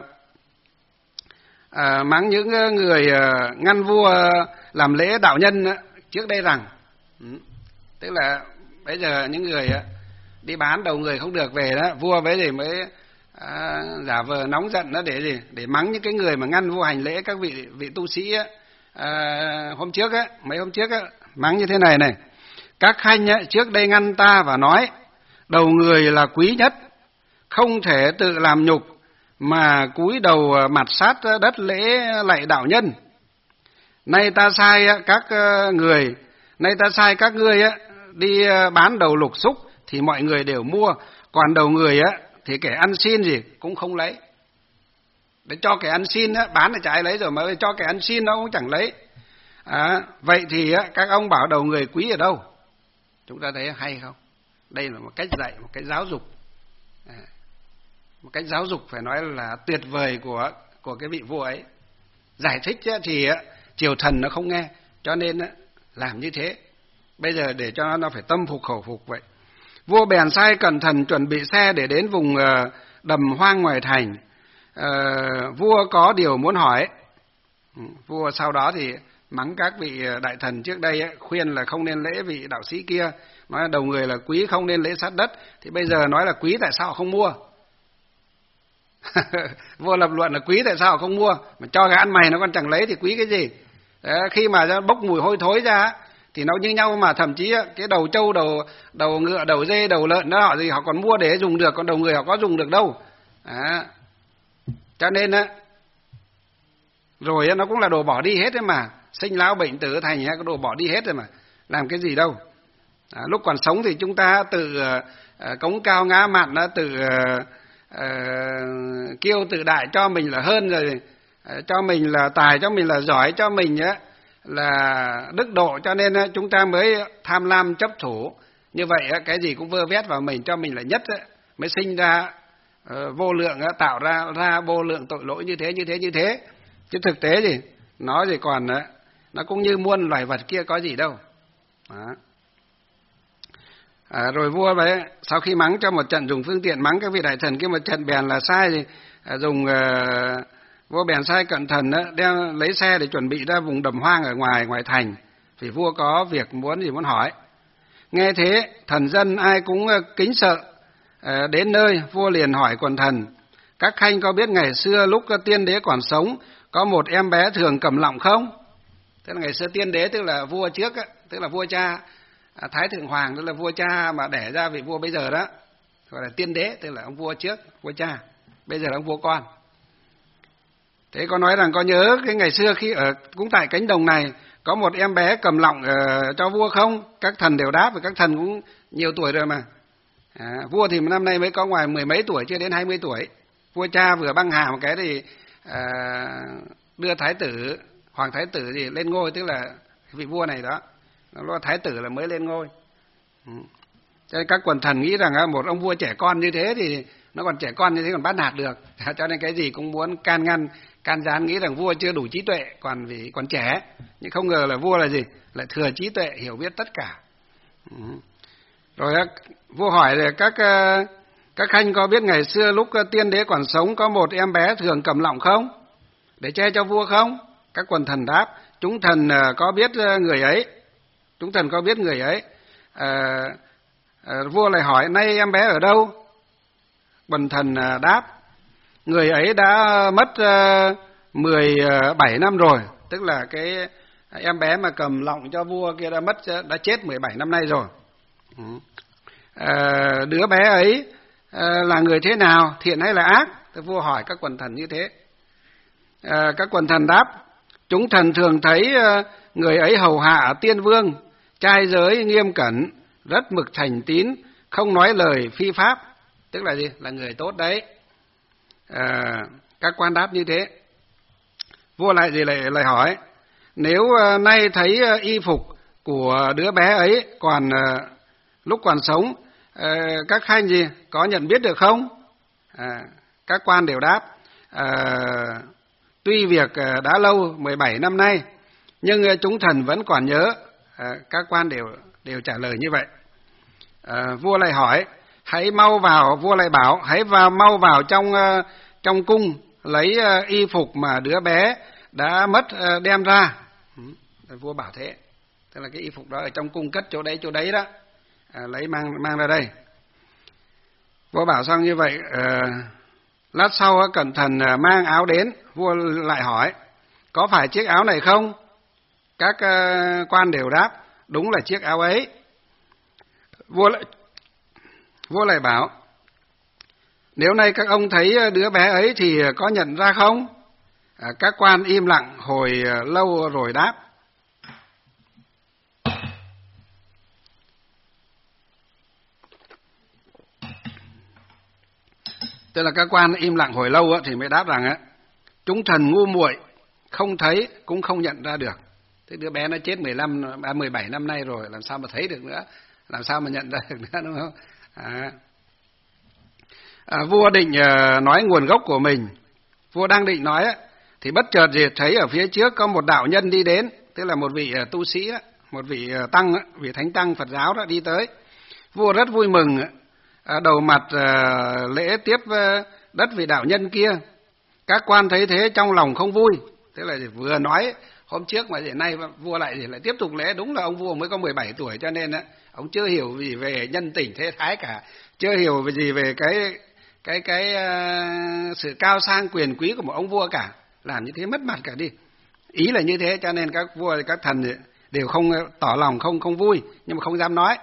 À, mắng những người uh, ngăn vua làm lễ đạo nhân uh, trước đây rằng ừ, tức là bây giờ những người uh, đi bán đầu người không được về đó, vua với gì mới uh, giả vờ nóng giận đó để gì để mắng những cái người mà ngăn vua hành lễ, các vị vị tu sĩ uh, hôm trước á, mấy hôm trước á, mắng như thế này này: các khanh á, trước đây ngăn ta và nói đầu người là quý nhất, không thể tự làm nhục mà cúi đầu mặt sát đất lễ lạy đạo nhân. Nay ta sai các người, nay ta sai các ngươi đi bán đầu lục xúc thì mọi người đều mua, còn đầu người thì kẻ ăn xin gì cũng không lấy. Để cho kẻ ăn xin bán thì chả ai lấy rồi, mà cho kẻ ăn xin nó cũng chẳng lấy. À, vậy thì các ông bảo đầu người quý ở đâu? Chúng ta thấy hay không? Đây là một cách dạy, một cách giáo dục. À, một cách giáo dục phải nói là tuyệt vời của của cái vị vua ấy. Giải thích thì triều thần nó không nghe, cho nên làm như thế. Bây giờ để cho nó phải tâm phục khẩu phục vậy. Vua bèn sai cẩn thận chuẩn bị xe để đến vùng đầm hoang ngoài thành. À, vua có điều muốn hỏi. Vua sau đó thì mắng các vị đại thần trước đây ấy, khuyên là không nên lễ vị đạo sĩ kia, nói là đầu người là quý không nên lễ sát đất, thì bây giờ nói là quý tại sao không mua? Vua lập luận là quý tại sao không mua, mà cho gà ăn mày nó còn chẳng lấy thì quý cái gì. Đấy, khi mà nó bốc mùi hôi thối ra thì nó như nhau, mà thậm chí cái đầu trâu, đầu đầu ngựa, đầu dê, đầu lợn đó họ gì họ còn mua để dùng được, còn đầu người họ có dùng được đâu. Đó. Cho nên á, rồi nó cũng là đồ bỏ đi hết đấy mà, sinh lão bệnh tử thành hay có đồ bỏ đi hết rồi mà, làm cái gì đâu. À, lúc còn sống thì chúng ta tự uh, cống cao ngã mạn, tự uh, uh, kiêu tự đại cho mình là hơn rồi, uh, cho mình là tài, cho mình là giỏi, cho mình uh, là đức độ, cho nên uh, chúng ta mới tham lam chấp thủ. Như vậy uh, cái gì cũng vơ vét vào mình, cho mình là nhất uh, mới sinh ra uh, vô lượng, uh, tạo ra ra vô lượng tội lỗi như thế như thế như thế. Chứ thực tế gì nó gì còn uh, nó cũng như muôn loài vật kia có gì đâu. Đó. À, rồi vua vậy sau khi mắng cho một trận, dùng phương tiện mắng các vị đại thần kia một trận bèn là sai thì à, dùng à, vua bèn sai cận thần đó, đem lấy xe để chuẩn bị ra vùng đầm hoang ở ngoài ngoài thành, vì vua có việc muốn gì muốn hỏi. Nghe thế thần dân ai cũng kính sợ. À, đến nơi vua liền hỏi quần thần: các khanh có biết ngày xưa lúc tiên đế còn sống có một em bé thường cầm lọng không? Tức là ngày xưa tiên đế tức là vua trước á, tức là vua cha À, Thái Thượng Hoàng, tức là vua cha mà đẻ ra vị vua bây giờ đó, gọi là tiên đế, tức là ông vua trước, vua cha, bây giờ là ông vua con. Thế có nói rằng có nhớ cái ngày xưa khi ở cũng tại cánh đồng này có một em bé cầm lọng uh, cho vua không? Các thần đều đáp, và các thần cũng nhiều tuổi rồi mà. À, vua thì năm nay mới có ngoài mười mấy tuổi, chưa đến hai mươi tuổi. Vua cha vừa băng hà một cái thì uh, đưa thái tử, hoàng thái tử gì lên ngôi, tức là vị vua này đó. Nó thái tử là mới lên ngôi. Ừ. Cho nên các quần thần nghĩ rằng một ông vua trẻ con như thế thì nó còn trẻ con như thế còn bắt nạt được. Cho nên cái gì cũng muốn can ngăn, can gián, nghĩ rằng vua chưa đủ trí tuệ, còn vì còn trẻ. Nhưng không ngờ là vua là gì? Lại thừa trí tuệ, hiểu biết tất cả. Ừ. Rồi vua hỏi là các các khanh có biết ngày xưa lúc tiên đế còn sống có một em bé thường cầm lọng không? Để che cho vua không? Các quần thần đáp: chúng thần có biết người ấy. Chúng thần có biết người ấy. À, à, vua lại hỏi: nay em bé ở đâu? Quần thần à, đáp: người ấy đã mất à, mười bảy năm rồi. Tức là cái em bé mà cầm lọng cho vua kia đã mất, đã chết mười bảy năm nay rồi. À, đứa bé ấy à, là người thế nào, thiện hay là ác? Thì vua hỏi các quần thần như thế. À, các quần thần đáp: chúng thần thường thấy à, người ấy hầu hạ tiên vương, trai giới nghiêm cẩn, rất mực thành tín, không nói lời phi pháp. Tức là gì? Là người tốt đấy. À, các quan đáp như thế. Vua lại gì lại lại hỏi: nếu uh, nay thấy uh, y phục của đứa bé ấy còn uh, lúc còn sống, uh, các khanh gì có nhận biết được không? À, các quan đều đáp: uh, tuy việc uh, đã lâu mười bảy năm nay, nhưng uh, chúng thần vẫn còn nhớ. À, các quan đều đều trả lời như vậy. À, vua lại hỏi: hãy mau vào, vua lại bảo hãy vào mau vào trong uh, trong cung lấy uh, y phục mà đứa bé đã mất uh, đem ra. Ừ, vua bảo thế, tức là cái y phục đó ở trong cung cất chỗ đấy chỗ đấy đó, à, lấy mang mang ra đây. Vua bảo xong như vậy, uh, lát sau uh, cẩn thận uh, mang áo đến. Vua lại hỏi: có phải chiếc áo này không? Các uh, quan đều đáp: đúng là chiếc áo ấy. Vua lại, vua lại bảo: nếu nay các ông thấy đứa bé ấy thì có nhận ra không? À, các quan im lặng hồi uh, lâu rồi đáp: tức là các quan im lặng hồi lâu thì mới đáp rằng á, chúng thần ngu muội, không thấy cũng không nhận ra được. Thế đứa bé nó chết mười lăm, mười bảy năm nay rồi, làm sao mà thấy được nữa, làm sao mà nhận ra được nữa, đúng không? À. À, vua định uh, nói nguồn gốc của mình. Vua đang định nói á, thì bất chợt gì thấy ở phía trước có một đạo nhân đi đến, tức là một vị uh, tu sĩ đó, một vị uh, tăng, đó, vị thánh tăng Phật giáo đó đi tới. Vua rất vui mừng, uh, đầu mặt uh, lễ tiếp uh, đất vị đạo nhân kia. Các quan thấy thế trong lòng không vui, tức là vừa nói hôm trước mà hiện nay vua lại lại tiếp tục lễ. Đúng là ông vua mới có mười bảy tuổi, cho nên á ông chưa hiểu gì về nhân tình thế thái cả, chưa hiểu gì về cái cái cái uh, sự cao sang quyền quý của một ông vua cả, làm như thế mất mặt cả đi. Ý là như thế, cho nên các vua các thần đều không tỏ lòng không không vui, nhưng mà không dám nói.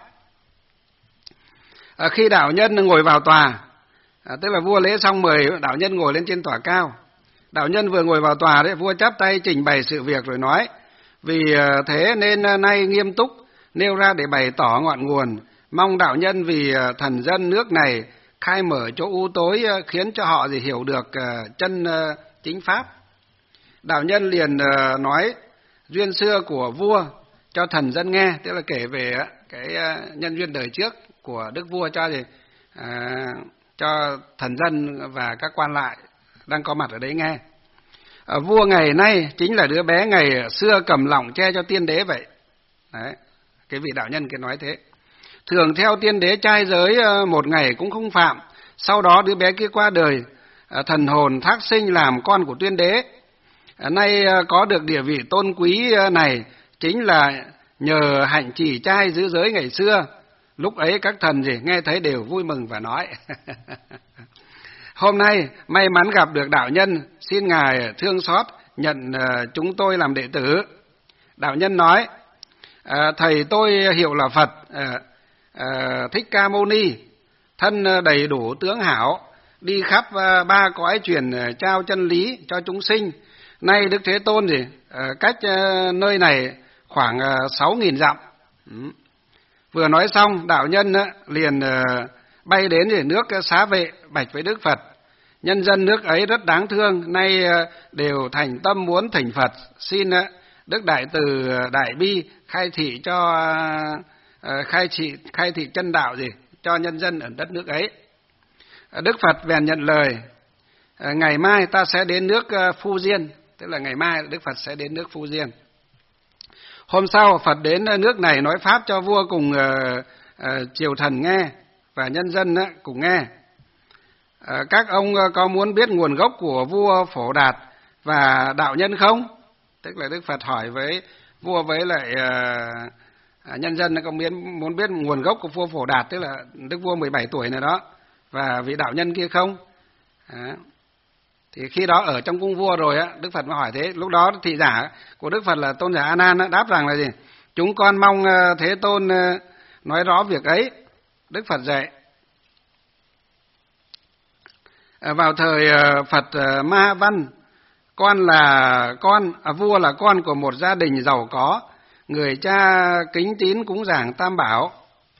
À, khi đạo nhân ngồi vào tòa, à, tức là vua lễ xong mời đạo nhân ngồi lên trên tòa cao. Đạo nhân vừa ngồi vào tòa đấy, vua chắp tay trình bày sự việc rồi nói: vì thế nên nay nghiêm túc nêu ra để bày tỏ ngọn nguồn, mong đạo nhân vì thần dân nước này khai mở chỗ u tối, khiến cho họ gì hiểu được chân chính pháp. Đạo nhân liền nói duyên xưa của vua cho thần dân nghe, tức là kể về cái nhân duyên đời trước của đức vua cho gì à, cho thần dân và các quan lại đang có mặt ở đấy nghe. À, vua ngày nay chính là đứa bé ngày xưa cầm lọng che cho tiên đế vậy. Đấy, cái vị đạo nhân kia nói thế. Thường theo tiên đế trai giới một ngày cũng không phạm. Sau đó đứa bé kia qua đời, thần hồn thác sinh làm con của tiên đế. Nay có được địa vị tôn quý này chính là nhờ hạnh trì trai giữ giới ngày xưa. Lúc ấy các thần gì nghe thấy đều vui mừng và nói: hôm nay may mắn gặp được đạo nhân, xin ngài thương xót nhận chúng tôi làm đệ tử. Đạo nhân nói: à, thầy tôi hiệu là Phật à, à, Thích Ca Mâu Ni, thân đầy đủ tướng hảo, đi khắp ba cõi truyền trao chân lý cho chúng sinh. Nay Đức Thế Tôn gì à, cách nơi này khoảng sáu nghìn dặm. Ừ. Vừa nói xong, đạo nhân liền bay đến để nước Xá Vệ bạch với Đức Phật: nhân dân nước ấy rất đáng thương, nay đều thành tâm muốn thỉnh Phật, xin Đức Đại Từ Đại Bi khai thị cho khai thị khai thị chân đạo gì cho nhân dân ở đất nước ấy. Đức Phật bèn nhận lời: ngày mai ta sẽ đến nước Phu Diên, tức là ngày mai Đức Phật sẽ đến nước Phu Diên. Hôm sau Phật đến nước này nói pháp cho vua cùng uh, uh, triều thần nghe và nhân dân uh, cùng nghe. Uh, các ông uh, có muốn biết nguồn gốc của vua Phổ Đạt và đạo nhân không? Tức là Đức Phật hỏi với vua với lại uh, uh, nhân dân có muốn muốn biết nguồn gốc của vua Phổ Đạt, tức là đức vua mười bảy tuổi này đó, và vị đạo nhân kia không? Uh. Thì khi đó ở trong cung vua rồi á, Đức Phật mới hỏi thế. Lúc đó thị giả của Đức Phật là tôn giả A Nan á, đáp rằng là gì? Chúng con mong Thế Tôn nói rõ việc ấy. Đức Phật dạy: vào thời Phật Ma Ha Văn, con là con à, vua là con của một gia đình giàu có, người cha kính tín cúng dường Tam Bảo.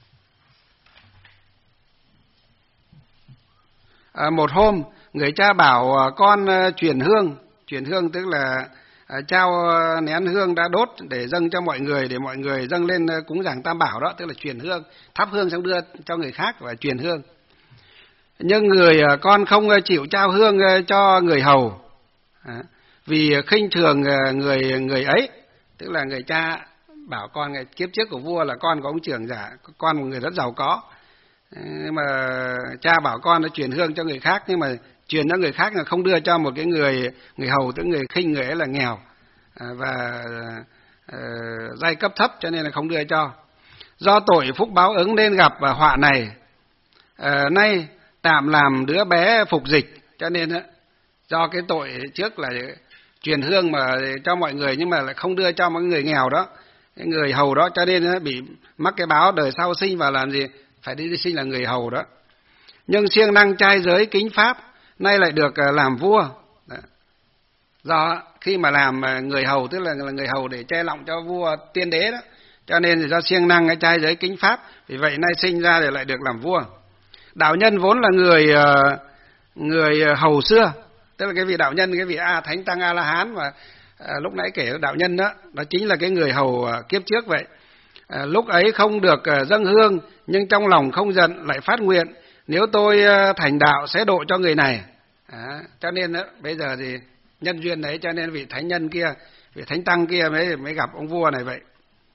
À, một hôm người cha bảo con truyền hương, truyền hương tức là trao nén hương đã đốt để dâng cho mọi người, để mọi người dâng lên cúng dường Tam Bảo đó, tức là truyền hương, thắp hương xong đưa cho người khác và truyền hương. Nhưng người con không chịu trao hương cho người hầu, vì khinh thường người người ấy, tức là người cha bảo con kiếp trước của vua là con của ông trưởng giả, con một người rất giàu có. Nhưng mà cha bảo con nó truyền hương cho người khác, nhưng mà truyền cho người khác là không đưa cho một cái người người hầu, tức người khinh người ấy là nghèo và uh, giai cấp thấp, cho nên là không đưa cho. Do tội phúc báo ứng nên gặp họa này. Uh, nay tạm làm đứa bé phục dịch, cho nên uh, do cái tội trước là truyền hương mà cho mọi người nhưng mà lại không đưa cho mọi người nghèo đó, cái người hầu đó, cho nên uh, bị mắc cái báo đời sau sinh vào làm gì phải đi sinh là người hầu đó. Nhưng siêng năng trai giới kính pháp, nay lại được làm vua. Đó. Do khi mà làm người hầu, tức là người hầu để che lọng cho vua tiên đế đó, cho nên do siêng năng cái trai giới kính pháp, vì vậy nay sinh ra để lại được làm vua. Đạo nhân vốn là người người hầu xưa, tức là cái vị đạo nhân, cái vị a thánh tăng A La Hán mà à, lúc nãy kể đạo nhân đó, đó chính là cái người hầu kiếp trước vậy. À, lúc ấy không được dâng hương, nhưng trong lòng không giận, lại phát nguyện: nếu tôi thành đạo sẽ độ cho người này. À, cho nên đó, bây giờ thì nhân duyên đấy, cho nên vị thánh nhân kia, vị thánh tăng kia mới mới gặp ông vua này vậy.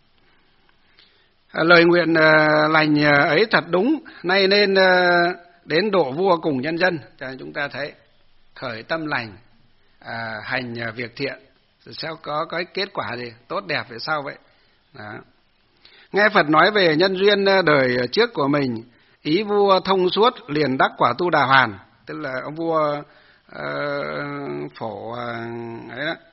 À, lời nguyện uh, lành ấy thật đúng, nay nên uh, đến độ vua cùng nhân dân. Cho nên chúng ta thấy khởi tâm lành, à, hành việc thiện, rồi sẽ có cái kết quả gì tốt đẹp về sau vậy. Đó. Nghe Phật nói về nhân duyên đời trước của mình, ý vua thông suốt, liền đắc quả Tu Đà Hoàn. tức là ông vua uh, phổ uh, ấy đó,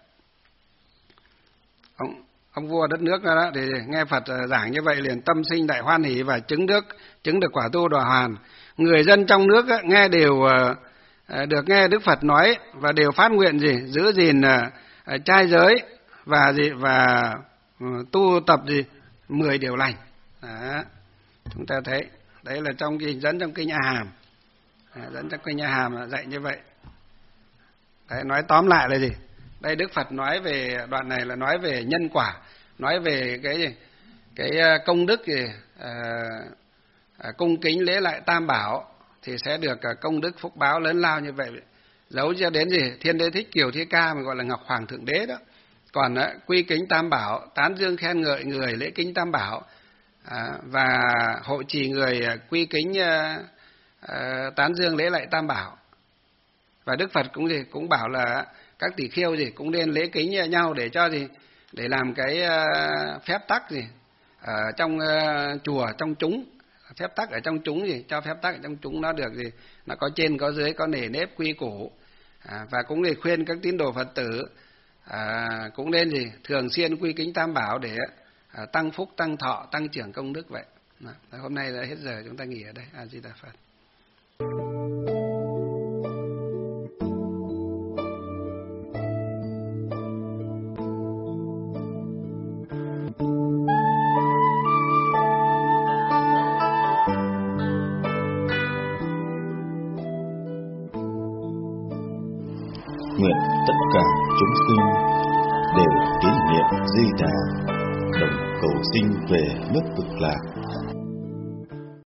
ông ông vua đất nước đó, đó thì nghe Phật giảng như vậy liền tâm sinh đại hoan hỷ và chứng được chứng được quả tu đọa hoàn. Người dân trong nước đó, nghe đều uh, được nghe Đức Phật nói và đều phát nguyện gì giữ gìn uh, trai giới và gì và uh, tu tập gì mười điều lành. Đó. Chúng ta thấy đấy là trong kinh dẫn trong kinh A Hàm, à, dẫn trong kinh A Hàm là dạy như vậy. Đấy, nói tóm lại là gì? Đây Đức Phật nói về đoạn này là nói về nhân quả, nói về cái gì? Cái công đức gì? À, à, cung kính lễ lại Tam Bảo thì sẽ được công đức phúc báo lớn lao như vậy. Giấu cho đến gì? Thiên Đế Thích Kiều Thi Ca mà gọi là Ngọc Hoàng Thượng Đế đó. Còn đó, quy kính Tam Bảo, tán dương khen ngợi người lễ kính Tam Bảo, à, và hộ trì người quy kính à, à, tán dương lễ lại Tam Bảo. Và Đức Phật cũng gì cũng bảo là các tỷ khưu gì cũng nên lễ kính nhau để cho gì để làm cái uh, phép tắc gì ở trong uh, chùa trong chúng, phép tắc ở trong chúng gì cho phép tắc ở trong chúng nó được gì nó có trên có dưới, có nề nếp quy củ, à, và cũng để khuyên các tín đồ Phật tử à, cũng nên gì thường xuyên quy kính Tam Bảo để à, tăng phúc tăng thọ tăng trưởng công đức vậy. À, hôm nay đã hết giờ, chúng ta nghỉ ở đây. A Di Đà Phật. Nguyện tất cả chúng sinh đều tín niệm Di Đà, đồng cầu sinh về nước Cực Lạc.